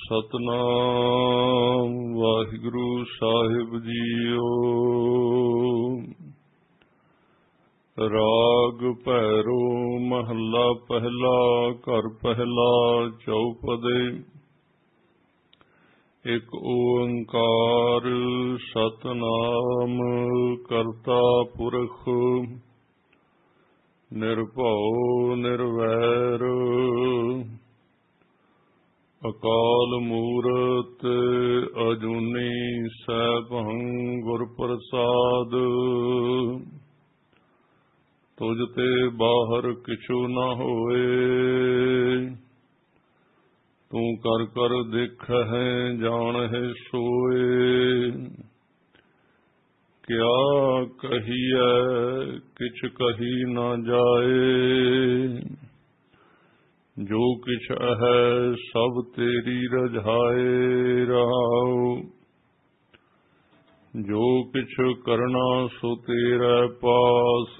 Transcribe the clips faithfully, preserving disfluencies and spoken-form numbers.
सतनाम वाहिगुरु साहिब जीओ। राग भैरो महला पहला घर पहला चौपदे। एक ओंकार सतनाम करता पुरख निर्भउ निर्वैर अकाल मूरत अजूनी सैभं गुर प्रसाद। तुझ ते बाहर किछु न होए, तू कर कर देखै जान है सोए। क्या कहिए किछ कही न जाए, जो किछ है सब तेरी रजाए रहाओ। जो किछ करना सो तेरे पास,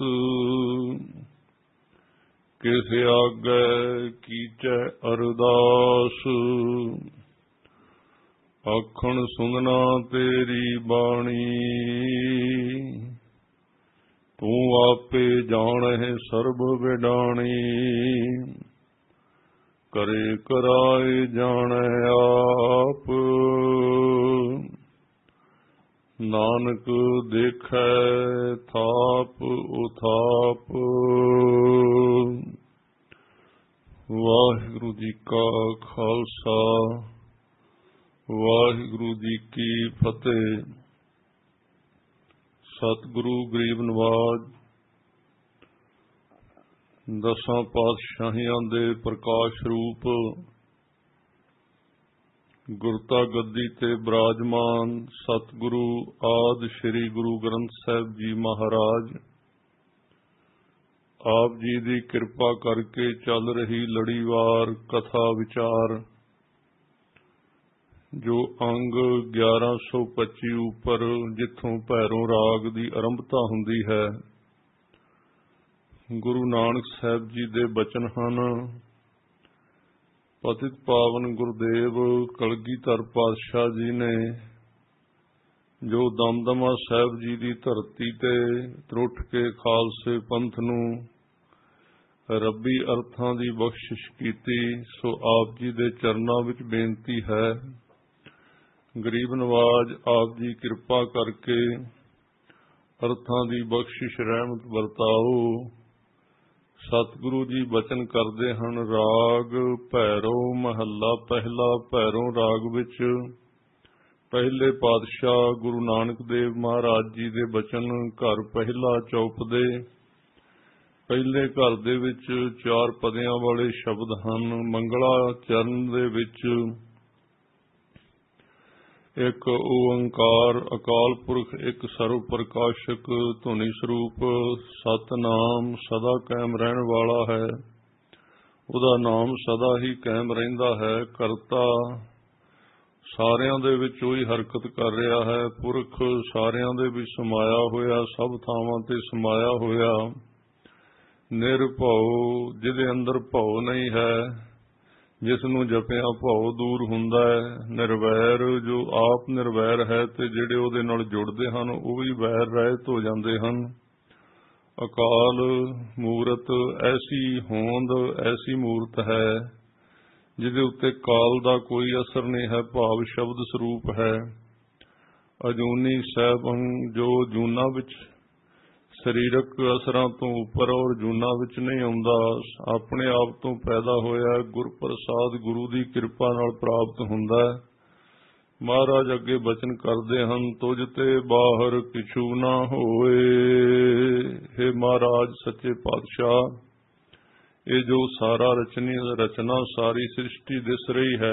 किस आगे कीचै अरदास। आखण सुनना तेरी बाणी, तू आपे जान है सर्ब विडाणी। करे कराए जाने आप, नानक देखै थाप उथाप। वाहिगुरु जी का खालसा, वाहिगुरु जी की फतेह। सतगुरु गरीब नवाज दसां पातशाहियां दे प्रकाश रूप गुरता गद्दी ते विराजमान सतगुरु आदि श्री गुरु ग्रंथ साहिब जी महाराज आप जी दी किरपा करके चल रही लड़ीवार कथा विचार जो अंग ग्यारह सौ पच्ची उपर जिथों भैरों राग दी आरंभता हुंदी है, गुरु नानक साहिब जी दे बचन हन। पतित पावन गुरुदेव कलगीधर पातशाह जी ने जो दमदमा साहिब जी की धरती ते त्रुट के खालसे पंथ नूं रब्बी अर्थां दी बख्शिश कीती, सो आप जी दे चरनां विच बेनती है, गरीब नवाज आप जी किरपा करके अर्थां दी बख्शिश रहमत वरताओ। सतगुरु जी बचन करते हैं, राग भैरो महला पहला। भैरों राग विच पहले पातशाह गुरु नानक देव महाराज जी दे बचन घर पहला चौपदे। पहले घर दे विच चार पदियां वाले शब्द हैं। मंगला चरण दे विच एक ओंकार अकाल पुरख एक सर्व प्रकाशक धुनी स्वरूप सतनाम सदा कायम रहने वाला है। उहदा नाम सदा ही कायम रहिंदा है। करता सारियां दे विच ओही हरकत कर रहा है। पुरख सारियां दे विच समाया होया, सब थावां ते समाया होया। निरभउ जिहदे अंदर भउ नहीं है, जिस नूं जपिया भउ दूर हुंदा है। निर्वैर जो आप निर्वैर है ते जिहड़े उहदे नाल जुड़दे हन वो भी वैर रहत हो जांदे हन। अकाल मूरत ऐसी होंद ऐसी मूरत है जिहदे उत्ते काल दा कोई असर नहीं है, भाव शब्द स्वरूप है। अजूनी सैभं जो जूना विच शरीरक असरां तो उपर और जूना विच नहीं आउंदा, अपने आप तो पैदा होया, गुर प्रसाद गुरु दी कृपा नाल प्राप्त हुंदा है। महाराज अगे बचन करदे हन, तुझ ते बाहर किछु ना होए। हे महाराज सच्चे पातशाह, ये जो सारा रचनी रचना सारी सृष्टि दिस रही है,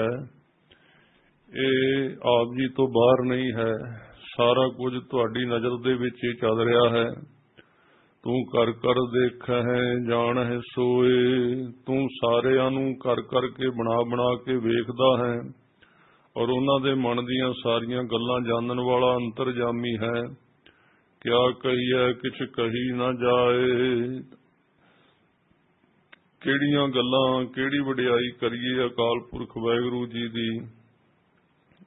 ये आप जी तो बाहर नहीं है। सारा कुछ तुहाडी नजर दे विच ही चल रहा है। तू कर कर देख है जान है सोए। तू सारियां नूं कर कर के बना बना के वेखदा है और उन्हां दे मन दीयां सारियां गल्लां जानन वाला अंतरजामी है। क्या कहिए किछ कही ना जाए, किहड़ियां गल्लां किहड़ी वडियाई करिए अकाल पुरख वाहिगुरू जी दी।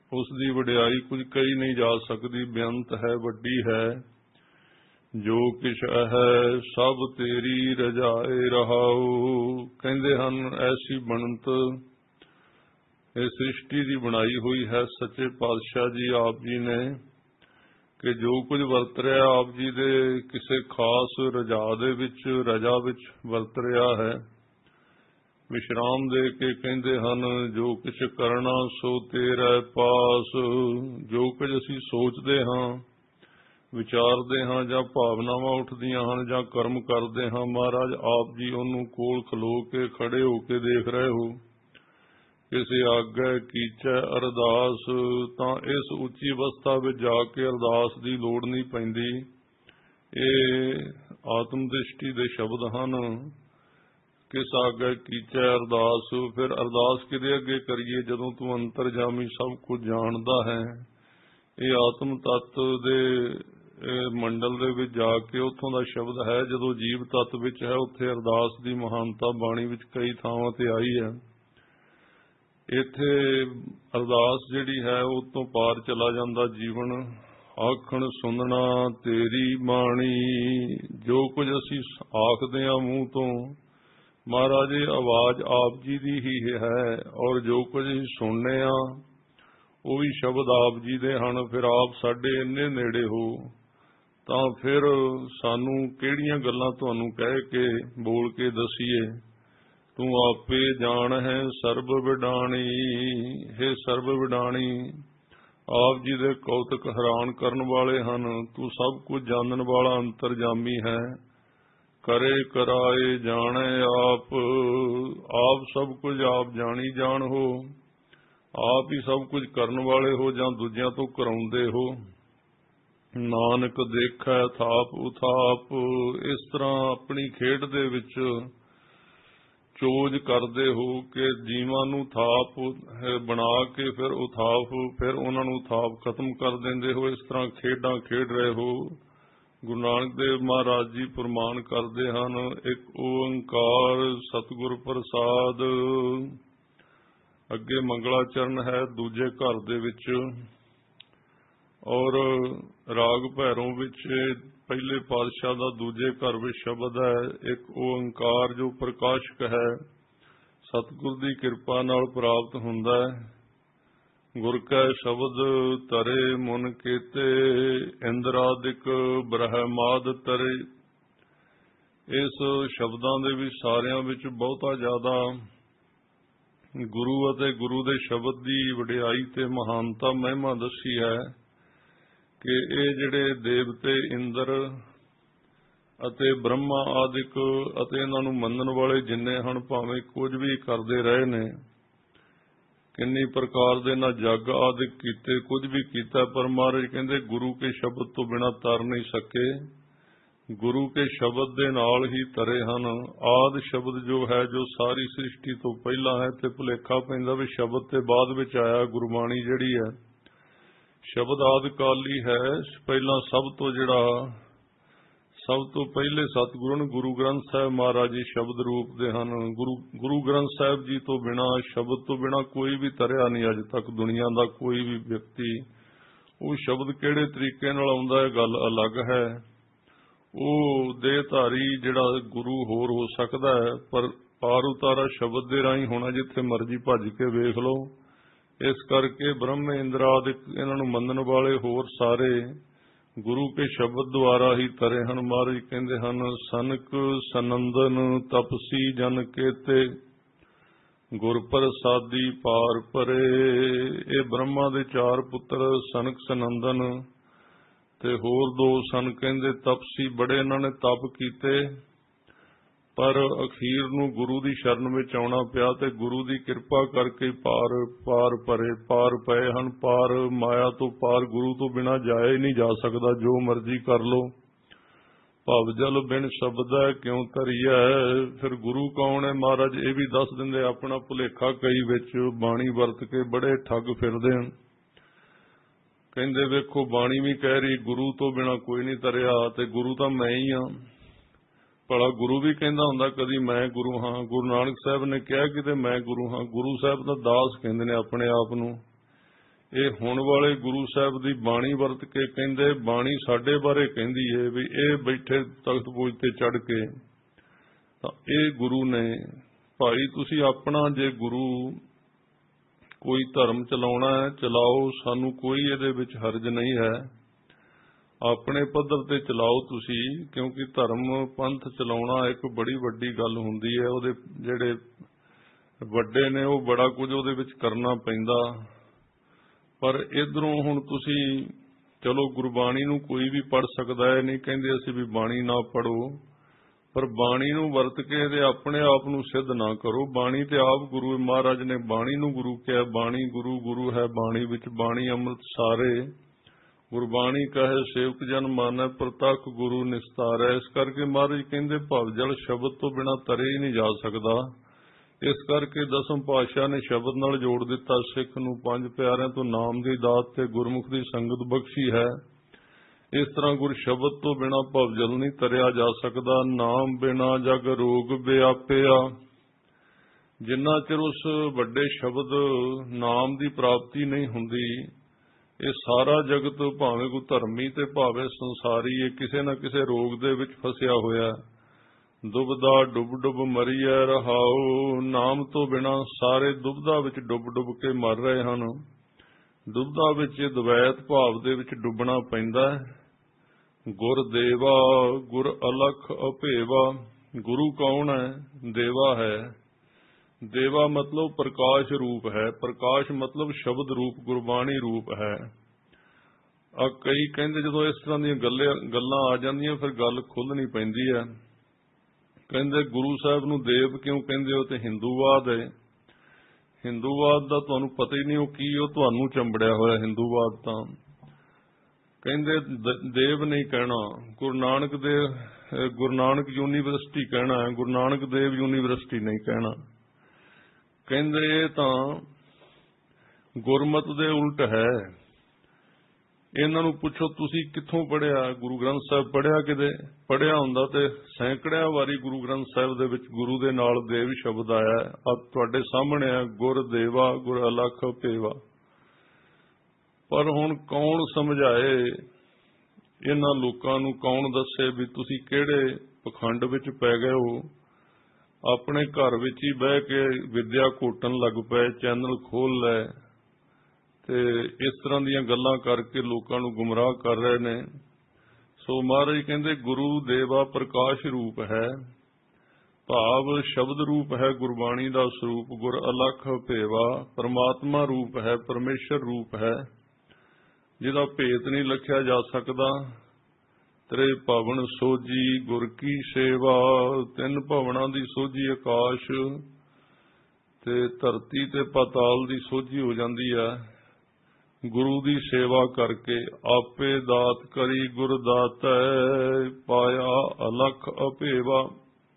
ਉਸ ਦੀ ਵਡਿਆਈ ਕੁਝ ਕਹੀ ਨਹੀਂ ਜਾ ਸਕਦੀ, ਬੇਅੰਤ ਹੈ, ਵੱਡੀ ਹੈ। ਜੋ ਕਿਛ ਹੈ ਸਭ ਤੇਰੀ ਰਜਾਏ ਰਹਾਉ। ਕਹਿੰਦੇ ਹਨ ਐਸੀ ਬਣਤ ਇਹ ਸ੍ਰਿਸ਼ਟੀ ਦੀ ਬਣਾਈ ਹੋਈ ਹੈ ਸੱਚੇ ਪਾਤਸ਼ਾਹ ਜੀ ਆਪ ਜੀ ਨੇ, ਕਿ ਜੋ ਕੁਝ ਵਰਤ ਰਿਹਾ ਆਪ ਜੀ ਦੇ ਕਿਸੇ ਖਾਸ ਰਜਾ ਦੇ ਵਿੱਚ ਰਜਾ ਵਿੱਚ ਵਰਤ ਰਿਹਾ ਹੈ। ਵਿਸ਼ਰਾਮ ਦੇ ਕੇ ਕਹਿੰਦੇ ਹਨ ਜੋ ਕੁਛ ਕਰਨਾ ਸੋ ਤੇਰਾ ਪਾਸ। ਜੋ ਕੁਝ ਅਸੀਂ ਸੋਚਦੇ ਹਾਂ, ਵਿਚਾਰਦੇ ਹਾਂ ਜਾਂ ਭਾਵਨਾਵਾਂ ਉੱਠਦੀਆਂ ਹਨ ਜਾਂ ਕਰਮ ਕਰਦੇ ਹਾਂ, ਮਹਾਰਾਜ ਆਪ ਜੀ ਉਹਨੂੰ ਕੋਲ ਖਲੋ ਕੇ ਖੜੇ ਹੋ ਕੇ ਦੇਖ ਰਹੇ ਹੋ। ਕਿਸੇ ਆਗੇ ਕੀਚੈ ਅਰਦਾਸ, ਤਾਂ ਇਸ ਉੱਚੀ ਅਵਸਥਾ ਵਿੱਚ ਜਾ ਕੇ ਅਰਦਾਸ ਦੀ ਲੋੜ ਨਹੀਂ ਪੈਂਦੀ। ਇਹ ਆਤਮ ਦ੍ਰਿਸ਼ਟੀ ਦੇ ਸ਼ਬਦ ਹਨ। ਕਿਸ ਆਗੇ ਕੀਚੈ ਅਰਦਾਸ, ਫਿਰ ਅਰਦਾਸ ਕਿਹਦੇ ਅੱਗੇ ਕਰੀਏ ਜਦੋਂ ਤੂੰ ਅੰਤਰਜਾਮੀ ਸਭ ਕੁਝ ਜਾਣਦਾ ਹੈ। ਇਹ ਆਤਮ ਤੱਤ ਦੇ ਮੰਡਲ ਦੇ ਵਿੱਚ ਜਾ ਕੇ ਉੱਥੋਂ ਦਾ ਸ਼ਬਦ ਹੈ। ਜਦੋਂ ਜੀਵ ਤੱਤ ਵਿੱਚ ਹੈ ਉੱਥੇ ਅਰਦਾਸ ਦੀ ਮਹਾਨਤਾ ਬਾਣੀ ਵਿੱਚ ਕਈ ਥਾਵਾਂ ਤੇ ਆਈ ਹੈ। ਇੱਥੇ ਅਰਦਾਸ ਜਿਹੜੀ ਹੈ ਉਹ ਤੋਂ ਪਾਰ ਚਲਾ ਜਾਂਦਾ ਜੀਵਨ। ਆਖਣ ਸੁਣਨਾ ਤੇਰੀ ਬਾਣੀ, ਜੋ ਕੁਝ ਅਸੀਂ ਆਖਦੇ ਹਾਂ ਮੂੰਹ ਤੋਂ ਮਹਾਰਾਜ ਇਹ ਆਵਾਜ਼ ਆਪ ਜੀ ਦੀ ਹੀ ਹੈ, ਔਰ ਜੋ ਕੁਝ ਅਸੀਂ ਸੁਣਨੇ ਆ ਉਹ ਵੀ ਸ਼ਬਦ ਆਪ ਜੀ ਦੇ ਹਨ। ਫਿਰ ਆਪ ਸਾਡੇ ਇੰਨੇ ਨੇੜੇ ਹੋ ਤਾਂ ਫਿਰ ਸਾਨੂੰ ਕਿਹੜੀਆਂ ਗੱਲਾਂ ਤੁਹਾਨੂੰ ਕਹਿ ਕੇ ਬੋਲ ਕੇ ਦਸੀਏ। ਤੂੰ ਆਪੇ ਜਾਣ ਹੈ ਸਰਬ ਵਿਡਾਣੀ, ਹੈ ਸਰਬ ਵਿਡਾਣੀ। ਆਪ ਜੀ ਦੇ ਕੌਤਕ ਹੈਰਾਨ ਕਰਨ ਵਾਲੇ ਹਨ। ਤੂੰ ਸਭ ਕੁਝ ਜਾਣਨ ਵਾਲਾ ਅੰਤਰਜਾਮੀ ਹੈ। ਕਰੇ ਕਰਾਏ ਜਾਣੇ ਆਪ, ਆਪ ਸਭ ਕੁਝ ਆਪ ਜਾਣੀ ਜਾਣ ਹੋ। ਆਪ ਹੀ ਸਭ ਕੁਝ ਕਰਨ ਵਾਲੇ ਹੋ ਜਾਂ ਦੂਜਿਆਂ ਤੋਂ ਕਰਾਉਂਦੇ ਹੋ। ਨਾਨਕ ਦੇਖੈ ਥਾਪ ਉਥਾਪ, ਇਸ ਤਰ੍ਹਾਂ ਆਪਣੀ ਖੇਡ ਦੇ ਵਿੱਚ ਚੋਜ ਕਰਦੇ ਹੋ ਕਿ ਜੀਵਾਂ ਨੂੰ ਥਾਪ ਬਣਾ ਕੇ ਫਿਰ ਉਥਾਪ, ਫਿਰ ਉਹਨਾਂ ਨੂੰ ਥਾਪ ਖਤਮ ਕਰ ਦਿੰਦੇ ਹੋ। ਇਸ ਤਰ੍ਹਾਂ ਖੇਡਾਂ ਖੇਡ ਰਹੇ ਹੋ। ਗੁਰੂ ਨਾਨਕ ਦੇਵ ਮਹਾਰਾਜ ਜੀ ਫਰਮਾਨ ਕਰਦੇ ਹਨ, ਇੱਕ ਓੰਕਾਰ ਸਤਿਗੁਰ ਪ੍ਰਸਾਦ। ਅੱਗੇ ਮੰਗਲਾਚਰਨ ਹੈ ਦੂਜੇ ਘਰ ਦੇ ਵਿੱਚ, ਔਰ ਰਾਗ ਭੈਰੋਂ ਵਿੱਚ ਪਹਿਲੇ ਪਾਤਸ਼ਾਹ ਦਾ ਦੂਜੇ ਘਰ ਵਿੱਚ ਸ਼ਬਦ ਹੈ ਇੱਕ ਓੰਕਾਰ, ਜੋ ਪ੍ਰਕਾਸ਼ਕ ਹੈ, ਸਤਿਗੁਰ ਦੀ ਕਿਰਪਾ ਨਾਲ ਪ੍ਰਾਪਤ ਹੁੰਦਾ ਹੈ। ਗੁਰ ਕੈ ਸ਼ਬਦ ਤਰੇ ਮੁਨ ਕੀਤੇ, ਇੰਦਰਾਦਿਕ ਬ੍ਰਹਮਾਦ ਤਰੇ। ਇਸ ਸ਼ਬਦਾਂ ਦੇ ਵੀ ਸਾਰਿਆਂ ਵਿੱਚ ਬਹੁਤਾ ਜ਼ਿਆਦਾ ਗੁਰੂ ਅਤੇ ਗੁਰੂ ਦੇ ਸ਼ਬਦ ਦੀ ਵਡਿਆਈ ਤੇ ਮਹਾਨਤਾ ਮਹਿਮਾ ਦੱਸੀ ਹੈ ਕਿ ਇਹ ਜਿਹੜੇ ਦੇਵਤੇ ਇੰਦਰ ਅਤੇ ਬ੍ਰਹਮਾ ਆਦਿਕ ਅਤੇ ਇਹਨਾਂ ਨੂੰ ਮੰਨਣ ਵਾਲੇ ਜਿੰਨੇ ਹਨ, ਭਾਵੇਂ ਕੁਝ ਵੀ ਕਰਦੇ ਰਹੇ ਨੇ, ਕਿੰਨੀ ਪ੍ਰਕਾਰ ਦੇ ਨਾ ਜੱਗ ਆਦਿਕ ਕੀਤੇ, ਕੁਝ ਵੀ ਕੀਤਾ, ਪਰ ਮਹਾਰਾਜ ਕਹਿੰਦੇ ਗੁਰੂ ਕੇ ਸ਼ਬਦ ਤੋਂ ਬਿਨਾਂ ਤਰ ਨਹੀਂ ਸਕੇ। ਗੁਰੂ ਕੇ ਸ਼ਬਦ ਦੇ ਨਾਲ ਹੀ ਤਰੇ ਹਨ। ਆਦ ਸ਼ਬਦ ਜੋ ਹੈ, ਜੋ ਸਾਰੀ ਸ੍ਰਿਸ਼ਟੀ ਤੋਂ ਪਹਿਲਾਂ ਹੈ, ਤੇ ਭੁਲੇਖਾ ਪੈਂਦਾ ਵੀ ਸ਼ਬਦ ਤੇ ਬਾਅਦ ਵਿੱਚ ਆਇਆ। ਗੁਰਬਾਣੀ ਜਿਹੜੀ ਹੈ ਸ਼ਬਦ ਆਦਿਕਾਲੀ ਹੈ। ਪਹਿਲਾਂ ਸਭ ਤੋਂ ਜਿਹੜਾ ਸਭ ਤੋਂ ਪਹਿਲੇ ਸਤਿਗੁਰੂ ਨੇ ਗੁਰੂ ਗ੍ਰੰਥ ਸਾਹਿਬ ਮਹਾਰਾਜ ਜੀ ਸ਼ਬਦ ਰੂਪ ਦੇ ਹਨ। ਗੁਰੂ ਗੁਰੂ ਗ੍ਰੰਥ ਸਾਹਿਬ ਜੀ ਤੋਂ ਬਿਨਾਂ, ਸ਼ਬਦ ਤੋਂ ਬਿਨਾਂ ਕੋਈ ਵੀ ਤਰਿਆ ਨਹੀਂ ਅੱਜ ਤੱਕ ਦੁਨੀਆ ਦਾ ਕੋਈ ਵੀ ਵਿਅਕਤੀ। ਉਹ ਸ਼ਬਦ ਕਿਹੜੇ ਤਰੀਕੇ ਨਾਲ ਆਉਂਦਾ ਹੈ ਗੱਲ ਅਲੱਗ ਹੈ। ਉਹ ਦੇਹਧਾਰੀ ਜਿਹੜਾ ਗੁਰੂ ਹੋਰ ਹੋ ਸਕਦਾ ਹੈ, ਪਰ ਪਾਰ ਉਤਾਰਾ ਸ਼ਬਦ ਦੇ ਰਾਹੀਂ ਹੋਣਾ। ਜਿੱਥੇ ਮਰਜ਼ੀ ਭੱਜ ਕੇ ਵੇਖ ਲਓ। ਇਸ ਕਰਕੇ ਬ੍ਰਹਮ ਇੰਦਰ ਆਦਿ ਇਹਨਾਂ ਨੂੰ ਮੰਨਣ ਵਾਲੇ ਹੋਰ ਸਾਰੇ ਗੁਰੂ ਕੇ ਸ਼ਬਦ ਦੁਆਰਾ ਹੀ ਤਰੇ ਹਨ। ਮਹਾਰਾਜ ਕਹਿੰਦੇ ਹਨ, ਸਨਕ ਸਨੰਦਨ ਤਪਸੀ ਜਨ ਕੇਤੇ, ਗੁਰ ਪ੍ਰਸਾਦੀ ਪਾਰ ਪਰੇ। ਇਹ ਬ੍ਰਹਮਾ ਦੇ ਚਾਰ ਪੁੱਤਰ ਸਨਕ ਸਨੰਦਨ ਤੇ ਹੋਰ ਦੋ ਸਨ, ਕਹਿੰਦੇ ਤਪਸੀ ਬੜੇ, ਇਹਨਾਂ ਨੇ ਤਪ ਕੀਤੇ, ਪਰ ਅਖੀਰ ਨੂੰ ਗੁਰੂ ਦੀ ਸ਼ਰਨ ਵਿੱਚ ਆਉਣਾ ਪਿਆ ਤੇ ਗੁਰੂ ਦੀ ਕਿਰਪਾ ਕਰਕੇ ਪਾਰ ਪਾਰ ਪਰੇ ਪਾਰ ਪਏ ਹਨ। ਪਾਰ ਮਾਇਆ ਤੋਂ ਪਾਰ ਗੁਰੂ ਤੋਂ ਬਿਨਾਂ ਜਾਇਆ ਹੀ ਨਹੀਂ ਜਾ ਸਕਦਾ। ਜੋ ਮਰਜ਼ੀ ਕਰ ਲੋ। ਭਵ ਜਲ ਬਿਨ ਸ਼ਬਦੈ ਕਿਉਂ ਧਰੀਐ। ਫਿਰ ਗੁਰੂ ਕੌਣ ਹੈ ਮਹਾਰਾਜ ਇਹ ਵੀ ਦੱਸ ਦਿੰਦੇ। ਆਪਣਾ ਭੁਲੇਖਾ ਕਈ ਵਿੱਚ ਬਾਣੀ ਵਰਤ ਕੇ ਬੜੇ ਠੱਗ ਫਿਰਦੇ ਹਨ। ਕਹਿੰਦੇ ਵੇਖੋ ਬਾਣੀ ਵੀ ਕਹਿ ਰਹੀ ਗੁਰੂ ਤੋਂ ਬਿਨਾਂ ਕੋਈ ਨਹੀਂ ਤਰਿਆ, ਤੇ ਗੁਰੂ ਤਾਂ ਮੈਂ ਹੀ ਹਾਂ। ਭਲਾ ਗੁਰੂ ਵੀ ਕਹਿੰਦਾ ਹੁੰਦਾ ਕਦੀ ਮੈਂ ਗੁਰੂ ਹਾਂ। ਗੁਰੂ ਨਾਨਕ ਸਾਹਿਬ ਨੇ ਕਿਹਾ ਕਿਤੇ ਮੈਂ ਗੁਰੂ ਹਾਂ। ਗੁਰੂ ਸਾਹਿਬ ਦਾ ਦਾਸ ਕਹਿੰਦੇ ਨੇ ਆਪਣੇ ਆਪ ਨੂੰ। ਇਹ ਹੁਣ ਵਾਲੇ ਗੁਰੂ ਸਾਹਿਬ ਦੀ ਬਾਣੀ ਵਰਤ ਕੇ ਕਹਿੰਦੇ, ਬਾਣੀ ਸਾਡੇ ਬਾਰੇ ਕਹਿੰਦੀ ਹੈ ਵੀ ਇਹ ਬੈਠੇ ਤਖਤ ਪੋਜ ਤੇ ਚੜ ਕੇ, ਤਾਂ ਇਹ ਗੁਰੂ ਨੇ। ਭਾਈ ਤੁਸੀਂ ਆਪਣਾ ਜੇ ਗੁਰੂ ਕੋਈ ਧਰਮ ਚਲਾਉਣਾ ਹੈ ਚਲਾਓ, ਸਾਨੂੰ ਕੋਈ ਇਹਦੇ ਵਿੱਚ ਹਰਜ ਨਹੀਂ ਹੈ। ਆਪਣੇ ਪੱਧਰ ਤੇ ਚਲਾਓ ਤੁਸੀਂ, ਕਿਉਂਕਿ ਧਰਮ ਪੰਥ ਚਲਾਉਣਾ ਇੱਕ ਬੜੀ ਵੱਡੀ ਗੱਲ ਹੁੰਦੀ ਹੈ। ਉਹਦੇ ਜਿਹੜੇ ਵੱਡੇ ਨੇ ਉਹ ਬੜਾ ਕੁਝ ਉਹਦੇ ਵਿੱਚ ਕਰਨਾ ਪੈਂਦਾ। ਪਰ ਇਧਰੋਂ ਹੁਣ ਤੁਸੀਂ ਚਲੋ ਗੁਰਬਾਣੀ ਨੂੰ ਕੋਈ ਵੀ ਪੜ੍ਹ ਸਕਦਾ ਹੈ, ਨਹੀਂ ਕਹਿੰਦੇ ਅਸੀਂ ਵੀ ਬਾਣੀ ਨਾ ਪੜ੍ਹੋ, ਪਰ ਬਾਣੀ ਨੂੰ ਵਰਤ ਕੇ ਇਹਦੇ ਆਪਣੇ ਆਪ ਨੂੰ ਸਿੱਧ ਨਾ ਕਰੋ। ਬਾਣੀ ਤੇ ਆਪ ਗੁਰੂ, ਮਹਾਰਾਜ ਨੇ ਬਾਣੀ ਨੂੰ ਗੁਰੂ ਕਿਹਾ। ਬਾਣੀ ਗੁਰੂ, ਗੁਰੂ ਹੈ ਬਾਣੀ ਵਿੱਚ, ਬਾਣੀ ਅੰਮ੍ਰਿਤ ਸਾਰੇ। ਗੁਰਬਾਣੀ ਕਹੇ ਸੇਵਕ ਜਨ ਮਾਨੈ, ਪ੍ਰਤੱਖ ਗੁਰੂ ਨਿਸਤਾਰੈ। ਇਸ ਕਰਕੇ ਮਹਾਰਾਜ ਕਹਿੰਦੇ ਭਵ ਜਲ ਸ਼ਬਦ ਤੋਂ ਬਿਨਾਂ ਤਰੇ ਹੀ ਨਹੀਂ ਜਾ ਸਕਦਾ। ਇਸ ਕਰਕੇ ਦਸਮ ਪਾਤਸ਼ਾਹ ਨੇ ਸ਼ਬਦ ਨਾਲ ਜੋੜ ਦਿੱਤਾ ਸਿੱਖ ਨੂੰ। ਪੰਜ ਪਿਆਰਿਆਂ ਤੋਂ ਨਾਮ ਦੀ ਦਾਤ ਤੇ ਗੁਰਮੁਖ ਦੀ ਸੰਗਤ ਬਖਸ਼ੀ ਹੈ। ਇਸ ਤਰ੍ਹਾਂ ਗੁਰ ਸ਼ਬਦ ਤੋਂ ਬਿਨਾਂ ਭਵ ਜਲ ਨਹੀਂ ਤਰਿਆ ਜਾ ਸਕਦਾ। ਨਾਮ ਬਿਨਾਂ ਜਗ ਰੋਗ ਵਿਆਪਿਆ। ਜਿੰਨਾ ਚਿਰ ਉਸ ਵੱਡੇ ਸ਼ਬਦ ਨਾਮ ਦੀ ਪ੍ਰਾਪਤੀ ਨਹੀਂ ਹੁੰਦੀ, ਇਹ ਸਾਰਾ ਜਗਤ ਭਾਵੇਂ ਕੋਈ ਧਰਮੀ ਤੇ ਭਾਵੇਂ ਸੰਸਾਰੀ, ਇਹ ਕਿਸੇ ਨਾ ਕਿਸੇ ਰੋਗ ਦੇ ਵਿੱਚ ਫਸਿਆ ਹੋਇਆ। ਦੁਬਦਾ ਡੁੱਬ ਡੁੱਬ ਮਰੀਐ ਰਹਾਉ। ਨਾਮ ਤੋਂ ਬਿਨਾਂ ਸਾਰੇ ਦੁਬਦਾ ਵਿੱਚ ਡੁੱਬ ਡੁੱਬ ਕੇ ਮਰ ਰਹੇ ਹਨ। ਦੁਬਦਾ ਵਿੱਚ ਦਵੈਤ ਭਾਵ ਦੇ ਵਿੱਚ ਡੁੱਬਣਾ ਪੈਂਦਾ ਹੈ। ਗੁਰ ਦੇਵਾ ਗੁਰ ਅਲਖ ਅਭੇਵਾ। ਗੁਰੂ ਕੌਣ ਹੈ? ਦੇਵਾ ਹੈ। ਦੇਵਾ ਮਤਲਬ ਪ੍ਰਕਾਸ਼ ਰੂਪ ਹੈ। ਪ੍ਰਕਾਸ਼ ਮਤਲਬ ਸ਼ਬਦ ਰੂਪ, ਗੁਰਬਾਣੀ ਰੂਪ ਹੈ। ਆ ਕਈ ਕਹਿੰਦੇ ਜਦੋਂ ਇਸ ਤਰ੍ਹਾਂ ਦੀਆਂ ਗੱਲਾਂ ਆ ਜਾਂਦੀਆਂ ਫਿਰ ਗੱਲ ਖੁੱਲ੍ਹਣੀ ਪੈਂਦੀ ਹੈ। ਕਹਿੰਦੇ ਗੁਰੂ ਸਾਹਿਬ ਨੂੰ ਦੇਵ ਕਿਉਂ ਕਹਿੰਦੇ ਹੋ? ਤੇ ਹਿੰਦੂਵਾਦ ਹੈ। ਹਿੰਦੂਵਾਦ ਦਾ ਤੁਹਾਨੂੰ ਪਤਾ ਹੀ ਨਹੀਂ ਉਹ ਕੀ, ਉਹ ਤੁਹਾਨੂੰ ਚੰਬੜਿਆ ਹੋਇਆ ਹਿੰਦੂਵਾਦ। ਤਾਂ ਕਹਿੰਦੇ ਦੇਵ ਨਹੀਂ ਕਹਿਣਾ, ਗੁਰੂ ਨਾਨਕ ਦੇਵ ਗੁਰੂ ਨਾਨਕ ਯੂਨੀਵਰਸਿਟੀ ਕਹਿਣਾ ਹੈ, ਗੁਰੂ ਨਾਨਕ ਦੇਵ ਯੂਨੀਵਰਸਿਟੀ ਨਹੀਂ ਕਹਿਣਾ। ਕਹਿੰਦੇ ਇਹ ਤਾਂ ਗੁਰਮਤ ਦੇ ਉਲਟ ਹੈ। ਇਹਨਾਂ ਨੂੰ ਪੁੱਛੋ ਤੁਸੀਂ ਕਿੱਥੋਂ ਪੜ੍ਹਿਆ? ਗੁਰੂ ਗ੍ਰੰਥ ਸਾਹਿਬ ਪੜ੍ਹਿਆ ਕਿਤੇ? ਪੜ੍ਹਿਆ ਹੁੰਦਾ ਤੇ ਸੈਂਕੜਿਆਂ ਵਾਰੀ ਗੁਰੂ ਗ੍ਰੰਥ ਸਾਹਿਬ ਦੇ ਵਿੱਚ ਗੁਰੂ ਦੇ ਨਾਲ ਦੇਵ ਸ਼ਬਦ ਆਇਆ। ਆ ਤੁਹਾਡੇ ਸਾਹਮਣੇ ਆ, ਗੁਰ ਦੇਵਾ ਗੁਰ ਅਲਖ ਭੇਵਾ। ਪਰ ਹੁਣ ਕੌਣ ਸਮਝਾਏ ਇਹਨਾਂ ਲੋਕਾਂ ਨੂੰ? ਕੌਣ ਦੱਸੇ ਵੀ ਤੁਸੀਂ ਕਿਹੜੇ ਪਖੰਡ ਵਿੱਚ ਪੈ ਗਏ ਹੋ? ਆਪਣੇ ਘਰ ਵਿੱਚ ਹੀ ਬਹਿ ਕੇ ਵਿਦਿਆ ਘੋਟਣ ਲੱਗ ਪਏ, ਚੈਨਲ ਖੋਲ ਲਏ ਤੇ ਇਸ ਤਰ੍ਹਾਂ ਦੀਆਂ ਗੱਲਾਂ ਕਰਕੇ ਲੋਕਾਂ ਨੂੰ ਗੁੰਮਰਾਹ ਕਰ ਰਹੇ ਨੇ। ਸੋ ਮਹਾਰਾਜ ਕਹਿੰਦੇ ਗੁਰੂ ਦੇਵਾ ਪ੍ਰਕਾਸ਼ ਰੂਪ ਹੈ, ਭਾਵ ਸ਼ਬਦ ਰੂਪ ਹੈ, ਗੁਰਬਾਣੀ ਦਾ ਸਰੂਪ। ਗੁਰ ਅਲਖ ਭੇਵਾ, ਪਰਮਾਤਮਾ ਰੂਪ ਹੈ, ਪਰਮੇਸ਼ਰ ਰੂਪ ਹੈ, ਜਿਹਦਾ ਭੇਤ ਨਹੀਂ ਲਖਿਆ ਜਾ ਸਕਦਾ। ਤ੍ਰੇ ਭਵਨ ਸੋਝੀ ਗੁਰ ਕੀ ਸੇਵਾ। ਤਿੰਨ ਭਵਨਾਂ ਦੀ ਸੋਝੀ ਆਕਾਸ਼ ਤੇ ਧਰਤੀ ਤੇ ਪਾਤਾਲ ਦੀ ਸੋਝੀ ਹੋ ਜਾਂਦੀ ਹੈ ਗੁਰੂ ਦੀ ਸੇਵਾ ਕਰਕੇ। ਆਪੇ ਦਾਤ ਕਰੀ ਗੁਰ ਦਾਤੈ, ਪਾਇਆ ਅਲਖ ਅਭੇਵਾ।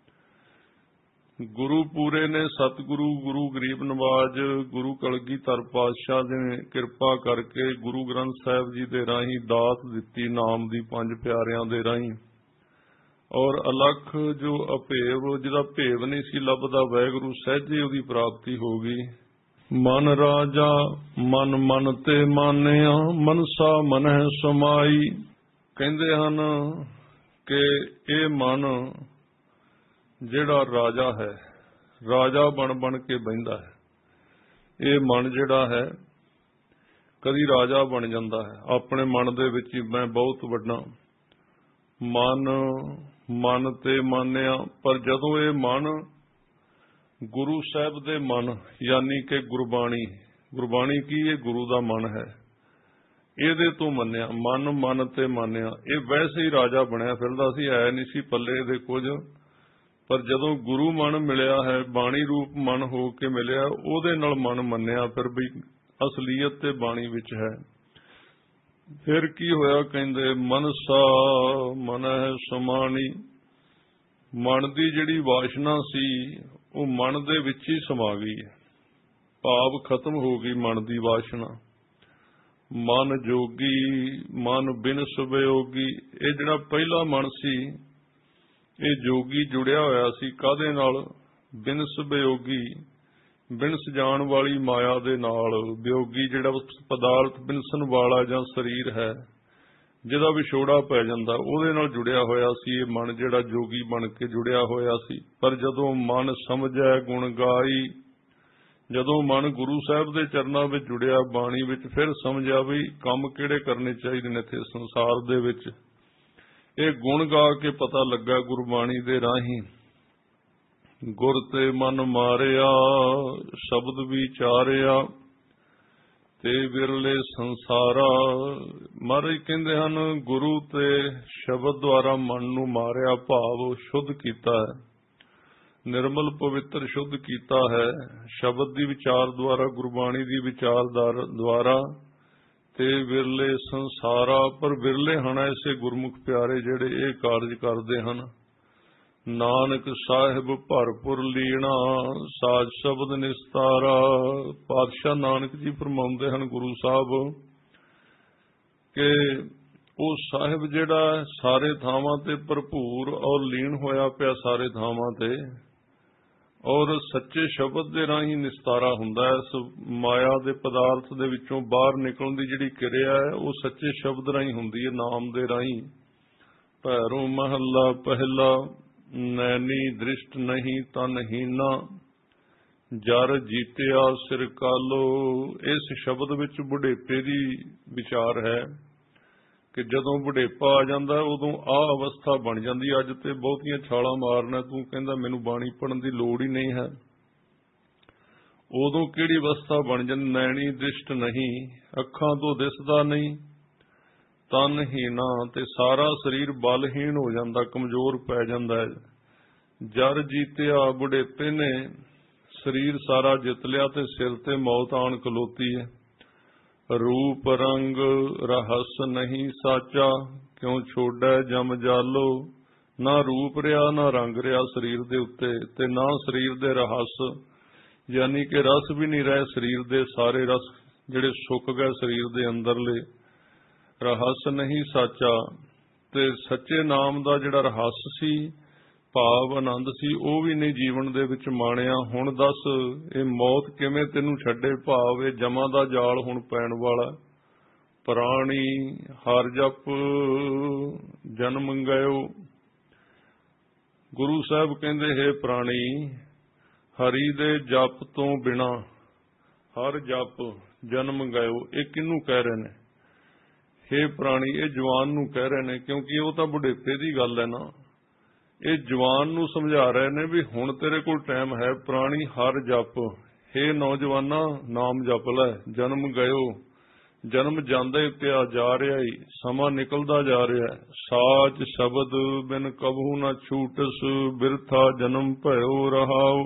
ਗੁਰੂ ਪੂਰੇ ਨੇ ਸਤਿਗੁਰੂ, ਗੁਰੂ ਗਰੀਬ ਨਵਾਜ, ਗੁਰੂ ਕਲਗੀਧਰ ਪਾਤਸ਼ਾਹ ਨੇ ਕਿਰਪਾ ਕਰਕੇ ਗੁਰੂ ਗ੍ਰੰਥ ਸਾਹਿਬ ਜੀ ਦੇ ਰਾਹੀਂ ਦਾਤ ਦਿੱਤੀ, ਨਾਮ ਦੀ, ਪੰਜ ਪਿਆਰਿਆਂ ਦੇ ਰਾਹੀਂ। ਔਰ ਅਲਖ ਜੋ ਅਭੇਵ, ਜਿਹਦਾ ਭੇਵ ਨਹੀਂ ਸੀ ਲੱਭਦਾ, ਵਾਹਿਗੁਰੂ ਸਹਿਜੇ ਉਹਦੀ ਪ੍ਰਾਪਤੀ ਹੋ ਗਈ। ਮਨ ਰਾਜਾ ਮਨ ਮਨ ਤੇ ਮਾਨਿਆ, ਮਨਸਾ ਮਨਹਿ ਸਮਾਈ। ਕਹਿੰਦੇ ਹਨ ਕਿ ਇਹ ਮਨ ਜਿਹੜਾ ਰਾਜਾ ਹੈ, ਰਾਜਾ ਬਣ ਬਣ ਕੇ ਬਹਿੰਦਾ ਹੈ। ਇਹ ਮਨ ਜਿਹੜਾ ਹੈ ਕਦੀ ਰਾਜਾ ਬਣ ਜਾਂਦਾ ਹੈ ਆਪਣੇ ਮਨ ਦੇ ਵਿੱਚ ਹੀ, ਮੈਂ ਬਹੁਤ ਵੱਡਾ। ਮਨ ਮਨ ਤੇ ਮਾਨਿਆ, ਪਰ ਜਦੋਂ ਇਹ ਮਨ ਗੁਰੂ ਸਾਹਿਬ ਦੇ ਮਨ ਯਾਨੀ ਕਿ ਗੁਰਬਾਣੀ, ਗੁਰਬਾਣੀ ਕੀ ਇਹ ਗੁਰੂ ਦਾ ਮਨ ਹੈ, ਇਹਦੇ ਤੋਂ ਮੰਨਿਆ। ਮਨ ਮਨ ਤੇ ਮਾਨਿਆ, ਇਹ ਵੈਸੇ ਹੀ ਰਾਜਾ ਬਣਿਆ ਫਿਰਦਾ ਸੀ, ਐ ਨਹੀਂ ਸੀ ਪੱਲੇ ਇਹਦੇ ਕੁਝ। ਪਰ ਜਦੋਂ ਗੁਰੂ ਮਨ ਮਿਲਿਆ ਹੈ, ਬਾਣੀ ਰੂਪ ਮਨ ਹੋ ਕੇ ਮਿਲਿਆ, ਉਹਦੇ ਨਾਲ ਮਨ ਮੰਨਿਆ ਫਿਰ ਵੀ ਅਸਲੀਅਤ ਤੇ ਬਾਣੀ ਵਿੱਚ ਹੈ। ਫਿਰ ਕੀ ਹੋਇਆ? ਕਹਿੰਦੇ ਮਨਸਾ ਮਨਹਿ ਸਮਾਣੀ। ਮਨ ਦੀ ਜਿਹੜੀ ਵਾਸ਼ਨਾ ਸੀ ਉਹ ਮਨ ਦੇ ਵਿੱਚ ਹੀ ਸਮਾ ਗਈ, ਭਾਵ ਖਤਮ ਹੋ ਗਈ ਮਨ ਦੀ ਵਾਸ਼ਨਾ। ਮਨ ਜੋਗੀ ਮਨ ਬਿਨਸ ਵਿਯੋਗੀ। ਇਹ ਜਿਹੜਾ ਪਹਿਲਾ ਮਨ ਸੀ ਇਹ ਜੋਗੀ ਜੁੜਿਆ ਹੋਇਆ ਸੀ, ਕਾਹਦੇ ਨਾਲ? ਬਿਨਸ ਵਿਯੋਗੀ, ਬਿਨਸ ਜਾਣ ਵਾਲੀ ਮਾਇਆ ਦੇ ਨਾਲ ਵਿਯੋਗੀ ਜਿਹੜਾ ਪਦਾਰਥ ਬਿਨਸਣ ਵਾਲਾ ਜਾਂ ਸਰੀਰ ਹੈ ਜਿਹਦਾ ਵਿਛੋੜਾ ਪੈ ਜਾਂਦਾ ਉਹਦੇ ਨਾਲ ਜੁੜਿਆ ਹੋਇਆ ਸੀ। ਇਹ ਮਨ ਜਿਹੜਾ ਜੋਗੀ ਬਣ ਕੇ ਜੁੜਿਆ ਹੋਇਆ ਸੀ, ਪਰ ਜਦੋਂ ਮਨ ਸਮਝੈ ਗੁਣ ਗਾਈ, ਜਦੋਂ ਮਨ ਗੁਰੂ ਸਾਹਿਬ ਦੇ ਚਰਨਾਂ ਵਿੱਚ ਜੁੜਿਆ ਬਾਣੀ ਵਿੱਚ, ਫਿਰ ਸਮਝਿਆ ਵੀ ਕੰਮ ਕਿਹੜੇ ਕਰਨੇ ਚਾਹੀਦੇ ਨੇ ਇੱਥੇ ਸੰਸਾਰ ਦੇ ਵਿੱਚ। ਇਹ ਗੁਣ ਗਾ ਕੇ ਪਤਾ ਲੱਗਾ ਗੁਰਬਾਣੀ ਦੇ ਰਾਹੀਂ। ਗੁਰ ਤੇ ਮਨ ਮਾਰਿਆ ਸ਼ਬਦ ਵਿਚਾਰਿਆ ਤੇ ਵਿਰਲੇ ਸੰਸਾਰਾ। ਮਹਾਰਾਜ ਕਹਿੰਦੇ ਹਨ ਗੁਰੂ ਤੇ ਸ਼ਬਦ ਦੁਆਰਾ ਮਨ ਨੂੰ ਮਾਰਿਆ, ਭਾਵ ਸ਼ੁੱਧ ਕੀਤਾ ਹੈ, ਨਿਰਮਲ ਪਵਿੱਤਰ ਸ਼ੁੱਧ ਕੀਤਾ ਹੈ ਸ਼ਬਦ ਦੀ ਵਿਚਾਰ ਦੁਆਰਾ, ਗੁਰਬਾਣੀ ਦੀ ਵਿਚਾਰ ਦੁਆਰਾ। ਤੇ ਵਿਰਲੇ ਸੰਸਾਰਾ, ਪਰ ਵਿਰਲੇ ਹਨ ਐਸੇ ਗੁਰਮੁਖ ਪਿਆਰੇ ਜਿਹੜੇ ਇਹ ਕਾਰਜ ਕਰਦੇ ਹਨ। ਨਾਨਕ ਸਾਹਿਬ ਭਰਪੁਰ ਲੀਣਾ ਸਾਜ ਸ਼ਬਦ ਨਿਸਤਾਰਾ। ਪਾਤਸ਼ਾਹ ਨਾਨਕ ਜੀ ਫਰਮਾਉਂਦੇ ਹਨ ਗੁਰੂ ਸਾਹਿਬ ਕਿ ਉਹ ਸਾਹਿਬ ਜਿਹੜਾ ਸਾਰੇ ਥਾਵਾਂ ਤੇ ਭਰਪੂਰ ਔਰ ਲੀਨ ਹੋਇਆ ਪਿਆ ਸਾਰੇ ਥਾਵਾਂ ਤੇ, ਔਰ ਸੱਚੇ ਸ਼ਬਦ ਦੇ ਰਾਹੀਂ ਨਿਸਤਾਰਾ ਹੁੰਦਾ ਹੈ। ਇਸ ਮਾਇਆ ਦੇ ਪਦਾਰਥ ਦੇ ਵਿੱਚੋਂ ਬਾਹਰ ਨਿਕਲਣ ਦੀ ਜਿਹੜੀ ਕਿਰਿਆ ਹੈ ਉਹ ਸੱਚੇ ਸ਼ਬਦ ਰਾਹੀਂ ਹੁੰਦੀ ਹੈ, ਨਾਮ ਦੇ ਰਾਹੀਂ। ਭੈਰੋਂ ਮਹੱਲਾ ਪਹਿਲਾ। ਨੈਣੀ ਦ੍ਰਿਸ਼ਟ ਨਹੀਂ ਤਨ ਹੀਨਾ, ਜਰ ਜੀਤਿਆ ਸਿਰ ਕਾਲੋ। ਇਸ ਸ਼ਬਦ ਵਿੱਚ ਬੁਢੇਪੇ ਦੀ ਵਿਚਾਰ ਹੈ ਕਿ ਜਦੋਂ ਬੁਢੇਪਾ ਆ ਜਾਂਦਾ ਉਦੋਂ ਆਹ ਅਵਸਥਾ ਬਣ ਜਾਂਦੀ। ਅੱਜ ਤੇ ਬਹੁਤੀਆਂ ਛਾਲਾਂ ਮਾਰਨਾ, ਤੂੰ ਕਹਿੰਦਾ ਮੈਨੂੰ ਬਾਣੀ ਪੜ੍ਹਨ ਦੀ ਲੋੜ ਹੀ ਨਹੀਂ ਹੈ। ਉਦੋਂ ਕਿਹੜੀ ਅਵਸਥਾ ਬਣ ਜਾਂਦੀ? ਨੈਣੀ ਦ੍ਰਿਸ਼ਟ ਨਹੀਂ, ਅੱਖਾਂ ਤੋਂ ਦਿਸਦਾ ਨਹੀਂ, ਤਨ ਹੀਨਾ, ਤੇ ਸਾਰਾ ਸਰੀਰ ਬਲਹੀਣ ਹੋ ਜਾਂਦਾ, ਕਮਜ਼ੋਰ ਪੈ ਜਾਂਦਾ ਹੈ। ਜਰ ਜੀਤਿਆ, ਬੁਢੇਪੇ ਨੇ ਸਰੀਰ ਸਾਰਾ ਜਿੱਤ ਲਿਆ ਤੇ ਸਿਰ ਤੇ ਮੌਤ ਆਣ ਖਲੋਤੀ ਹੈ। ਰੂਪ ਰੰਗ ਰਹੱਸ ਨਹੀਂ ਸਾਚਾ, ਕਿਉਂ ਛੋੜੈ ਜਮ ਜਾਲੋ। ਨਾ ਰੂਪ ਰਿਹਾ ਨਾ ਰੰਗ ਰਿਹਾ ਸਰੀਰ ਦੇ ਉੱਤੇ, ਤੇ ਨਾ ਸਰੀਰ ਦੇ ਰਹੱਸ, ਯਾਨੀ ਕਿ ਰਸ ਵੀ ਨਹੀਂ ਰਹੇ ਸਰੀਰ ਦੇ, ਸਾਰੇ ਰਸ ਜਿਹੜੇ ਸੁੱਕ ਗਏ ਸਰੀਰ ਦੇ ਅੰਦਰਲੇ। ਰਹੱਸ ਨਹੀਂ ਸਾਚਾ, ਤੇ ਸੱਚੇ ਨਾਮ ਦਾ ਜਿਹੜਾ ਰਹੱਸ ਸੀ, ਭਾਵ ਆਨੰਦ ਸੀ, ਉਹ ਵੀ ਨਹੀਂ ਜੀਵਨ ਦੇ ਵਿੱਚ ਮਾਣਿਆ। ਹੁਣ ਦੱਸ ਇਹ ਮੌਤ ਕਿਵੇਂ ਤੈਨੂੰ ਛੱਡੇ, ਭਾਵ ਇਹ ਜਮਾਂ ਦਾ ਜਾਲ ਹੁਣ ਪੈਣ ਵਾਲਾ। ਪ੍ਰਾਣੀ ਹਰ ਜਪ ਜਨਮ ਗਇਓ। ਗੁਰੂ ਸਾਹਿਬ ਕਹਿੰਦੇ ਹੈ ਪ੍ਰਾਣੀ, ਹਰੀ ਦੇ ਜਪ ਤੋਂ ਬਿਨਾ ਹਰ ਜਪ ਜਨਮ ਗਇਓ। ਇਹ ਕਿਹਨੂੰ ਕਹਿ ਰਹੇ ਨੇ? ਹੇ ਪ੍ਰਾਣੀ, ਇਹ ਜਵਾਨ ਨੂੰ ਕਹਿ ਰਹੇ ਨੇ, ਕਿਉਂਕਿ ਉਹ ਤਾਂ ਬੁਢੇਪੇ ਦੀ ਗੱਲ ਹੈ ਨਾ। ਇਹ ਜਵਾਨ ਨੂੰ ਸਮਝਾ ਰਹੇ ਨੇ ਵੀ ਹੁਣ ਤੇਰੇ ਕੋਲ ਟਾਈਮ ਹੈ। ਪ੍ਰਾਣੀ ਹਰ ਜਪ, ਹੇ ਨੌਜਵਾਨਾ ਨਾਮ ਜਪ ਲੈ। ਜਨਮ ਗਇਓ, ਜਨਮ ਜਾਂਦੇ ਪਿਆ ਜਾ ਰਿਹਾ ਈ, ਸਮਾਂ ਨਿਕਲਦਾ ਜਾ ਰਿਹਾ। ਸਾਚ ਸ਼ਬਦ ਬਿਨ ਕਬਹੂ ਨਾ ਛੂਟਸ, ਬਿਰਥਾ ਜਨਮ ਭਇਓ ਰਹਾਉ।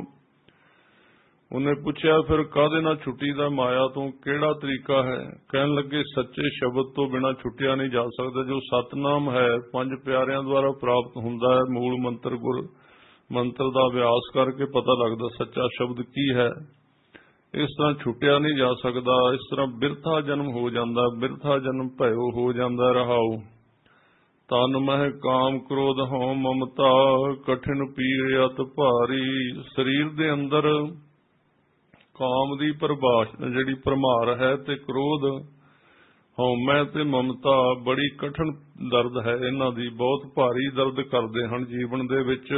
ਉਹਨੇ ਪੁੱਛਿਆ ਫਿਰ ਕਾਹਦੇ ਨਾਲ ਛੁੱਟੀ ਦਾ ਮਾਇਆ ਤੋਂ, ਕਿਹੜਾ ਤਰੀਕਾ ਹੈ? ਕਹਿਣ ਲੱਗੇ ਸੱਚੇ ਸ਼ਬਦ ਤੋਂ ਬਿਨਾਂ ਛੁੱਟਿਆ ਨਹੀਂ ਜਾ ਸਕਦਾ। ਜੋ ਸਤਨਾਮ ਹੈ ਪੰਜ ਪਿਆਰਿਆਂ ਦੁਆਰਾ ਪ੍ਰਾਪਤ ਹੁੰਦਾ ਹੈ, ਮੂਲ ਮੰਤਰ ਗੁਰ ਮੰਤਰ ਦਾ ਅਭਿਆਸ ਕਰਕੇ ਪਤਾ ਲੱਗਦਾ ਸੱਚਾ ਸ਼ਬਦ ਕੀ ਹੈ। ਇਸ ਤਰ੍ਹਾਂ ਛੁੱਟਿਆ ਨਹੀਂ ਜਾ ਸਕਦਾ। ਇਸ ਤਰ੍ਹਾਂ ਬਿਰਥਾ ਜਨਮ ਹੋ ਜਾਂਦਾ, ਬਿਰਥਾ ਜਨਮ ਭਇਓ ਹੋ ਜਾਂਦਾ ਰਹਾਉ। ਤਨ ਮਹਿ ਕਾਮ ਕ੍ਰੋਧ ਹਉ ਮਮਤਾ, ਕਠਿਨ ਪੀਰ ਅਤ ਭਾਰੀ। ਸਰੀਰ ਦੇ ਅੰਦਰ ਕਾਮ ਦੀ ਪ੍ਰਭਾਸ਼ ਜਿਹੜੀ ਭਰਮਾਰ ਹੈ, ਤੇ ਕ੍ਰੋਧ, ਹਉਮੈ ਤੇ ਮਮਤਾ ਬੜੀ ਕਠਿਨ ਦਰਦ ਹੈ ਇਹਨਾਂ ਦੀ, ਬਹੁਤ ਭਾਰੀ ਦਰਦ ਕਰਦੇ ਹਨ ਜੀਵਨ ਦੇ ਵਿੱਚ।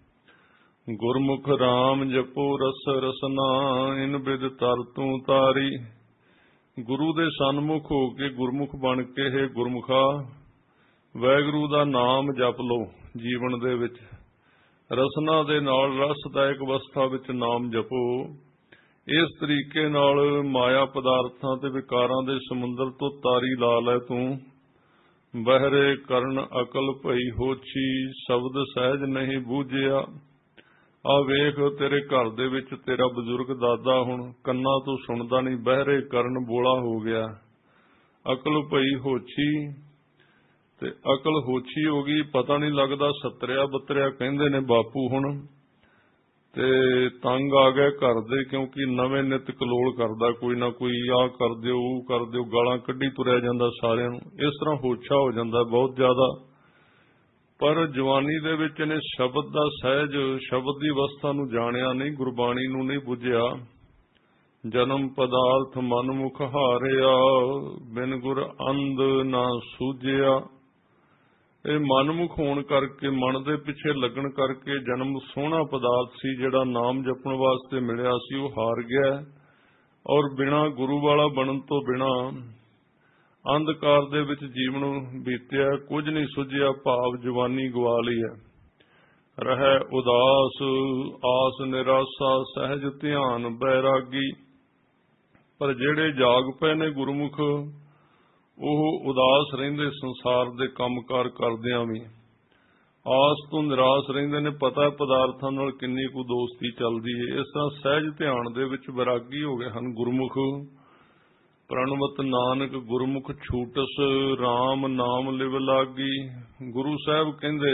ਗੁਰਮੁਖ ਰਾਮ ਜਪੋ ਰਸ ਰਸਨਾ, ਇਨ ਬਿਦ ਤਰ ਤੂੰ ਤਾਰੀ। ਗੁਰੂ ਦੇ ਸਨਮੁਖ ਹੋ ਕੇ, ਗੁਰਮੁਖ ਬਣ ਕੇ, ਹੈ ਗੁਰਮੁਖਾ ਵਾਹਿਗੁਰੂ ਦਾ ਨਾਮ ਜਪ ਲਓ ਜੀਵਨ ਦੇ ਵਿੱਚ। ਰਸਨਾ ਦੇ ਨਾਲ ਰਸਦਾਇਕ ਅਵਸਥਾ ਵਿੱਚ ਨਾਮ ਜਪੋ। ਇਸ ਤਰੀਕੇ ਨਾਲ ਮਾਇਆ ਪਦਾਰਥਾਂ ਤੇ ਵਿਕਾਰਾਂ ਦੇ ਸਮੁੰਦਰ ਤੋਂ ਤਾਰੀ ਲਾ ਲੈ ਤੂੰ। ਬਹਿਰੇ ਕਰਨ ਅਕਲ ਭਈ ਹੋਛੀ, ਸ਼ਬਦ ਸਹਿਜ ਨਹੀਂ ਬੂਝਿਆ। ਆ ਵੇਖ ਤੇਰੇ ਘਰ ਦੇ ਵਿੱਚ ਤੇਰਾ ਬਜ਼ੁਰਗ ਦਾਦਾ ਹੁਣ ਕੰਨਾਂ ਤੋਂ ਸੁਣਦਾ ਨਹੀਂ, ਬਹਿਰੇ ਕਰਨ ਬੋਲਾ ਹੋ ਗਿਆ। ਅਕਲ ਭਈ ਹੋਛੀ, ਤੇ ਅਕਲ ਹੋਛੀ ਹੋ ਗਈ, ਪਤਾ ਨਹੀਂ ਲੱਗਦਾ। ਸਤਰਿਆ ਬਤਰਿਆ ਕਹਿੰਦੇ ਨੇ ਬਾਪੂ ਹੁਣ, ਤੇ ਤੰਗ ਆ ਗਏ ਘਰ ਦੇ, ਕਿਉਂਕਿ ਨਵੇਂ ਨਿਤ ਕਲੋਲ ਕਰਦਾ ਕੋਈ ਨਾ ਕੋਈ, ਆਹ ਕਰ ਦਿਓ ਉਹ ਕਰ ਦਿਓ, ਗਾਲਾਂ ਕੱਢੀ ਤੁਰਿਆ ਜਾਂਦਾ ਸਾਰਿਆਂ ਨੂੰ। ਇਸ ਤਰ੍ਹਾਂ ਹੋਛਾ ਹੋ ਜਾਂਦਾ ਬਹੁਤ ਜ਼ਿਆਦਾ। ਪਰ ਜਵਾਨੀ ਦੇ ਵਿੱਚ ਇਹਨੇ ਸ਼ਬਦ ਦਾ ਸਹਿਜ, ਸ਼ਬਦ ਦੀ ਅਵਸਥਾ ਨੂੰ ਜਾਣਿਆ ਨਹੀਂ, ਗੁਰਬਾਣੀ ਨੂੰ ਨਹੀਂ ਬੁੱਝਿਆ। ਜਨਮ ਪਦਾਰਥ ਮਨ ਮੁਖ ਹਾਰਿਆ, ਬਿਨ ਗੁਰ ਅੰਧ ਨਾ ਸੂਝਿਆ। ਇਹ ਮਨਮੁਖ ਹੋਣ ਕਰਕੇ, ਮਨ ਦੇ ਪਿੱਛੇ ਲੱਗਣ ਕਰਕੇ ਜਨਮ ਸੋਹਣਾ ਪਦਾਰਥ ਸੀ ਜਿਹੜਾ ਨਾਮ ਜਪਣ ਵਾਸਤੇ ਮਿਲਿਆ ਸੀ, ਉਹ ਹਾਰ ਗਿਆ। ਔਰ ਬਿਨਾਂ ਗੁਰੂ ਵਾਲਾ ਬਣਨ ਤੋਂ ਬਿਨਾਂ ਅੰਧਕਾਰ ਦੇ ਵਿੱਚ ਜੀਵਨ ਬੀਤਿਆ, ਕੁਝ ਨਹੀਂ ਸੁਝਿਆ, ਭਾਵ ਜਵਾਨੀ ਗਵਾ ਲਈ ਹੈ। ਰਹਿ ਉਦਾਸ ਆਸ ਨਿਰਾਸ਼ਾ, ਸਹਿਜ ਧਿਆਨ ਬੈਰਾਗੀ। ਪਰ ਜਿਹੜੇ ਜਾਗ ਪਏ ਨੇ ਗੁਰਮੁਖ, ਉਹ ਉਦਾਸ ਰਹਿੰਦੇ ਸੰਸਾਰ ਦੇ ਕੰਮਕਾਰ ਕਰਦਿਆਂ ਵੀ, ਆਸ ਤੋਂ ਨਿਰਾਸ਼ ਰਹਿੰਦੇ ਨੇ। ਪਤਾ ਪਦਾਰਥਾਂ ਨਾਲ ਕਿੰਨੀ ਕੁ ਦੋਸਤੀ ਚੱਲਦੀ ਹੈ। ਇਸ ਤਰ੍ਹਾਂ ਸਹਿਜ ਧਿਆਨ ਦੇ ਵਿੱਚ ਵਿਰਾਗੀ ਹੋ ਗਏ ਹਨ ਗੁਰਮੁਖ। ਪ੍ਰਣਵਤ ਨਾਨਕ ਗੁਰਮੁਖ ਛੂਟਸ, RAM ਨਾਮ ਲਿਵ ਲਾਗੀ। ਗੁਰੂ ਸਾਹਿਬ ਕਹਿੰਦੇ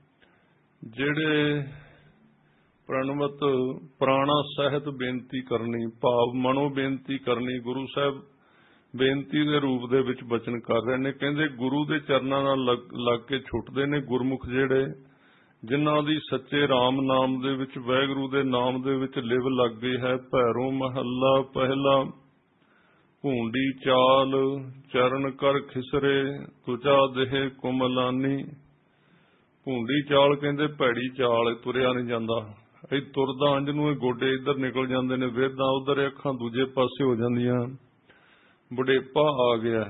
ਜਿਹੜੇ ਪ੍ਰਣਵਤ ਪ੍ਰਾਣਾ ਸਹਿਤ ਬੇਨਤੀ ਕਰਨੀ, ਭਾਵ ਮਨੋ ਬੇਨਤੀ ਕਰਨੀ, ਗੁਰੂ ਸਾਹਿਬ ਬੇਨਤੀ ਦੇ ਰੂਪ ਦੇ ਵਿੱਚ ਬਚਨ ਕਰ ਰਹੇ ਨੇ। ਕਹਿੰਦੇ ਗੁਰੂ ਦੇ ਚਰਨਾਂ ਨਾਲ ਲੱਗ ਕੇ ਛੁੱਟਦੇ ਨੇ ਗੁਰਮੁਖ, ਜਿਹੜੇ ਜਿਨ੍ਹਾਂ ਦੀ ਸੱਚੇ RAM ਨਾਮ ਦੇ ਵਿੱਚ, ਵਾਹਿਗੁਰੂ ਦੇ ਨਾਮ ਦੇ ਵਿੱਚ ਲਿਵ ਲੱਗ ਗਈ ਹੈ। ਭੈਰੋ ਮਹੱਲਾ ਪਹਿਲਾ। ਭੂੰਡੀ ਚਾਲ ਚਰਨ ਕਰ ਖਿਸਰੇ, ਤੁਚਾ ਦੇਹ ਕੁਮਲਾਨੀ। ਭੂੰਡੀ ਚਾਲ ਕਹਿੰਦੇ ਭੈੜੀ ਚਾਲ, ਤੁਰਿਆ ਨਹੀਂ ਜਾਂਦਾ। ਇਹ ਤੁਰਦਾ ਅੰਜ ਨੂੰ ਇਹ ਗੋਡੇ ਇੱਧਰ ਨਿਕਲ ਜਾਂਦੇ ਨੇ, ਵੇਦਾਂ ਉੱਧਰ, ਅੱਖਾਂ ਦੂਜੇ ਪਾਸੇ ਹੋ ਜਾਂਦੀਆਂ, ਬੁਢੇਪਾ ਆ ਗਿਆ।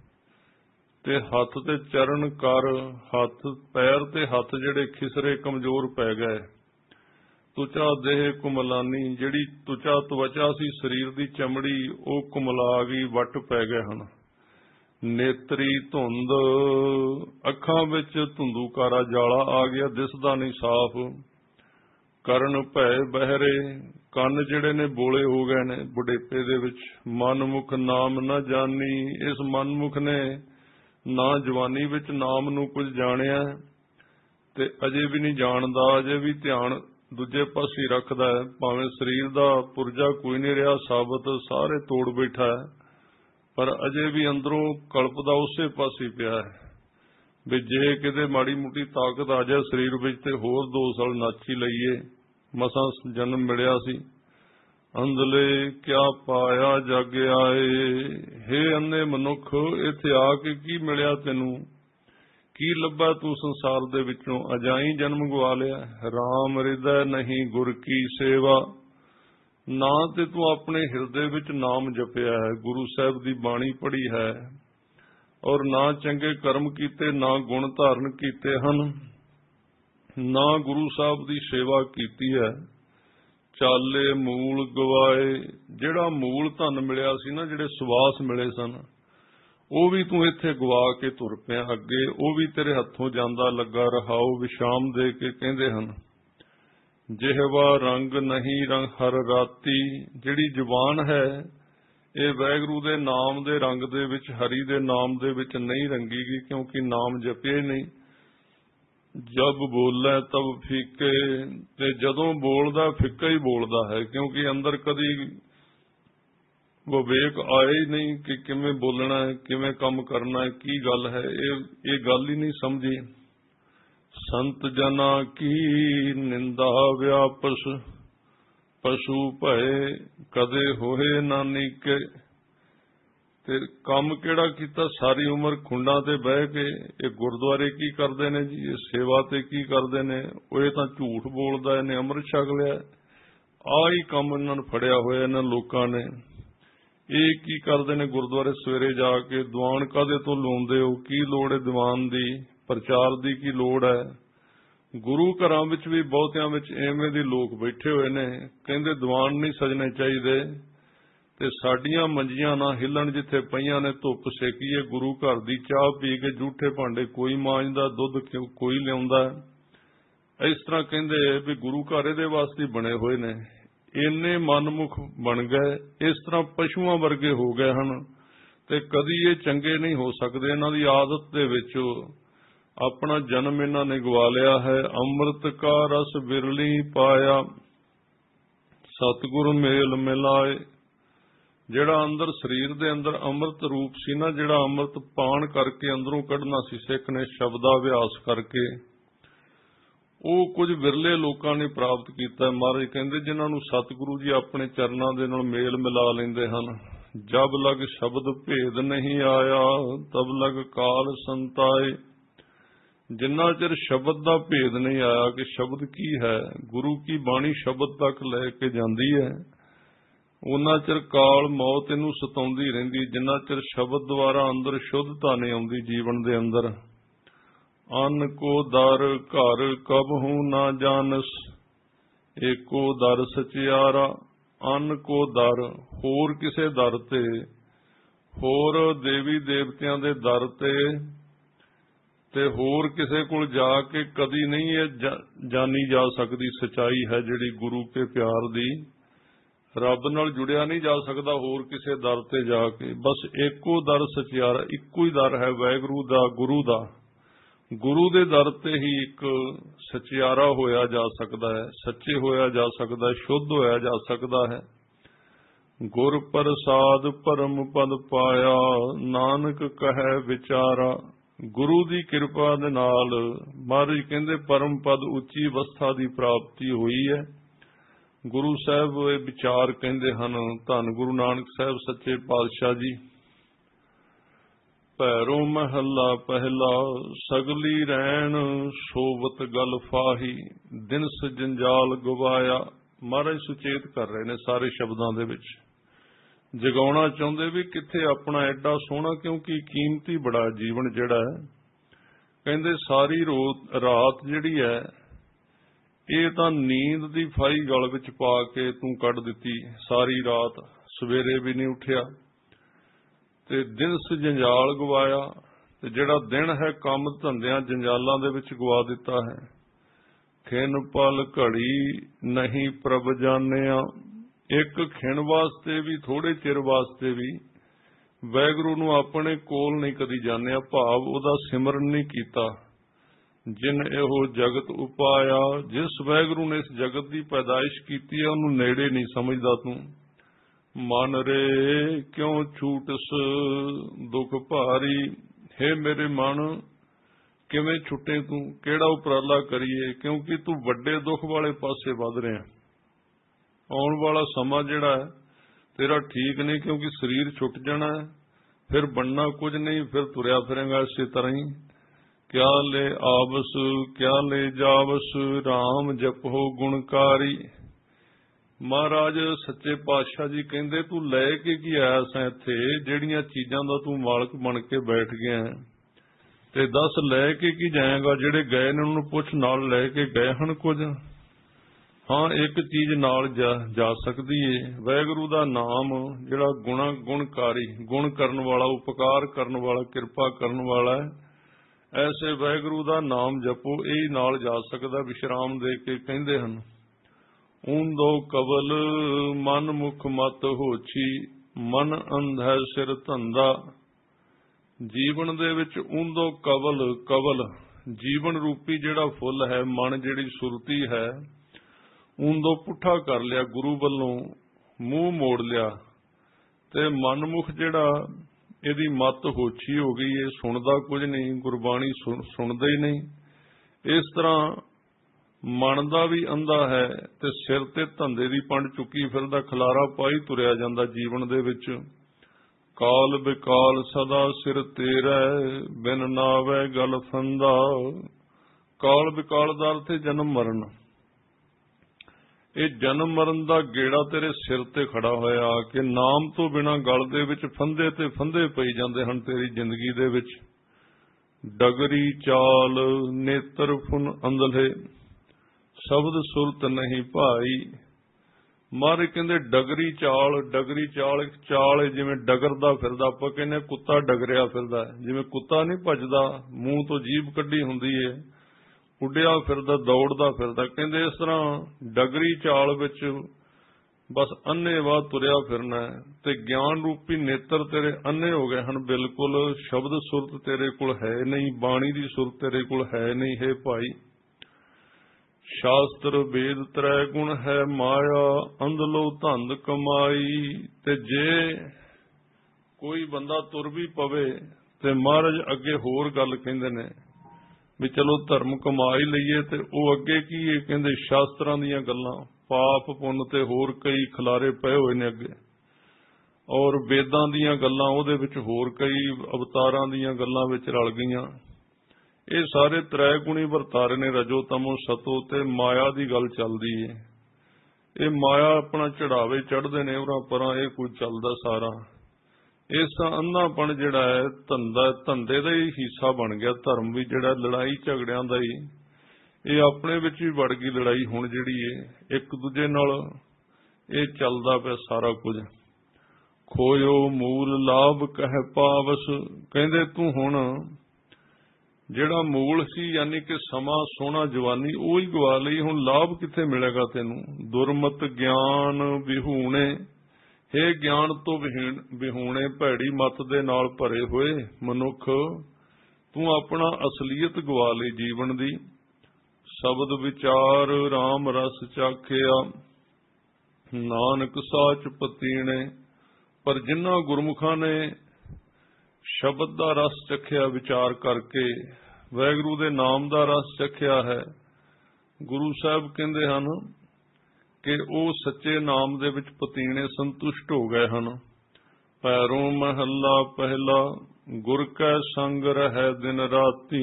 ਤੇ ਹੱਥ ਤੇ ਚਰਨ ਕਰ, ਹੱਥ ਪੈਰ ਤੇ ਹੱਥ ਜਿਹੜੇ ਖਿਸਰੇ, ਕਮਜ਼ੋਰ ਪੈ ਗਏ। ਤੁਚਾ ਦੇਹ ਕੁਮਲਾਨੀ, ਜਿਹੜੀ ਤੁਚਾ ਤਵਚਾ ਸੀ ਸਰੀਰ ਦੀ ਚਮੜੀ, ਉਹ ਕੁਮਲਾ ਗਈ, ਵੱਟ ਪੈ ਗਏ ਹਨ। ਨੇਤਰੀ ਧੁੰਦ, ਅੱਖਾਂ ਵਿੱਚ ਧੁੰਦੂਕਾਰਾ ਜਾਲਾ ਆ ਗਿਆ, ਦਿਸਦਾ ਨਹੀਂ ਸਾਫ਼। ਕਰਨ ਭੈ ਬਹਿਰੇ, ਕੰਨ ਜਿਹੜੇ ਨੇ ਬੋਲੇ ਹੋ ਗਏ ਨੇ ਬੁਢੇਪੇ ਦੇ ਵਿੱਚ। ਮਨਮੁਖ ਨਾਮ ਨਾ ਜਾਣੀ, ਇਸ ਮਨਮੁਖ ਨੇ ਨਾ ਜਵਾਨੀ ਵਿੱਚ ਨਾਮ ਨੂੰ ਕੁਝ ਜਾਣਿਆ ਤੇ ਅਜੇ ਵੀ ਨਹੀਂ ਜਾਣਦਾ, ਅਜੇ ਵੀ ਧਿਆਨ ਦੂਜੇ ਪਾਸੇ ਰੱਖਦਾ ਹੈ। ਭਾਵੇਂ ਸਰੀਰ ਦਾ ਪੁਰਜਾ ਕੋਈ ਨਹੀਂ ਰਿਹਾ ਸਾਬਤ, ਸਾਰੇ ਤੋੜ ਬੈਠਾ ਹੈ, ਪਰ ਅਜੇ ਵੀ ਅੰਦਰੋਂ ਕਲਪਦਾ ਉਸੇ ਪਾਸੇ ਪਿਆ ਹੈ ਵੀ ਜੇ ਕਿਤੇ ਮਾੜੀ ਮੋਟੀ ਤਾਕਤ ਆ ਜਾਏ ਸਰੀਰ ਵਿੱਚ ਤੇ ਹੋਰ ਦੋ ਸਾਲ ਨਾਚੀ ਲਈਏ, ਮਸਾਂ ਜਨਮ ਮਿਲਿਆ ਸੀ। ਅੰਧਲੇ ਕਿਆ ਪਾਇਆ ਜਗ ਆਏ, ਹੇ ਅੰਨੇ ਮਨੁੱਖ, ਇੱਥੇ ਆ ਕੇ ਕੀ ਮਿਲਿਆ ਤੈਨੂੰ, ਕੀ ਲੱਭਾ ਤੂੰ ਸੰਸਾਰ ਦੇ ਵਿੱਚੋਂ, ਅਜਾਈ ਜਨਮ ਗਵਾ ਲਿਆ। ਰਾਮ ਹਿਰਦੈ ਨਹੀਂ ਗੁਰ ਕੀ ਸੇਵਾ, ਨਾ ਤੇ ਤੂੰ ਆਪਣੇ ਹਿਰਦੇ ਵਿੱਚ ਨਾਮ ਜਪਿਆ ਹੈ, ਗੁਰੂ ਸਾਹਿਬ ਦੀ ਬਾਣੀ ਪੜ੍ਹੀ ਹੈ, ਔਰ ਨਾ ਚੰਗੇ ਕਰਮ ਕੀਤੇ, ਨਾ ਗੁਣ ਧਾਰਨ ਕੀਤੇ ਹਨ, ਨਾ ਗੁਰੂ ਸਾਹਿਬ ਦੀ ਸੇਵਾ ਕੀਤੀ ਹੈ। ਚਾਲੇ ਮੂਲ ਗਵਾਏ, ਜਿਹੜਾ ਮੂਲ ਧਨ ਮਿਲਿਆ ਸੀ ਨਾ, ਜਿਹੜੇ ਸਵਾਸ ਮਿਲੇ ਸਨ, ਉਹ ਵੀ ਤੂੰ ਇੱਥੇ ਗਵਾ ਕੇ ਤੁਰ ਪਿਆ ਅੱਗੇ, ਉਹ ਵੀ ਤੇਰੇ ਹੱਥੋਂ ਜਾਂਦਾ ਲੱਗਾ। ਰਹਾਉ ਵਿਸ਼ਾਮ ਦੇ ਕੇ ਕਹਿੰਦੇ ਹਨ, ਜਿਹਵਾ ਰੰਗ ਨਹੀਂ ਰੰਗ ਹਰ ਰਾਤੀ, ਜਿਹੜੀ ਜ਼ੁਬਾਨ ਹੈ ਇਹ ਵਾਹਿਗੁਰੂ ਦੇ ਨਾਮ ਦੇ ਰੰਗ ਦੇ ਵਿੱਚ, ਹਰੀ ਦੇ ਨਾਮ ਦੇ ਵਿੱਚ ਨਹੀਂ ਰੰਗੀਗੀ, ਕਿਉਂਕਿ ਨਾਮ ਜਪਿਆ ਨਹੀਂ। ਜਬ ਬੋਲੇ ਤਬ ਫੀਕੇ, ਤੇ ਜਦੋਂ ਬੋਲਦਾ ਫਿੱਕਾ ਹੀ ਬੋਲਦਾ ਹੈ, ਕਿਉਂਕਿ ਅੰਦਰ ਕਦੀ ਵਿਵੇਕ ਆਏ ਹੀ ਨਹੀਂ ਕਿ ਕਿਵੇਂ ਬੋਲਣਾ ਹੈ, ਕਿਵੇਂ ਕੰਮ ਕਰਨਾ ਹੈ, ਕੀ ਗੱਲ ਹੈ, ਇਹ ਇਹ ਗੱਲ ਹੀ ਨਹੀਂ ਸਮਝੀ। ਸੰਤ ਜਨਾ ਕੀ ਨਿੰਦਾ ਵਿਆਪਸ, ਪਸ਼ੂ ਭਏ ਕਦੇ ਹੋਏ ਨਾ ਨੀਕੇ। ਤੇ ਕੰਮ ਕਿਹੜਾ ਕੀਤਾ, ਸਾਰੀ ਉਮਰ ਖੁੰਡਾਂ ਤੇ ਬਹਿ ਕੇ। ਇਹ ਗੁਰਦੁਆਰੇ ਕੀ ਕਰਦੇ ਨੇ ਜੀ, ਇਹ ਸੇਵਾ ਤੇ ਕੀ ਕਰਦੇ ਨੇ, ਉਹ ਇਹ ਤਾਂ ਝੂਠ ਬੋਲਦਾ, ਇਹਨੇ ਅੰਮ੍ਰਿਤ ਛਕ ਲਿਆ। ਆਹ ਹੀ ਕੰਮ ਇਹਨਾਂ ਨੂੰ ਫੜਿਆ ਹੋਇਆ ਇਹਨਾਂ ਲੋਕਾਂ ਨੇ। ਇਹ ਕੀ ਕਰਦੇ ਨੇ, ਗੁਰਦੁਆਰੇ ਸਵੇਰੇ ਜਾ ਕੇ ਦੀਵਾਨ ਕਾਹਦੇ ਤੋਂ ਲਾਉਂਦੇ ਹੋ, ਕੀ ਲੋੜ ਹੈ ਦੀਵਾਨ ਦੀ, ਪ੍ਰਚਾਰ ਦੀ ਕੀ ਲੋੜ ਹੈ। ਗੁਰੂ ਘਰਾਂ ਵਿੱਚ ਵੀ ਬਹੁਤਿਆਂ ਵਿੱਚ ਐਵੇਂ ਦੇ ਲੋਕ ਬੈਠੇ ਹੋਏ ਨੇ, ਕਹਿੰਦੇ ਦੀਵਾਨ ਨਹੀਂ ਸਜਣੇ ਚਾਹੀਦੇ, ਤੇ ਸਾਡੀਆਂ ਮੰਜੀਆਂ ਨਾ ਹਿੱਲਣ ਜਿੱਥੇ ਪਈਆਂ ਨੇ, ਧੁੱਪ ਸੇਕੀਏ, ਗੁਰੂ ਘਰ ਦੀ ਚਾਹ ਪੀ ਕੇ ਜੂਠੇ ਭਾਂਡੇ ਕੋਈ ਮਾਂਜਦਾ, ਦੁੱਧ ਕੋਈ ਲਿਆਉਂਦਾ। ਇਸ ਤਰ੍ਹਾਂ ਕਹਿੰਦੇ ਵੀ ਗੁਰੂ ਘਰ ਇਹਦੇ ਵਾਸਤੇ ਬਣੇ ਹੋਏ ਨੇ। ਇੰਨੇ ਮਨਮੁਖ ਬਣ ਗਏ, ਇਸ ਤਰ੍ਹਾਂ ਪਸ਼ੂਆਂ ਵਰਗੇ ਹੋ ਗਏ ਹਨ, ਤੇ ਕਦੀ ਇਹ ਚੰਗੇ ਨਹੀਂ ਹੋ ਸਕਦੇ। ਇਹਨਾਂ ਦੀ ਆਦਤ ਦੇ ਵਿੱਚ ਆਪਣਾ ਜਨਮ ਇਹਨਾਂ ਨੇ ਗਵਾ ਲਿਆ ਹੈ। ਅੰਮ੍ਰਿਤ ਕਾ ਰਸ ਬਿਰਲੀ ਪਾਇਆ, ਸਤਿਗੁਰ ਮੇਲ ਮਿਲਾਏ। ਜਿਹੜਾ ਅੰਦਰ ਸਰੀਰ ਦੇ ਅੰਦਰ ਅੰਮ੍ਰਿਤ ਰੂਪ ਸੀ ਨਾ, ਜਿਹੜਾ ਅੰਮ੍ਰਿਤ ਪਾਣ ਕਰਕੇ ਅੰਦਰੋਂ ਕੱਢਣਾ ਸੀ ਸਿੱਖ ਨੇ ਸ਼ਬਦਾਭਿਆਸ ਕਰਕੇ, ਉਹ ਕੁਝ ਵਿਰਲੇ ਲੋਕਾਂ ਨੇ ਪ੍ਰਾਪਤ ਕੀਤਾ। ਮਹਾਰਾਜ ਕਹਿੰਦੇ ਜਿਨ੍ਹਾਂ ਨੂੰ ਸਤਿਗੁਰੂ ਜੀ ਆਪਣੇ ਚਰਨਾਂ ਦੇ ਨਾਲ ਮੇਲ ਮਿਲਾ ਲੈਂਦੇ ਹਨ। ਜਬ ਲਗ ਸ਼ਬਦ ਭੇਦ ਨਹੀਂ ਆਇਆ ਤਬ ਲਗ ਕਾਲ ਸੰਤਾਏ। ਜਿੰਨਾ ਚਿਰ ਸ਼ਬਦ ਦਾ ਭੇਦ ਨਹੀਂ ਆਇਆ ਕਿ ਸ਼ਬਦ ਕੀ ਹੈ, ਗੁਰੂ ਕੀ ਬਾਣੀ ਸ਼ਬਦ ਤੱਕ ਲੈ ਕੇ ਜਾਂਦੀ ਹੈ, ਉਹਨਾਂ ਚਿਰ ਕਾਲ ਮੌਤ ਇਹਨੂੰ ਸਤਾਉਂਦੀ ਰਹਿੰਦੀ। ਜਿੰਨਾ ਚਿਰ ਸ਼ਬਦ ਦੁਆਰਾ ਅੰਦਰ ਸ਼ੁੱਧਤਾ ਨਹੀਂ ਆਉਂਦੀ ਜੀਵਨ ਦੇ ਅੰਦਰ। ਅੰਨ ਕੋ ਦਰ ਘਰ ਕਬਹੂ ਨਾ ਜਾਣਸ, ਏਕੋ ਦਰ ਸਚਿਆਰਾ। ਅੰਨ ਕੋ ਦਰ, ਹੋਰ ਕਿਸੇ ਦਰ ਤੇ, ਹੋਰ ਦੇਵੀ ਦੇਵਤਿਆਂ ਦੇ ਦਰ ਤੇ ਤੇ ਹੋਰ ਕਿਸੇ ਕੋਲ ਜਾ ਕੇ ਕਦੀ ਨਹੀਂ ਇਹ ਜਾਣੀ ਜਾ ਸਕਦੀ ਸਚਾਈ ਹੈ ਜਿਹੜੀ ਗੁਰੂ ਕੇ ਪਿਆਰ ਦੀ। ਰੱਬ ਨਾਲ ਜੁੜਿਆ ਨਹੀਂ ਜਾ ਸਕਦਾ ਹੋਰ ਕਿਸੇ ਦਰ ਤੇ ਜਾ ਕੇ। ਬਸ ਏਕੋ ਦਰ ਸਚਿਆਰਾ, ਇੱਕੋ ਹੀ ਦਰ ਹੈ ਵਾਹਿਗੁਰੂ ਦਾ, ਗੁਰੂ ਦਾ। ਗੁਰੂ ਦੇ ਦਰ ਤੇ ਹੀ ਇੱਕ ਸਚਿਆਰਾ ਹੋਇਆ ਜਾ ਸਕਦਾ ਹੈ, ਸੱਚੇ ਹੋਇਆ ਜਾ ਸਕਦਾ ਹੈ, ਸ਼ੁੱਧ ਹੋਇਆ ਜਾ ਸਕਦਾ ਹੈ। ਗੁਰ ਪ੍ਰਸਾਦ ਪਰਮ ਪਦ ਪਾਇਆ, ਨਾਨਕ ਕਹੈ ਵਿਚਾਰਾ। ਗੁਰੂ ਦੀ ਕਿਰਪਾ ਦੇ ਨਾਲ ਮਹਾਰਾਜ ਕਹਿੰਦੇ ਪਰਮ ਪਦ, ਉੱਚੀ ਅਵਸਥਾ ਦੀ ਪ੍ਰਾਪਤੀ ਹੋਈ ਹੈ। ਗੁਰੂ ਸਾਹਿਬ ਇਹ ਵਿਚਾਰ ਕਹਿੰਦੇ ਹਨ। ਧੰਨ ਗੁਰੂ ਨਾਨਕ ਸਾਹਿਬ ਸੱਚੇ ਪਾਤਸ਼ਾਹ ਜੀ। ਭੈਰੋ ਮਹੱਲਾ ਪਹਿਲਾ, ਸਗਲੀ ਰਹਿਣ ਸੋਵਤ ਗਲ ਫਾਹੀ, ਦਿਨਸ ਜੰਜਾਲ ਗਵਾਇਆ। ਮਹਾਰਾਜ ਸੁਚੇਤ ਕਰ ਰਹੇ ਨੇ ਸਾਰੇ ਸ਼ਬਦਾਂ ਦੇ ਵਿੱਚ। ਜਗਾਉਣਾ ਚਾਹੁੰਦੇ ਵੀ ਕਿੱਥੇ ਆਪਣਾ ਐਡਾ ਸੋਹਣਾ, ਕਿਉਂਕਿ ਕੀਮਤੀ ਬੜਾ ਜੀਵਨ ਜਿਹੜਾ ਹੈ। ਕਹਿੰਦੇ ਸਾਰੀ ਰਾਤ ਜਿਹੜੀ ਹੈ ਇਹ ਤਾਂ ਨੀਂਦ ਦੀ ਫਾਈ ਗਲ ਵਿੱਚ ਪਾ ਕੇ ਤੂੰ ਕੱਢ ਦਿੱਤੀ। ਸਾਰੀ ਰਾਤ ਸਵੇਰੇ ਵੀ ਨਹੀਂ ਉੱਠਿਆ ਤੇ ਦਿਨਸ ਜੰਜਾਲ ਗਵਾਇਆ। ਤੇ ਜਿਹੜਾ ਦਿਨ ਹੈ ਕੰਮ ਧੰਦਿਆਂ ਜੰਜਾਲਾਂ ਦੇ ਵਿੱਚ ਗਵਾ ਦਿੱਤਾ ਹੈ। ਖਿਨ ਪਲ ਘੜੀ ਨਹੀਂ ਪ੍ਰਭ ਜਾਣਿਆ, ਇੱਕ ਖਿਣ ਵਾਸਤੇ ਵੀ, ਥੋੜੇ ਚਿਰ ਵਾਸਤੇ ਵੀ ਵਾਹਿਗੁਰੂ ਨੂੰ ਆਪਣੇ ਕੋਲ ਨਹੀਂ ਕਦੀ ਜਾਣਿਆ, ਭਾਵ ਉਹਦਾ ਸਿਮਰਨ ਨਹੀਂ ਕੀਤਾ। ਜਿਨ ਇਹੋ ਜਗਤ ਉਪਾਇਆ, ਜਿਸ ਵਾਹਿਗੁਰੂ ਨੇ ਇਸ ਜਗਤ ਦੀ ਪੈਦਾਇਸ਼ ਕੀਤੀ ਹੈ ਉਹਨੂੰ ਨੇੜੇ ਨਹੀਂ ਸਮਝਦਾ ਤੂੰ। ਮਨ ਰੇ ਕਿਉਂ ਛੂਟਸ ਦੁੱਖ ਭਾਰੀ, ਹੇ ਮੇਰੇ ਮਨ ਕਿਵੇਂ ਛੁੱਟੇ ਤੂੰ, ਕਿਹੜਾ ਉਪਰਾਲਾ ਕਰੀਏ, ਕਿਉਂਕਿ ਤੂੰ ਵੱਡੇ ਦੁੱਖ ਵਾਲੇ ਪਾਸੇ ਵੱਧ ਰਿਹਾ। ਆਉਣ ਵਾਲਾ ਸਮਾਂ ਜਿਹੜਾ ਹੈ ਤੇਰਾ ਠੀਕ ਨਹੀਂ, ਕਿਉਂਕਿ ਸਰੀਰ ਛੁੱਟ ਜਾਣਾ ਹੈ, ਫਿਰ ਬਣਨਾ ਕੁਝ ਨਹੀਂ, ਫਿਰ ਤੁਰਿਆ ਫਿਰੇਗਾ ਇਸੇ ਤਰ੍ਹਾਂ ਹੀ। ਕਿਆ ਲੈ ਆਵਸ ਕਿਆ ਲੈ ਜਾਵਸ, ਰਾਮ ਜਪੋ ਗੁਣਕਾਰੀ। ਮਹਾਰਾਜ ਸੱਚੇ ਪਾਤਸ਼ਾਹ ਜੀ ਕਹਿੰਦੇ ਤੂੰ ਲੈ ਕੇ ਕੀ ਆਇਆ ਸੈਂ ਇੱਥੇ, ਜਿਹੜੀਆਂ ਚੀਜ਼ਾਂ ਦਾ ਤੂੰ ਮਾਲਕ ਬਣ ਕੇ ਬੈਠ ਗਿਆ ਤੇ ਦੱਸ ਲੈ ਕੇ ਕੀ ਜਾਏਗਾ। ਜਿਹੜੇ ਗਏ ਨੇ ਉਹਨੂੰ ਪੁੱਛ ਨਾਲ ਲੈ ਕੇ ਗਏ ਹਨ ਕੁਝ। ਹਾਂ, ਇੱਕ ਚੀਜ਼ ਨਾਲ ਜਾ ਜਾ ਸਕਦੀ ਏ, ਵਾਹਿਗੁਰੂ ਦਾ ਨਾਮ ਜਿਹੜਾ ਗੁਣਾ ਗੁਣਕਾਰੀ, ਗੁਣ ਕਰਨ ਵਾਲਾ, ਉਪਕਾਰ ਕਰਨ ਵਾਲਾ, ਕਿਰਪਾ ਕਰਨ ਵਾਲਾ ਹੈ। ਐਸੇ ਵਾਹਿਗੁਰੂ ਦਾ ਨਾਮ ਜਪੋ, ਇਹ ਨਾਲ ਜਾ ਸਕਦਾ। ਵਿਸ਼ਰਾਮ ਦੇ ਕੇ ਕਹਿੰਦੇ ਹਨ, ਊਂਦੋ ਕਵਲ ਮਨ ਮੁਖ ਮਤ ਹੋਛੀ, ਮਨ ਅੰਧੈ ਸਿਰ ਧੰਦਾ। ਜੀਵਨ ਦੇ ਵਿੱਚ ਊਂਦੋ ਕਵਲ, ਕਵਲ ਜੀਵਨ ਰੂਪੀ ਜਿਹੜਾ ਫੁੱਲ ਹੈ, ਮਨ ਜਿਹੜੀ ਸੁਰਤੀ ਹੈ, ਊਂਦੋ ਪੁੱਠਾ ਕਰ ਲਿਆ, ਗੁਰੂ ਵੱਲੋਂ ਮੂੰਹ ਮੋੜ ਲਿਆ ਤੇ ਮਨਮੁਖ ਜਿਹੜਾ ਇਹਦੀ ਮੱਤ ਹੋਛੀ ਹੋ ਗਈ, ਇਹ ਸੁਣਦਾ ਕੁਝ ਨਹੀਂ, ਗੁਰਬਾਣੀ ਸੁਣਦਾ ਹੀ ਨਹੀਂ। ਇਸ ਤਰ੍ਹਾਂ ਮਨ ਦਾ ਵੀ ਅੰਧਾ ਹੈ ਤੇ ਸਿਰ ਤੇ ਧੰਦੇ ਦੀ ਪੰਡ ਚੁੱਕੀ ਫਿਰਦਾ, ਖਲਾਰਾ ਪਾਈ ਤੁਰਿਆ ਜਾਂਦਾ ਜੀਵਨ ਦੇ ਵਿੱਚ। ਕਾਲ ਬਿਕਾਲ ਸਦਾ ਸਿਰ ਤੇਰਾ, ਬਿਨ ਨਾਵੇ ਗਲ ਫੰਦਾ। ਕਾਲ ਬਿਕਾਲ ਦਾ ਅਰਥ ਹੈ ਜਨਮ ਮਰਨ। ਇਹ ਜਨਮ ਮਰਨ ਦਾ ਗੇੜਾ ਤੇਰੇ ਸਿਰ ਤੇ ਖੜਾ ਹੋਇਆ ਕਿ ਨਾਮ ਤੋਂ ਬਿਨਾਂ ਗਲ ਦੇ ਵਿੱਚ ਫੰਦੇ ਤੇ ਫੰਦੇ ਪਈ ਜਾਂਦੇ ਹਨ ਤੇਰੀ ਜ਼ਿੰਦਗੀ ਦੇ ਵਿੱਚ। ਡਗਰੀ ਚਾਲ ਨੇਤਰ ਫੁਨ ਅੰਧਲੇ, ਸ਼ਬਦ ਸੁਰਤ ਨਹੀਂ ਭਾਈ। ਮਾਰੇ ਕਹਿੰਦੇ ਡਗਰੀ ਚਾਲ, ਡਗਰੀ ਚਾਲ ਇੱਕ ਚਾਲ ਹੈ ਜਿਵੇਂ ਡਗਰਦਾ ਫਿਰਦਾ। ਆਪਾਂ ਕਹਿੰਦੇ ਕੁੱਤਾ ਡਗਰਿਆ ਫਿਰਦਾ, ਜਿਵੇਂ ਕੁੱਤਾ ਨਹੀਂ ਭੱਜਦਾ, ਮੂੰਹ ਤੋਂ ਜੀਭ ਕੱਢੀ ਹੁੰਦੀ ਹੈ, ਉੱਡਿਆ ਫਿਰਦਾ, ਦੌੜਦਾ ਫਿਰਦਾ। ਕਹਿੰਦੇ ਇਸ ਤਰ੍ਹਾਂ ਡਗਰੀ ਚਾਲ ਵਿੱਚ ਬਸ ਅੰਨ੍ਹੇਵਾਹ ਤੁਰਿਆ ਫਿਰਨਾ ਹੈ ਤੇ ਗਿਆਨ ਰੂਪੀ ਨੇਤਰ ਤੇਰੇ ਅੰਨ੍ਹੇ ਹੋ ਗਏ ਹਨ ਬਿਲਕੁਲ। ਸ਼ਬਦ ਸੁਰਤ ਤੇਰੇ ਕੋਲ ਹੈ ਨਹੀਂ, ਬਾਣੀ ਦੀ ਸੁਰਤ ਤੇਰੇ ਕੋਲ ਹੈ ਨਹੀਂ। ਹੈ ਭਾਈ, ਸ਼ਾਸਤਰ ਵੇਦ ਤ੍ਰੈ ਗੁਣ ਹੈ ਮਾਇਆ, ਅੰਧਲੋ ਧੰਦ ਕਮਾਈ। ਤੇ ਜੇ ਕੋਈ ਬੰਦਾ ਤੁਰ ਵੀ ਪਵੇ ਤੇ ਮਹਾਰਾਜ ਅੱਗੇ ਹੋਰ ਗੱਲ ਕਹਿੰਦੇ ਨੇ, ਵੀ ਚਲੋ ਧਰਮ ਕਮਾ ਹੀ ਲਈਏ, ਤੇ ਉਹ ਅੱਗੇ ਕੀ ਇਹ ਕਹਿੰਦੇ ਸ਼ਾਸਤਰਾਂ ਦੀਆਂ ਗੱਲਾਂ, ਪਾਪ ਪੁੰਨ ਤੇ ਹੋਰ ਕਈ ਖਿਲਾਰੇ ਪਏ ਹੋਏ ਨੇ ਅੱਗੇ, ਔਰ ਵੇਦਾਂ ਦੀਆਂ ਗੱਲਾਂ ਉਹਦੇ ਵਿੱਚ ਹੋਰ ਕਈ ਅਵਤਾਰਾਂ ਦੀਆਂ ਗੱਲਾਂ ਵਿੱਚ ਰਲ ਗਈਆਂ। ਇਹ ਸਾਰੇ ਤ੍ਰੈ ਗੁਣੀ ਵਰਤਾਰੇ ਨੇ, ਰਜੋ ਤਮੋ ਸਤੋ, ਤੇ ਮਾਇਆ ਦੀ ਗੱਲ ਚੱਲਦੀ ਏ। ਇਹ ਮਾਇਆ ਆਪਣਾ ਚੜਾਵੇ ਚੜ੍ਹਦੇ ਨੇ ਉਰਾਂ ਪਰਾਂ, ਇਹ ਕੁਝ ਚੱਲਦਾ ਸਾਰਾ। ਇਸ ਤਾਂ ਅੰਧਾਪਣ ਜਿਹੜਾ ਹੈ ਧੰਦਾ ਧੰਦੇ ਦਾ ਹੀ ਹਿੱਸਾ ਬਣ ਗਿਆ। ਧਰਮ ਵੀ ਜਿਹੜਾ ਲੜਾਈ ਝਗੜਿਆਂ ਦਾ ਹੀ, ਇਹ ਆਪਣੇ ਵਿੱਚ ਵੀ ਵੜ ਗਈ ਲੜਾਈ ਹੁਣ ਜਿਹੜੀ ਏ ਇੱਕ ਦੂਜੇ ਨਾਲ, ਇਹ ਚੱਲਦਾ ਪਿਆ ਸਾਰਾ ਕੁਝ। ਖੋਇਓ ਮੂਲ ਲਾਭ ਕਹਿ ਪਾਵਸ, ਕਹਿੰਦੇ ਤੂੰ ਹੁਣ ਜਿਹੜਾ ਮੂਲ ਸੀ ਯਾਨੀ ਕਿ ਸਮਾਂ ਸੋਹਣਾ ਜਵਾਨੀ ਉਹ ਹੀ ਗਵਾ ਲਈ, ਹੁਣ ਲਾਭ ਕਿੱਥੇ ਮਿਲੇਗਾ ਤੈਨੂੰ। ਦੁਰਮਤ ਗਿਆਨ ਵਿਹੂਣੇ, ਹੇ ਗਿਆਨ ਤੋਂ ਵਿਹੂਣੇ, ਭੈੜੀ ਮੱਤ ਦੇ ਨਾਲ ਭਰੇ ਹੋਏ ਮਨੁੱਖ, ਤੂੰ ਆਪਣਾ ਅਸਲੀਅਤ ਗਵਾ ਲਈ ਜੀਵਨ ਦੀ। ਸ਼ਬਦ ਵਿਚਾਰ ਰਾਮ ਰਸ ਚਾਖਿਆ, ਨਾਨਕ ਸਾਚ ਪਤੀਣੇ, ਪਰ ਜਿਨ੍ਹਾਂ ਗੁਰਮੁਖਾਂ ਨੇ ਸ਼ਬਦ ਦਾ ਰਸ ਚਖਿਆ, ਵਿਚਾਰ ਕਰਕੇ ਵਾਹਿਗੁਰੂ ਦੇ ਨਾਮ ਦਾ ਰਸ ਚਖਿਆ ਹੈ, ਗੁਰੂ ਸਾਹਿਬ ਕਹਿੰਦੇ ਹਨ ਕਿ ਉਹ ਸੱਚੇ ਨਾਮ ਦੇ ਵਿੱਚ ਪਤੀਣੇ ਸੰਤੁਸ਼ਟ ਹੋ ਗਏ ਹਨ। ਪੈਰੋਂ ਮਹੱਲਾ ਪਹਿਲਾ, ਗੁਰ ਕੈ ਸੰਗ ਰਹਿ ਦਿਨ ਰਾਤੀ,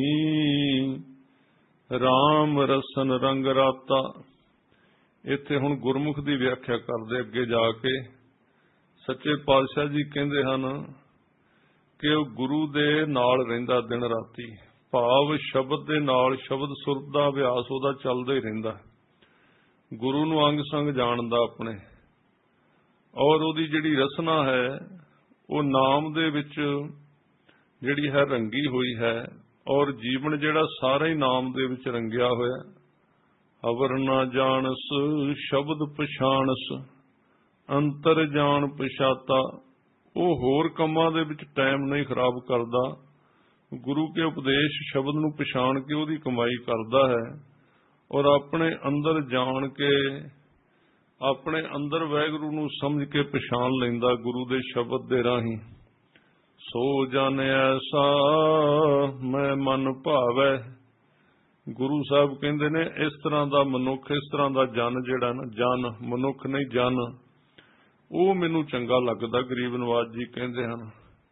ਰਾਮ ਰਸਨ ਰੰਗ ਰਾਤਾ। ਇੱਥੇ ਹੁਣ ਗੁਰਮੁਖ ਦੀ ਵਿਆਖਿਆ ਕਰਦੇ ਅੱਗੇ ਜਾ ਕੇ। ਸੱਚੇ ਪਾਤਸ਼ਾਹ ਜੀ ਕਹਿੰਦੇ ਹਨ ਕਿ ਉਹ ਗੁਰੂ ਦੇ ਨਾਲ ਰਹਿੰਦਾ ਦਿਨ ਰਾਤੀ, ਭਾਵ ਸ਼ਬਦ ਦੇ ਨਾਲ, ਸ਼ਬਦ ਸੁਰਤ ਦਾ ਅਭਿਆਸ ਉਹਦਾ ਚੱਲਦਾ ਹੀ ਰਹਿੰਦਾ, ਗੁਰੂ ਨੂੰ ਅੰਗ ਸੰਗ ਜਾਣਦਾ ਆਪਣੇ, ਔਰ ਉਹਦੀ ਜਿਹੜੀ ਰਸਨਾ ਹੈ ਉਹ ਨਾਮ ਦੇ ਵਿੱਚ ਜਿਹੜੀ ਹੈ ਰੰਗੀ ਹੋਈ ਹੈ, ਔਰ ਜੀਵਨ ਜਿਹੜਾ ਸਾਰਾ ਹੀ ਨਾਮ ਦੇ ਵਿੱਚ ਰੰਗਿਆ ਹੋਇਆ। ਅਵਰ ਨਾ ਜਾਣਸ ਸ਼ਬਦ ਪਛਾਣਸ, ਅੰਤਰ ਜਾਣ ਪਛਾਤਾ। ਉਹ ਹੋਰ ਕੰਮਾਂ ਦੇ ਵਿੱਚ ਟਾਈਮ ਨਹੀਂ ਖਰਾਬ ਕਰਦਾ, ਗੁਰੂ ਕੇ ਉਪਦੇਸ਼ ਸ਼ਬਦ ਨੂੰ ਪਛਾਣ ਕੇ ਉਹਦੀ ਕਮਾਈ ਕਰਦਾ ਹੈ, ਔਰ ਆਪਣੇ ਅੰਦਰ ਜਾਣ ਕੇ, ਆਪਣੇ ਅੰਦਰ ਵਾਹਿਗੁਰੂ ਨੂੰ ਸਮਝ ਕੇ ਪਛਾਣ ਲੈਂਦਾ ਗੁਰੂ ਦੇ ਸ਼ਬਦ ਦੇ ਰਾਹੀਂ। ਸੋ ਜਨ ਐਸਾ ਮੈਂ ਮਨ ਭਾਵੈ, ਗੁਰੂ ਸਾਹਿਬ ਕਹਿੰਦੇ ਨੇ ਇਸ ਤਰ੍ਹਾਂ ਦਾ ਮਨੁੱਖ, ਇਸ ਤਰ੍ਹਾਂ ਦਾ ਜਨ ਜਿਹੜਾ ਨਾ, ਜਨ ਮਨੁੱਖ ਨਹੀਂ ਜਨ, ਉਹ ਮੈਨੂੰ ਚੰਗਾ ਲੱਗਦਾ। ਗਰੀਬ ਨਵਾਜ ਜੀ ਕਹਿੰਦੇ ਹਨ,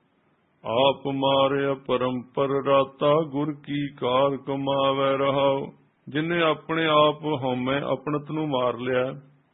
ਆਪ ਮਾਰਿਆ ਪਰੰਪਰ ਰਾਤਾ, ਗੁਰ ਕੀ ਕਾਰ ਕਮਾਵੇ ਰਹਾਉ। ਜਿਨੇ ਆਪਣੇ ਆਪ ਹਉਮੈ ਆਪਣਤ ਨੂੰ ਮਾਰ ਲਿਆ,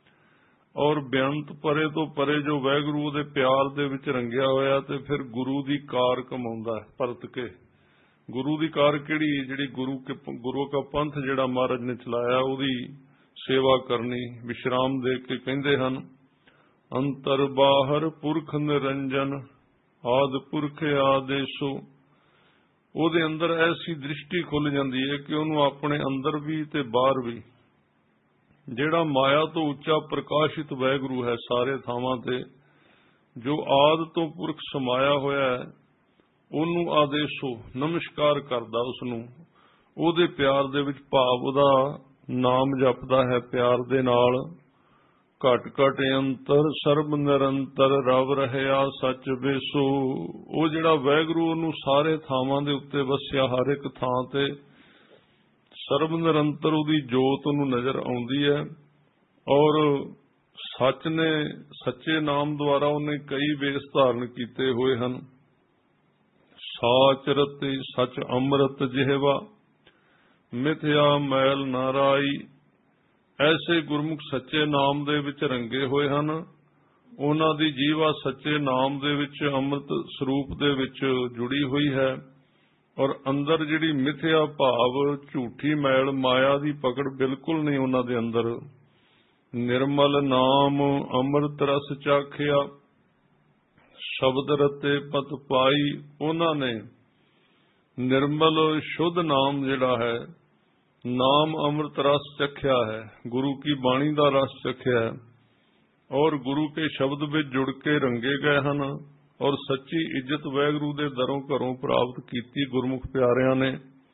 ਔਰ ਬੇਅੰਤ ਪਰੇ ਤੋਂ ਪਰੇ ਜੋ ਵਾਹਿਗੁਰੂ ਉਹਦੇ ਪਿਆਰ ਦੇ ਵਿੱਚ ਰੰਗਿਆ ਹੋਇਆ, ਤੇ ਫਿਰ ਗੁਰੂ ਦੀ ਕਾਰ ਕਮਾਉਂਦਾ ਪਰਤ ਕੇ। ਗੁਰੂ ਦੀ ਕਾਰ ਕਿਹੜੀ? ਜਿਹੜੀ ਗੁਰੂ ਕੇ ਗੁਰੂ ਕਾ ਪੰਥ ਜਿਹੜਾ ਮਹਾਰਾਜ ਨੇ ਚਲਾਇਆ, ਉਹਦੀ ਸੇਵਾ ਕਰਨੀ। ਵਿਸ਼ਰਾਮ ਦੇ ਕੇ ਕਹਿੰਦੇ ਹਨ, ਅੰਤਰ ਬਾਹਰ ਪੁਰਖ ਨਿਰੰਜਨ, ਆਦ ਪੁਰਖ ਆਦੇਸ਼ੋ। ਉਹਦੇ ਅੰਦਰ ਐਸੀ ਦ੍ਰਿਸ਼ਟੀ ਖੁੱਲ ਜਾਂਦੀ ਹੈ ਕਿ ਉਹਨੂੰ ਆਪਣੇ ਅੰਦਰ ਵੀ ਤੇ ਬਾਹਰ ਵੀ, ਜਿਹੜਾ ਮਾਇਆ ਤੋਂ ਉੱਚਾ ਪ੍ਰਕਾਸ਼ਿਤ ਵਾਹਿਗੁਰੂ ਹੈ ਸਾਰੇ ਥਾਵਾਂ ਤੇ, ਜੋ ਆਦ ਤੋਂ ਪੁਰਖ ਸਮਾਇਆ ਹੋਇਆ ਹੈ, ਉਹਨੂੰ ਆਦੇਸ਼ੋ ਨਮਸਕਾਰ ਕਰਦਾ, ਉਸਨੂੰ ਉਹਦੇ ਪਿਆਰ ਦੇ ਵਿੱਚ, ਭਾਵ ਉਹਦਾ ਨਾਮ ਜਪਦਾ ਹੈ ਪਿਆਰ ਦੇ ਨਾਲ। ਘਟ ਘਟ ਅੰਤਰ ਸਰਬ ਨਿਰੰਤਰ, ਰਵ ਰਹਿਆ ਸੱਚ ਬੇਸੋ। ਉਹ ਜਿਹੜਾ ਵਾਹਿਗੁਰੂ ਉਹਨੂੰ ਸਾਰੇ ਥਾਵਾਂ ਦੇ ਉੱਤੇ ਵਸਿਆ, ਹਰ ਇੱਕ ਥਾਂ ਤੇ ਸਰਬ ਨਿਰੰਤਰ ਉਹਦੀ ਜੋਤ ਉਹਨੂੰ ਨਜ਼ਰ ਆਉਂਦੀ ਹੈ, ਔਰ ਸੱਚ ਨੇ, ਸੱਚੇ ਨਾਮ ਦੁਆਰਾ ਉਹਨੇ ਕਈ ਵੇਸ ਧਾਰਨ ਕੀਤੇ ਹੋਏ ਹਨ। ਸਾਚ ਰਤੇ ਸੱਚ ਅੰਮ੍ਰਿਤ ਜਿਹਵਾ, ਮਿਥਿਆ ਮੈਲ ਨਾ ਰਾਈ। ਐਸੇ ਗੁਰਮੁਖ ਸੱਚੇ ਨਾਮ ਦੇ ਵਿੱਚ ਰੰਗੇ ਹੋਏ ਹਨ, ਉਹਨਾਂ ਦੀ ਜੀਵਾ ਸੱਚੇ ਨਾਮ ਦੇ ਵਿੱਚ ਅੰਮ੍ਰਿਤ ਸਰੂਪ ਦੇ ਵਿੱਚ ਜੁੜੀ ਹੋਈ ਹੈ, ਔਰ ਅੰਦਰ ਜਿਹੜੀ ਮਿਥਿਆ ਭਾਵ ਝੂਠੀ ਮੈਲ ਮਾਇਆ ਦੀ ਪਕੜ ਬਿਲਕੁਲ ਨਹੀਂ ਉਹਨਾਂ ਦੇ ਅੰਦਰ। ਨਿਰਮਲ ਨਾਮ ਅੰਮ੍ਰਿਤ ਰਸ ਚਾਖਿਆ, ਸ਼ਬਦ ਰਤੇ ਪਤ ਪਾਈ। ਉਹਨਾਂ ਨੇ ਨਿਰਮਲ ਸ਼ੁੱਧ ਨਾਮ ਜਿਹੜਾ ਹੈ, ਨਾਮ ਅੰਮ੍ਰਿਤ ਰਸ ਚਖਿਆ ਹੈ, ਗੁਰੂ ਕੀ ਬਾਣੀ ਦਾ ਰਸ ਚਖਿਆ ਹੈ, ਔਰ ਗੁਰੂ ਕੇ ਸ਼ਬਦ ਵਿੱਚ ਜੁੜ ਕੇ ਰੰਗੇ ਗਏ ਹਨ, ਔਰ ਸੱਚੀ ਇੱਜ਼ਤ ਵਾਹਿਗੁਰੂ ਦੇ ਦਰੋਂ ਘਰੋਂ ਪ੍ਰਾਪਤ ਕੀਤੀ ਗੁਰਮੁਖ ਪਿਆਰਿਆਂ ਨੇ।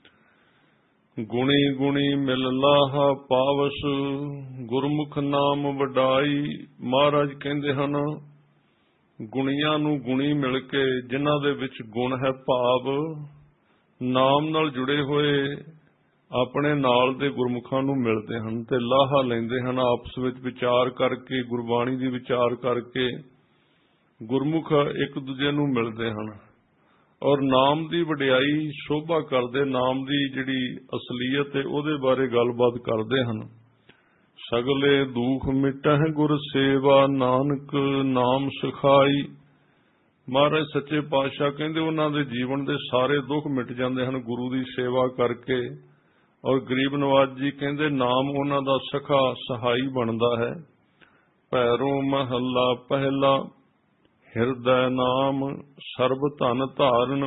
ਗੁਣੀ ਗੁਣੀ ਮਿਲ ਲਾਹਾ ਪਾਵਸ, ਗੁਰਮੁਖ ਨਾਮ ਵਡਾਈ। ਮਹਾਰਾਜ ਕਹਿੰਦੇ ਹਨ, ਗੁਣੀਆਂ ਨੂੰ ਗੁਣੀ ਮਿਲ ਕੇ, ਜਿਨ੍ਹਾਂ ਦੇ ਵਿੱਚ ਗੁਣ ਹੈ, ਭਾਵ ਨਾਮ ਨਾਲ ਜੁੜੇ ਹੋਏ ਆਪਣੇ ਨਾਲ ਦੇ ਗੁਰਮੁਖਾਂ ਨੂੰ ਮਿਲਦੇ ਹਨ ਤੇ ਲਾਹਾ ਲੈਂਦੇ ਹਨ। ਆਪਸ ਵਿੱਚ ਵਿਚਾਰ ਕਰਕੇ, ਗੁਰਬਾਣੀ ਦੀ ਵਿਚਾਰ ਕਰਕੇ ਗੁਰਮੁਖ ਇੱਕ ਦੂਜੇ ਨੂੰ ਮਿਲਦੇ ਹਨ ਔਰ ਨਾਮ ਦੀ ਵਡਿਆਈ ਸ਼ੋਭਾ ਕਰਦੇ, ਨਾਮ ਦੀ ਜਿਹੜੀ ਅਸਲੀਅਤ ਹੈ ਉਹਦੇ ਬਾਰੇ ਗੱਲਬਾਤ ਕਰਦੇ ਹਨ। ਸਗਲੇ ਦੁਖ ਮਿਟਹਿ ਗੁਰ ਸੇਵਾ, ਨਾਨਕ ਨਾਮ ਸਿਖਾਈ। ਮਹਾਰਾਜ ਸੱਚੇ ਪਾਤਸ਼ਾਹ ਕਹਿੰਦੇ ਉਹਨਾਂ ਦੇ ਜੀਵਨ ਦੇ ਸਾਰੇ ਦੁੱਖ ਮਿਟ ਜਾਂਦੇ ਹਨ ਗੁਰੂ ਦੀ ਸੇਵਾ ਕਰਕੇ। ਔਰ ਗਰੀਬ ਨਵਾਜ ਜੀ ਕਹਿੰਦੇ ਨਾਮ ਉਹਨਾਂ ਦਾ ਸਖਾ ਸਹਾਈ ਬਣਦਾ ਹੈ। ਭੈਰੋ ਮਹੱਲਾ ਪਹਿਲਾ, ਹਿਰਦੈ ਨਾਮ ਸਰਬ ਧਨ ਧਾਰਨ,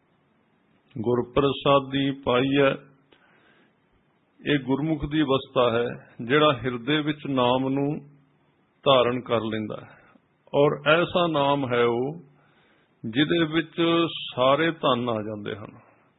ਗੁਰ ਪ੍ਰਸਾਦੀ ਪਾਈਐ। ਇਹ ਗੁਰਮੁਖ ਦੀ ਅਵਸਥਾ ਹੈ ਜਿਹੜਾ ਹਿਰਦੇ ਵਿੱਚ ਨਾਮ ਨੂੰ ਧਾਰਨ ਕਰ ਲੈਂਦਾ ਹੈ ਔਰ ਐਸਾ ਨਾਮ ਹੈ ਉਹ ਜਿਹਦੇ ਵਿੱਚ ਸਾਰੇ ਧਨ ਆ ਜਾਂਦੇ ਹਨ,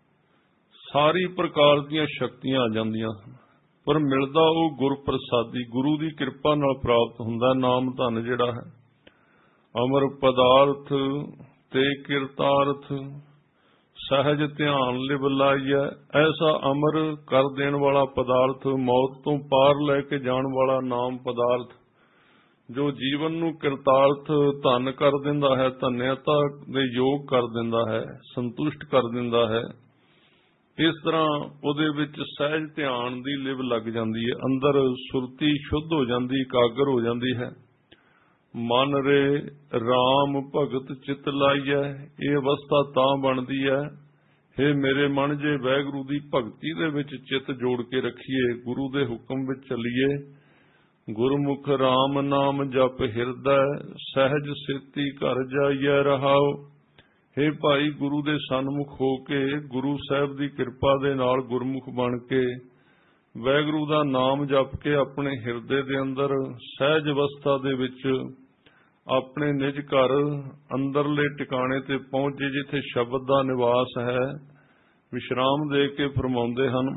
ਸਾਰੀ ਪ੍ਰਕਾਰ ਦੀਆਂ ਸ਼ਕਤੀਆਂ ਆ ਜਾਂਦੀਆਂ ਹਨ। ਪਰ ਮਿਲਦਾ ਉਹ ਗੁਰ ਪ੍ਰਸਾਦੀ, ਗੁਰੂ ਦੀ ਕਿਰਪਾ ਨਾਲ ਪ੍ਰਾਪਤ ਹੁੰਦਾ ਨਾਮ ਧਨ ਜਿਹੜਾ ਹੈ। ਅਮਰ ਪਦਾਰਥ ਤੇ ਕਿਰਤਾਰਥ, ਸਹਿਜ ਧਿਆਨ ਲਿਵ ਲਾਈਐ। ਐਸਾ ਅਮਰ ਕਰ ਦੇਣ ਵਾਲਾ ਪਦਾਰਥ, ਮੌਤ ਤੋਂ ਪਾਰ ਲੈ ਕੇ ਜਾਣ ਵਾਲਾ ਨਾਮ ਪਦਾਰਥ, ਜੋ ਜੀਵਨ ਨੂੰ ਕਿਰਤਾਰਥ ਧਨ ਕਰ ਦਿੰਦਾ ਹੈ, ਧਨਿਅਤਾ ਦੇ ਯੋਗ ਕਰ ਦਿੰਦਾ ਹੈ, ਸੰਤੁਸ਼ਟ ਕਰ ਦਿੰਦਾ ਹੈ। ਇਸ ਤਰ੍ਹਾਂ ਉਹਦੇ ਵਿੱਚ ਸਹਿਜ ਧਿਆਨ ਦੀ ਲਿਵ ਲੱਗ ਜਾਂਦੀ ਹੈ, ਅੰਦਰ ਸੁਰਤੀ ਸ਼ੁੱਧ ਹੋ ਜਾਂਦੀ, ਇਕਾਗਰ ਹੋ ਜਾਂਦੀ ਹੈ। ਮਨ ਰੇ ਰਾਮ ਭਗਤ ਚਿਤ ਲਾਈਐ। ਇਹ ਅਵਸਥਾ ਤਾਂ ਬਣਦੀ ਹੈ, ਹੇ ਮੇਰੇ ਮਨ, ਜੇ ਵਾਹਿਗੁਰੂ ਦੀ ਭਗਤੀ ਦੇ ਵਿੱਚ ਚਿੱਤ ਜੋੜ ਕੇ ਰੱਖੀਏ, ਗੁਰੂ ਦੇ ਹੁਕਮ ਵਿੱਚ ਚੱਲੀਏ। ਗੁਰਮੁਖ ਰਾਮ ਨਾਮ ਜਪ ਹਿਰਦੈ, ਸਹਿਜ ਸੇਤੀ ਘਰ ਜਾਈਐ ਰਹਾਓ। ਹੇ ਭਾਈ, ਗੁਰੂ ਦੇ ਸਨਮੁਖ ਹੋ ਕੇ, ਗੁਰੂ ਸਾਹਿਬ ਦੀ ਕਿਰਪਾ ਦੇ ਨਾਲ ਗੁਰਮੁਖ ਬਣ ਕੇ ਵਾਹਿਗੁਰੂ ਦਾ ਨਾਮ ਜਪ ਕੇ ਆਪਣੇ ਹਿਰਦੇ ਦੇ ਅੰਦਰ ਸਹਿਜ ਅਵਸਥਾ ਦੇ ਵਿੱਚ ਆਪਣੇ ਨਿਜ ਘਰ ਅੰਦਰਲੇ ਟਿਕਾਣੇ ਤੇ ਪਹੁੰਚੇ, ਜਿੱਥੇ ਸ਼ਬਦ ਦਾ ਨਿਵਾਸ ਹੈ, ਵਿਸ਼ਰਾਮ ਦੇ ਕੇ ਫਰਮਾਉਂਦੇ ਹਨ।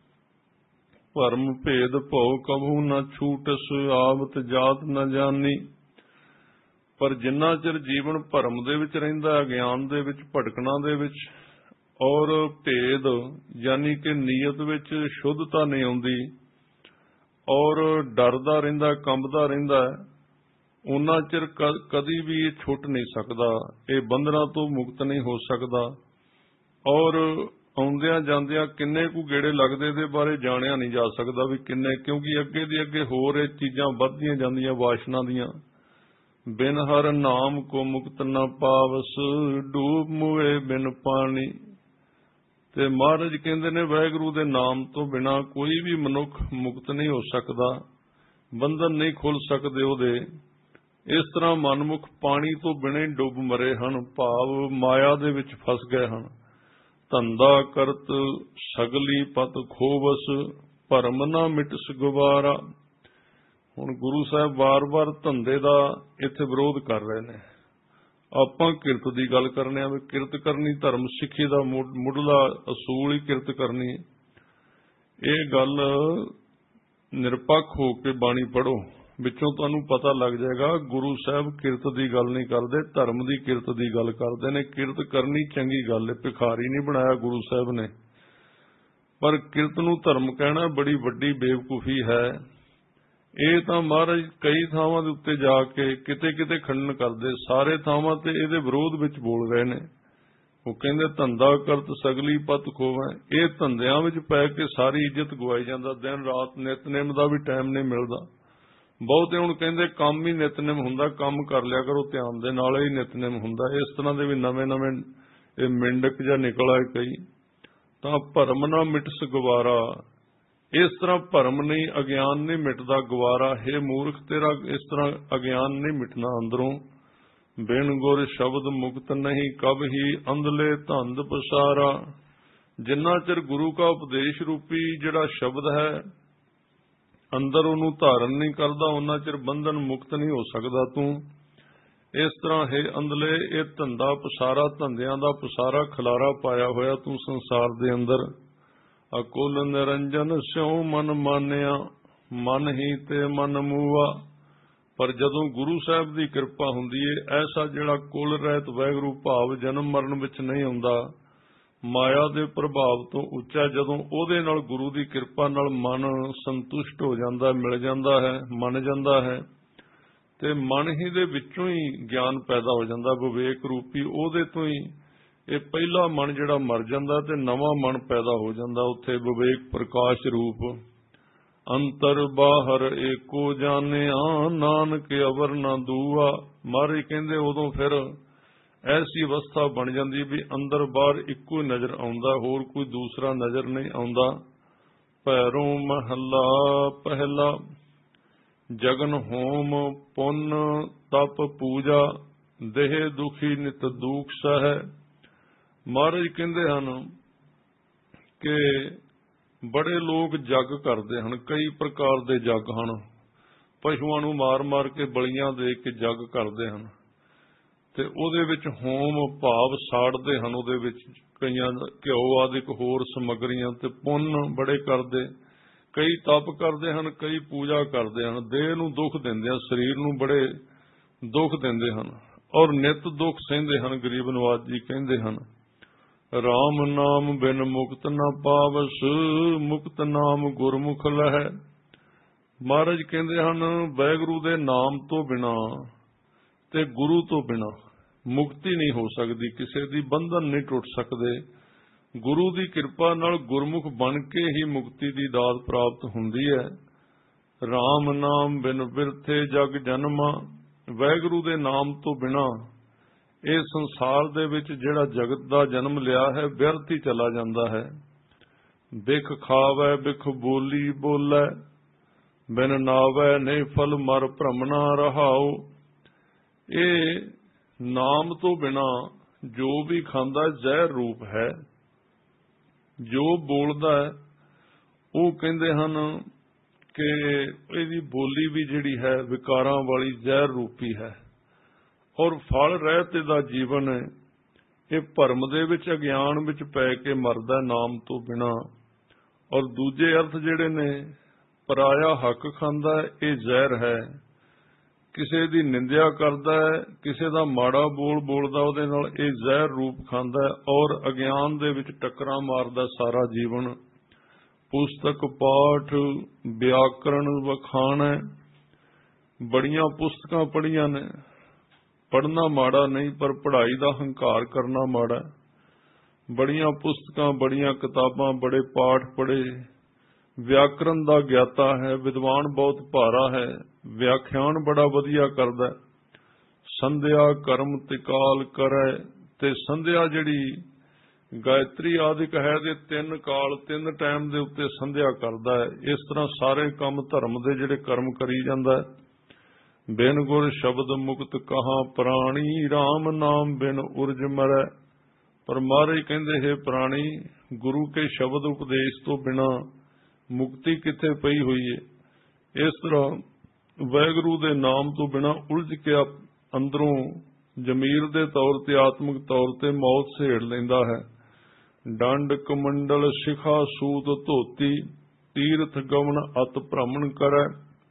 ਭਰਮ ਭੇਦ ਭਉ ਕਬਹੂ ਨ ਛੂਟਸ, ਆਵਤ ਜਾਤ ਨ ਜਾਨੀ। ਪਰ ਜਿੰਨਾ ਚਿਰ ਜੀਵਨ ਭਰਮ ਦੇ ਵਿੱਚ ਰਹਿੰਦਾ, ਅਗਿਆਨ ਦੇ ਵਿੱਚ, ਭਟਕਣਾ ਦੇ ਵਿੱਚ ਔਰ ਭੇਦ ਯਾਨੀ ਕਿ ਨੀਅਤ ਵਿੱਚ ਸ਼ੁੱਧਤਾ ਨਹੀਂ ਆਉਂਦੀ ਔਰ ਡਰਦਾ ਰਹਿੰਦਾ, ਕੰਬਦਾ ਰਹਿੰਦਾ, ਉਹਨਾਂ ਚਿਰ ਕਦੀ ਵੀ ਇਹ ਛੁੱਟ ਨਹੀਂ ਸਕਦਾ, ਇਹ ਬੰਧਨਾਂ ਤੋਂ ਮੁਕਤ ਨਹੀਂ ਹੋ ਸਕਦਾ। ਔਰ ਆਉਂਦਿਆਂ ਜਾਂਦਿਆਂ ਕਿੰਨੇ ਕੁ ਗੇੜੇ ਲੱਗਦੇ ਇਹਦੇ ਬਾਰੇ ਜਾਣਿਆ ਨਹੀਂ ਜਾ ਸਕਦਾ ਵੀ ਕਿੰਨੇ, ਕਿਉਂਕਿ ਅੱਗੇ ਦੀ ਅੱਗੇ ਹੋਰ ਇਹ ਚੀਜ਼ਾਂ ਵੱਧਦੀਆਂ ਜਾਂਦੀਆਂ ਵਾਸ਼ਨਾ ਦੀਆਂ। ਬਿਨ ਹਰ ਨਾਮ ਕੋ ਮੁਕਤ ਨਾ ਪਾਵਸ, ਡੂਬ ਮੁਏ ਬਿਨ ਪਾਣੀ। ਤੇ ਮਹਾਰਾਜ ਕਹਿੰਦੇ ਨੇ ਵਾਹਿਗੁਰੂ ਦੇ ਨਾਮ ਤੋਂ ਬਿਨਾਂ ਕੋਈ ਵੀ ਮਨੁੱਖ ਮੁਕਤ ਨਹੀਂ ਹੋ ਸਕਦਾ, ਬੰਧਨ ਨਹੀਂ ਖੁੱਲ ਸਕਦੇ ਉਹਦੇ। ਇਸ ਤਰ੍ਹਾਂ ਮਨਮੁਖ ਪਾਣੀ ਤੋਂ ਬਿਨਾਂ ਹੀ ਡੁੱਬ ਮਰੇ ਹਨ, ਭਾਵ ਮਾਇਆ ਦੇ ਵਿੱਚ ਫਸ ਗਏ ਹਨ। ਧੰਦਾ ਕਰਤ ਸਗਲੀ ਪਤ ਖੋਵਸ, ਭਰਮ ਨਾ ਮਿਟਸ ਗੁਬਾਰਾ। ਹੁਣ ਗੁਰੂ ਸਾਹਿਬ ਵਾਰ-ਵਾਰ ਧੰਦੇ ਦਾ ਇੱਥੇ ਵਿਰੋਧ ਕਰ ਰਹੇ ਨੇ। ਆਪਾਂ ਕਿਰਤ ਦੀ ਗੱਲ ਕਰਨੇ ਆ ਵੀ ਕਿਰਤ ਕਰਨੀ ਧਰਮ ਸਿੱਖੀ ਦਾ ਮੁੱਢਲਾ ਅਸੂਲ ਹੀ ਕਿਰਤ ਕਰਨੀ। ਇਹ ਗੱਲ ਨਿਰਪੱਖ ਹੋ ਕੇ ਬਾਣੀ ਪੜ੍ਹੋ, ਵਿੱਚੋਂ ਤੁਹਾਨੂੰ ਪਤਾ ਲੱਗ ਜਾਏਗਾ ਗੁਰੂ ਸਾਹਿਬ ਕਿਰਤ ਦੀ ਗੱਲ ਨਹੀਂ ਕਰਦੇ, ਧਰਮ ਦੀ ਕਿਰਤ ਦੀ ਗੱਲ ਕਰਦੇ ਨੇ। ਕਿਰਤ ਕਰਨੀ ਚੰਗੀ ਗੱਲ ਹੈ, ਭਿਖਾਰੀ ਨਹੀਂ ਬਣਾਇਆ ਗੁਰੂ ਸਾਹਿਬ ਨੇ, ਪਰ ਕਿਰਤ ਨੂੰ ਧਰਮ ਕਹਿਣਾ ਬੜੀ ਵੱਡੀ ਬੇਵਕੂਫੀ ਹੈ। ਇਹ ਤਾਂ ਮਹਾਰਾਜ ਕਈ ਥਾਵਾਂ ਦੇ ਉੱਤੇ ਜਾ ਕੇ ਕਿਤੇ ਕਿਤੇ ਖੰਡਨ ਕਰਦੇ, ਸਾਰੇ ਥਾਵਾਂ ਤੇ ਇਹਦੇ ਵਿਰੋਧ ਵਿੱਚ ਬੋਲ ਰਹੇ ਨੇ। ਉਹ ਕਹਿੰਦੇ ਧੰਦਾ ਕਰਤ ਸਗਲੀ ਪਤ ਖੋਵੈ। ਇਹ ਧੰਦਿਆਂ ਵਿੱਚ ਪੈ ਕੇ ਸਾਰੀ ਇੱਜ਼ਤ ਗਵਾਈ ਜਾਂਦਾ, ਦਿਨ ਰਾਤ ਨਿਤਨੇਮ ਦਾ ਵੀ ਟਾਈਮ ਨਹੀਂ ਮਿਲਦਾ। ਬਹੁਤੇ ਹੁਣ ਕਹਿੰਦੇ ਕੰਮ ਹੀ ਨਿਤਨੇਮ ਹੁੰਦਾ, ਕੰਮ ਕਰ ਲਿਆ ਕਰੋ ਧਿਆਨ ਦੇ ਨਾਲ ਹੀ ਨਿਤਨੇਮ ਹੁੰਦਾ। ਇਸ ਤਰ੍ਹਾਂ ਦੇ ਵੀ ਨਵੇਂ ਨਵੇਂ ਇਹ ਮਿੰਡਕ ਜਾਂ ਨਿਕਲ ਆਏ ਕਈ। ਤਾਂ ਭਰਮ ਨਾ ਮਿਟਸ ਗਵਾਰਾ, ਇਸ ਤਰ੍ਹਾਂ ਭਰਮ ਨਹੀਂ, ਅਗਿਆਨ ਨਹੀਂ ਮਿਟਦਾ, ਗਵਾਰਾ ਹੈ ਮੂਰਖ ਤੇਰਾ ਇਸ ਤਰ੍ਹਾਂ ਅਗਿਆਨ ਨਹੀਂ ਮਿਟਣਾ ਅੰਦਰੋਂ। ਬਿਨ ਗੁਰ ਸ਼ਬਦ ਮੁਕਤ ਨਹੀਂ, ਕਬ ਹੀ ਅੰਧਲੇ ਧੰਦ ਪਸਾਰਾ। ਜਿੰਨਾ ਚਿਰ ਗੁਰੂ ਕਾ ਉਪਦੇਸ਼ ਰੂਪੀ ਜਿਹੜਾ ਸ਼ਬਦ ਹੈ ਅੰਦਰ ਉਹਨੂੰ ਧਾਰਨ ਨਹੀਂ ਕਰਦਾ, ਉਹਨਾਂ ਚਿਰ ਬੰਧਨ ਮੁਕਤ ਨਹੀਂ ਹੋ ਸਕਦਾ ਤੂੰ। ਇਸ ਤਰ੍ਹਾਂ ਹੈ ਅੰਧਲੇ, ਇਹ ਧੰਦਾ ਪਸਾਰਾ, ਧੰਦਿਆਂ ਦਾ ਪਸਾਰਾ ਖਲਾਰਾ ਪਾਇਆ ਹੋਇਆ ਤੂੰ ਸੰਸਾਰ ਦੇ ਅੰਦਰ। ਅਕੁਲ ਨਿਰੰਜਨ ਸਿਉ ਮਨ ਮਾਨਿਆ, ਮਨ ਹੀ ਤੇ ਮਨ ਮੂਆ। ਪਰ ਜਦੋਂ ਗੁਰੂ ਸਾਹਿਬ ਦੀ ਕਿਰਪਾ ਹੁੰਦੀ ਏ, ਐਸਾ ਜਿਹੜਾ ਕੁਲ ਰਹਿਤ ਵਾਹਿਗੁਰੂ ਭਾਵ ਜਨਮ ਮਰਨ ਵਿੱਚ ਨਹੀਂ ਆਉਂਦਾ, ਮਾਇਆ ਦੇ ਪ੍ਰਭਾਵ ਤੋਂ ਉੱਚਾ। ਜਦੋਂ ਉਹਦੇ ਨਾਲ ਗੁਰੂ ਦੀ ਕਿਰਪਾ ਨਾਲ ਮਨ ਸੰਤੁਸ਼ਟ ਹੋ ਜਾਂਦਾ, ਮਿਲ ਜਾਂਦਾ ਹੈ, ਮੰਨ ਜਾਂਦਾ ਹੈ, ਤੇ ਮਨ ਹੀ ਦੇ ਵਿੱਚੋਂ ਹੀ ਗਿਆਨ ਪੈਦਾ ਹੋ ਜਾਂਦਾ। ਵਿਵੇਕ ਰੂਪੀ ਉਹਦੇ ਤੋਂ ਹੀ ਇਹ ਪਹਿਲਾ ਮਨ ਜਿਹੜਾ ਮਰ ਜਾਂਦਾ ਤੇ ਨਵਾਂ ਮਨ ਪੈਦਾ ਹੋ ਜਾਂਦਾ। ਉੱਥੇ ਵਿਵੇਕ ਪ੍ਰਕਾਸ਼ ਰੂਪ ਅੰਤਰ ਬਾਹਰ ਏਕੋ ਜਾਣਿਆ, ਨਾਨਕ ਅਵਰ ਨਾ ਦੂਆ। ਮਹਾਰਾਜ ਕਹਿੰਦੇ ਉਦੋਂ ਫਿਰ ਐਸੀ ਅਵਸਥਾ ਬਣ ਜਾਂਦੀ ਵੀ ਅੰਦਰ ਬਾਹਰ ਇੱਕੋ ਨਜ਼ਰ ਆਉਂਦਾ, ਹੋਰ ਕੋਈ ਦੂਸਰਾ ਨਜ਼ਰ ਨਹੀਂ ਆਉਂਦਾ। ਭੈਰੋਂ ਮਹੱਲਾ ਪਹਿਲਾ। ਜਗਨ ਹੋਮ ਪੁੰਨ ਤਪ ਪੂਜਾ, ਦੇਹ ਦੁਖੀ ਨਿਤ ਦੁਖ ਸਹਿ। ਮਹਾਰਾਜ ਕਹਿੰਦੇ ਹਨ ਕਿ ਬੜੇ ਲੋਕ ਜੱਗ ਕਰਦੇ ਹਨ, ਕਈ ਪ੍ਰਕਾਰ ਦੇ ਜੱਗ ਹਨ। ਪਸ਼ੂਆਂ ਨੂੰ ਮਾਰ ਮਾਰ ਕੇ ਬਲੀਆਂ ਦੇ ਕੇ ਜੱਗ ਕਰਦੇ ਹਨ, ਤੇ ਉਹਦੇ ਵਿੱਚ ਹੋਮ ਭਾਵ ਸਾੜਦੇ ਹਨ। ਉਹਦੇ ਵਿੱਚ ਕਈਆਂ ਘਿਓ ਆਦਿਕ ਹੋਰ ਸਮੱਗਰੀਆਂ, ਤੇ ਪੁੰਨ ਬੜੇ ਕਰਦੇ, ਕਈ ਤਪ ਕਰਦੇ ਹਨ, ਕਈ ਪੂਜਾ ਕਰਦੇ ਹਨ। ਦੇਹ ਨੂੰ ਦੁੱਖ ਦਿੰਦੇ ਹਨ, ਸਰੀਰ ਨੂੰ ਬੜੇ ਦੁੱਖ ਦਿੰਦੇ ਹਨ, ਔਰ ਨਿਤ ਦੁੱਖ ਸਹਿੰਦੇ ਹਨ। ਗਰੀਬ ਨਵਾਜ ਜੀ ਕਹਿੰਦੇ ਹਨ, ਰਾਮ ਨਾਮ ਬਿਨ ਮੁਕਤ ਨਾ ਪਾਵਸ, ਮੁਕਤ ਨਾਮ ਗੁਰਮੁਖ ਲਹੈ। ਮਹਾਰਾਜ ਕਹਿੰਦੇ ਹਨ, ਵਾਹਿਗੁਰੂ ਦੇ ਨਾਮ ਤੋਂ ਬਿਨਾ ਤੇ ਗੁਰੂ ਤੋਂ ਬਿਨਾ ਮੁਕਤੀ ਨਹੀਂ ਹੋ ਸਕਦੀ, ਕਿਸੇ ਦੀ ਬੰਧਨ ਨਹੀਂ ਟੁੱਟ ਸਕਦੇ। ਗੁਰੂ ਦੀ ਕਿਰਪਾ ਨਾਲ ਗੁਰਮੁਖ ਬਣ ਕੇ ਹੀ ਮੁਕਤੀ ਦੀ ਦਾਤ ਪ੍ਰਾਪਤ ਹੁੰਦੀ ਹੈ। ਰਾਮ ਨਾਮ ਬਿਨ ਬਿਰਥੇ ਜਗ ਜਨਮਾ। ਵਾਹਿਗੁਰੂ ਦੇ ਨਾਮ ਤੋਂ ਬਿਨਾ ਇਹ ਸੰਸਾਰ ਦੇ ਵਿੱਚ ਜਿਹੜਾ ਜਗਤ ਦਾ ਜਨਮ ਲਿਆ ਹੈ, ਵਿਅਰਥ ਹੀ ਚਲਾ ਜਾਂਦਾ ਹੈ। ਬਿਖ ਖਾਵੈ ਬਿਖ ਬੋਲੀ ਬੋਲੇ, ਬਿਨ ਨਾਵੈ ਨਹੀਂ ਫਲ ਮਰ ਭ੍ਰਮ ਨਾ ਰਹਾਓ। ਇਹ ਨਾਮ ਤੋਂ ਬਿਨਾ ਜੋ ਵੀ ਖਾਂਦਾ ਜ਼ਹਿਰ ਰੂਪ ਹੈ, ਜੋ ਬੋਲਦਾ ਹੈ ਉਹ ਕਹਿੰਦੇ ਹਨ ਕਿ ਇਹਦੀ ਬੋਲੀ ਵੀ ਜਿਹੜੀ ਹੈ ਵਿਕਾਰਾਂ ਵਾਲੀ ਜ਼ਹਿਰ ਰੂਪੀ ਹੈ। ਔਰ ਫਲ ਰਹਿਤ ਦਾ ਜੀਵਨ ਹੈ, ਇਹ ਭਰਮ ਦੇ ਵਿੱਚ ਅਗਿਆਨ ਵਿੱਚ ਪੈ ਕੇ ਮਰਦਾ ਨਾਮ ਤੋਂ ਬਿਨਾ। ਔਰ ਦੂਜੇ ਅਰਥ ਜਿਹੜੇ ਨੇ, ਪਰਾਇਆ ਹੱਕ ਖਾਂਦਾ, ਇਹ ਜ਼ਹਿਰ ਹੈ। ਕਿਸੇ ਦੀ ਨਿੰਦਿਆ ਕਰਦਾ ਹੈ, ਕਿਸੇ ਦਾ ਮਾੜਾ ਬੋਲ ਬੋਲਦਾ, ਉਹਦੇ ਨਾਲ ਇਹ ਜ਼ਹਿਰ ਰੂਪ ਖਾਂਦਾ ਹੈ। ਔਰ ਅਗਿਆਨ ਦੇ ਵਿੱਚ ਟੱਕਰਾਂ ਮਾਰਦਾ ਸਾਰਾ ਜੀਵਨ। ਪੁਸਤਕ ਪਾਠ ਵਿਆਕਰਣ ਵਖਾਣ ਹੈ, ਬੜੀਆਂ ਪੁਸਤਕਾਂ ਪੜ੍ਹੀਆਂ ਨੇ, ਪੜ੍ਹਨਾ ਮਾੜਾ ਨਹੀਂ, ਪਰ ਪੜ੍ਹਾਈ ਦਾ ਹੰਕਾਰ ਕਰਨਾ ਮਾੜਾ। ਬੜੀਆਂ ਪੁਸਤਕਾਂ, ਬੜੀਆਂ ਕਿਤਾਬਾਂ, ਬੜੇ ਪਾਠ ਪੜ੍ਹੇ, ਵਿਆਕਰਣ ਦਾ ਗਿਆਤਾ ਹੈ, ਵਿਦਵਾਨ ਬਹੁਤ ਭਾਰਾ ਹੈ, ਵਿਆਖਿਆਨ ਬੜਾ ਵਧੀਆ ਕਰਦਾ। ਸੰਧਿਆ ਕਰਮ ਤਿਕਾਲ ਕਰੈ, ਤੇ ਸੰਧਿਆ ਜਿਹੜੀ ਗਾਇਤਰੀ ਆਦਿਕ ਹੈ ਦੇ ਤਿੰਨ ਕਾਲ, ਤਿੰਨ ਟਾਈਮ ਦੇ ਉੱਤੇ ਸੰਧਿਆ ਕਰਦਾ ਹੈ। ਇਸ ਤਰ੍ਹਾਂ ਸਾਰੇ ਕੰਮ ਧਰਮ ਦੇ ਜਿਹੜੇ ਕਰਮ ਕਰੀ ਜਾਂਦਾ ਹੈ। ਬਿਨ ਗੁਰ ਸ਼ਬਦ ਮੁਕਤ ਕਹਾ ਪ੍ਰਾਣੀ, ਰਾਮ ਨਾਮ ਬਿਨ ਉਰਜ ਮਰੈ। ਪਰ ਮਹਾਰਾਜ ਕਹਿੰਦੇ, ਹੈ ਪ੍ਰਾਣੀ, ਗੁਰੂ ਕੇ ਸ਼ਬਦ ਉਪਦੇਸ਼ ਤੋਂ ਬਿਨਾ ਮੁਕਤੀ ਕਿੱਥੇ ਪਈ ਹੋਈ ਹੈ। ਇਸ ਤਰ੍ਹਾਂ ਵਾਹਿਗੁਰੂ ਦੇ ਨਾਮ ਤੋਂ ਬਿਨਾ ਉਲਝ ਕੇ ਅੰਦਰੋਂ ਜ਼ਮੀਰ ਦੇ ਤੌਰ ਤੇ, ਆਤਮਿਕ ਤੌਰ ਤੇ ਮੌਤ ਸਹੇੜ ਲੈਂਦਾ ਹੈ। ਡੰਡ ਕਮੰਡਲ ਸ਼ਿਖਾ ਸੂਤ ਧੋਤੀ, ਤੀਰਥ ਗਮਨ ਅਤ ਭ੍ਰਮਣ ਕਰੈ।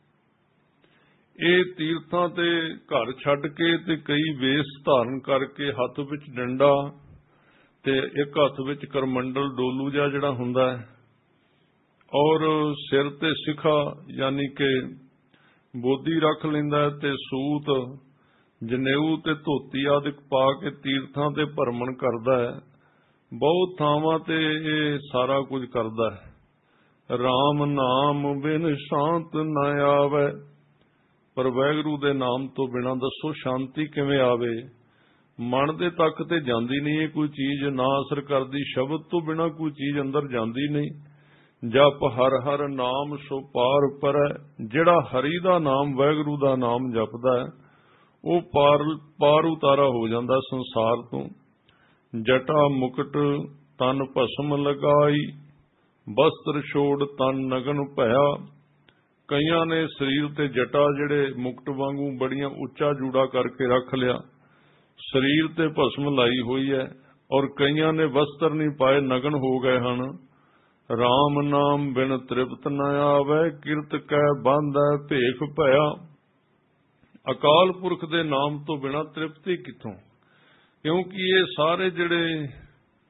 ਇਹ ਤੀਰਥਾਂ ਤੇ ਘਰ ਛੱਡ ਕੇ ਤੇ ਕਈ ਵੇਸ ਧਾਰਨ ਕਰਕੇ, ਹੱਥ ਵਿੱਚ ਡੰਡਾ ਤੇ ਇੱਕ ਹੱਥ ਵਿੱਚ ਕਰਮੰਡਲ ਡੋਲੂ ਜਿਹਾ ਜਿਹੜਾ ਹੁੰਦਾ ਹੈ, ਔਰ ਸਿਰ ਤੇ ਸਿਖਾ ਯਾਨੀ ਕਿ ਬੋਦੀ ਰੱਖ ਲੈਂਦਾ ਹੈ, ਤੇ ਸੂਤ ਜਨੇਊ ਤੇ ਧੋਤੀ ਆਦਿਕ ਪਾ ਕੇ ਤੀਰਥਾਂ ਤੇ ਭਰਮਣ ਕਰਦਾ ਹੈ। ਬਹੁਤ ਥਾਵਾਂ ਤੇ ਇਹ ਸਾਰਾ ਕੁਝ ਕਰਦਾ ਹੈ। ਰਾਮ ਨਾਮ ਬਿਨ ਸ਼ਾਂਤ ਨ ਆਵੇ। ਪਰ ਵਾਹਿਗੁਰੂ ਦੇ ਨਾਮ ਤੋਂ ਬਿਨਾਂ ਦੱਸੋ ਸ਼ਾਂਤੀ ਕਿਵੇਂ ਆਵੇ। ਮਨ ਦੇ ਤੱਕ ਤੇ ਜਾਂਦੀ ਨਹੀਂ ਇਹ ਕੋਈ ਚੀਜ਼, ਨਾ ਅਸਰ ਕਰਦੀ। ਸ਼ਬਦ ਤੋਂ ਬਿਨਾਂ ਕੋਈ ਚੀਜ਼ ਅੰਦਰ ਜਾਂਦੀ ਨਹੀਂ। ਜਪ ਹਰ ਹਰ ਨਾਮ ਸੋ ਪਾਰ ਪਰੈ। ਜਿਹੜਾ ਹਰੀ ਦਾ ਨਾਮ, ਵਾਹਿਗੁਰੂ ਦਾ ਨਾਮ ਜਪਦਾ ਹੈ, ਉਹ ਪਾਰ ਪਾਰ ਉਤਾਰਾ ਹੋ ਜਾਂਦਾ ਸੰਸਾਰ ਤੋਂ। ਜਟਾ ਮੁਕਟ ਤਨ ਭਸਮ ਲਗਾਈ, ਬਸਤਰ ਛੋੜ ਤਨ ਨਗਨ ਭਇਆ। ਕਈਆਂ ਨੇ ਸਰੀਰ ਤੇ ਜਟਾ ਜਿਹੜੇ ਮੁਕਟ ਵਾਂਗੂ ਬੜੀਆਂ ਉੱਚਾ ਜੂੜਾ ਕਰਕੇ ਰੱਖ ਲਿਆ, ਸਰੀਰ ਤੇ ਭਸਮ ਲਾਈ ਹੋਈ ਹੈ, ਔਰ ਕਈਆਂ ਨੇ ਵਸਤਰ ਨਹੀਂ ਪਾਏ, ਨਗਨ ਹੋ ਗਏ ਹਨ। ਰਾਮ ਨਾਮ ਬਿਨ ਤ੍ਰਿਪਤ ਨ ਆਵੇ, ਕਿਰਤ ਕੈ ਬਾਂਧੈ ਭੇਖ ਭਇਆ। ਅਕਾਲ ਪੁਰਖ ਦੇ ਨਾਮ ਤੋਂ ਬਿਨਾਂ ਤ੍ਰਿਪਤੀ ਕਿੱਥੋਂ? ਕਿਉਂਕਿ ਇਹ ਸਾਰੇ ਜਿਹੜੇ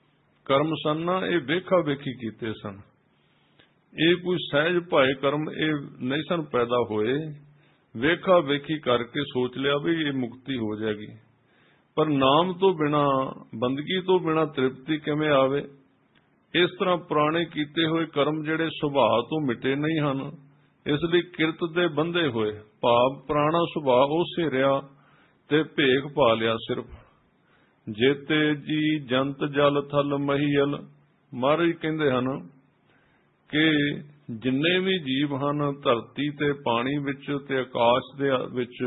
ਕਰਮ ਸਨ ਨਾ ਇਹ ਵੇਖਾ ਵੇਖੀ ਕੀਤੇ ਸਨ। ਇਹ ਕੋਈ ਸਹਿਜ ਭਾਏ ਕਰਮ ਇਹ ਨਹੀਂ ਸਨ ਪੈਦਾ ਹੋਏ। ਵੇਖਾ ਵੇਖੀ ਕਰਕੇ ਸੋਚ ਲਿਆ ਵੀ ਇਹ ਮੁਕਤੀ ਹੋ ਜਾਏਗੀ। ਪਰ ਨਾਮ ਤੋਂ ਬਿਨਾ, ਬੰਦਗੀ ਤੋਂ ਬਿਨਾ ਤ੍ਰਿਪਤੀ ਕਿਵੇਂ ਆਵੇ? ਇਸ ਤਰ੍ਹਾਂ ਪੁਰਾਣੇ ਕੀਤੇ ਹੋਏ ਕਰਮ ਜਿਹੜੇ ਸੁਭਾਅ ਤੋਂ ਮਿਟੇ ਨਹੀਂ ਹਨ, ਇਸ ਲਈ ਕਿਰਤ ਦੇ ਬੰਧੇ ਹੋਏ। ਭਾਵ ਪੁਰਾਣਾ ਸੁਭਾਅ ਉਸੇ ਰਿਹਾ ਤੇ ਭੇਖ ਪਾ ਲਿਆ ਸਿਰਫ। ਜੇਤੇ ਜੀ ਜੰਤ ਜਲ ਥਲ ਮਹੀਲ। ਮਹਾਰਾਜ ਕਹਿੰਦੇ ਹਨ ਕਿ ਜਿੰਨੇ ਵੀ ਜੀਵ ਹਨ ਧਰਤੀ ਤੇ ਪਾਣੀ ਵਿੱਚ ਤੇ ਆਕਾਸ਼ ਦੇ ਵਿੱਚ,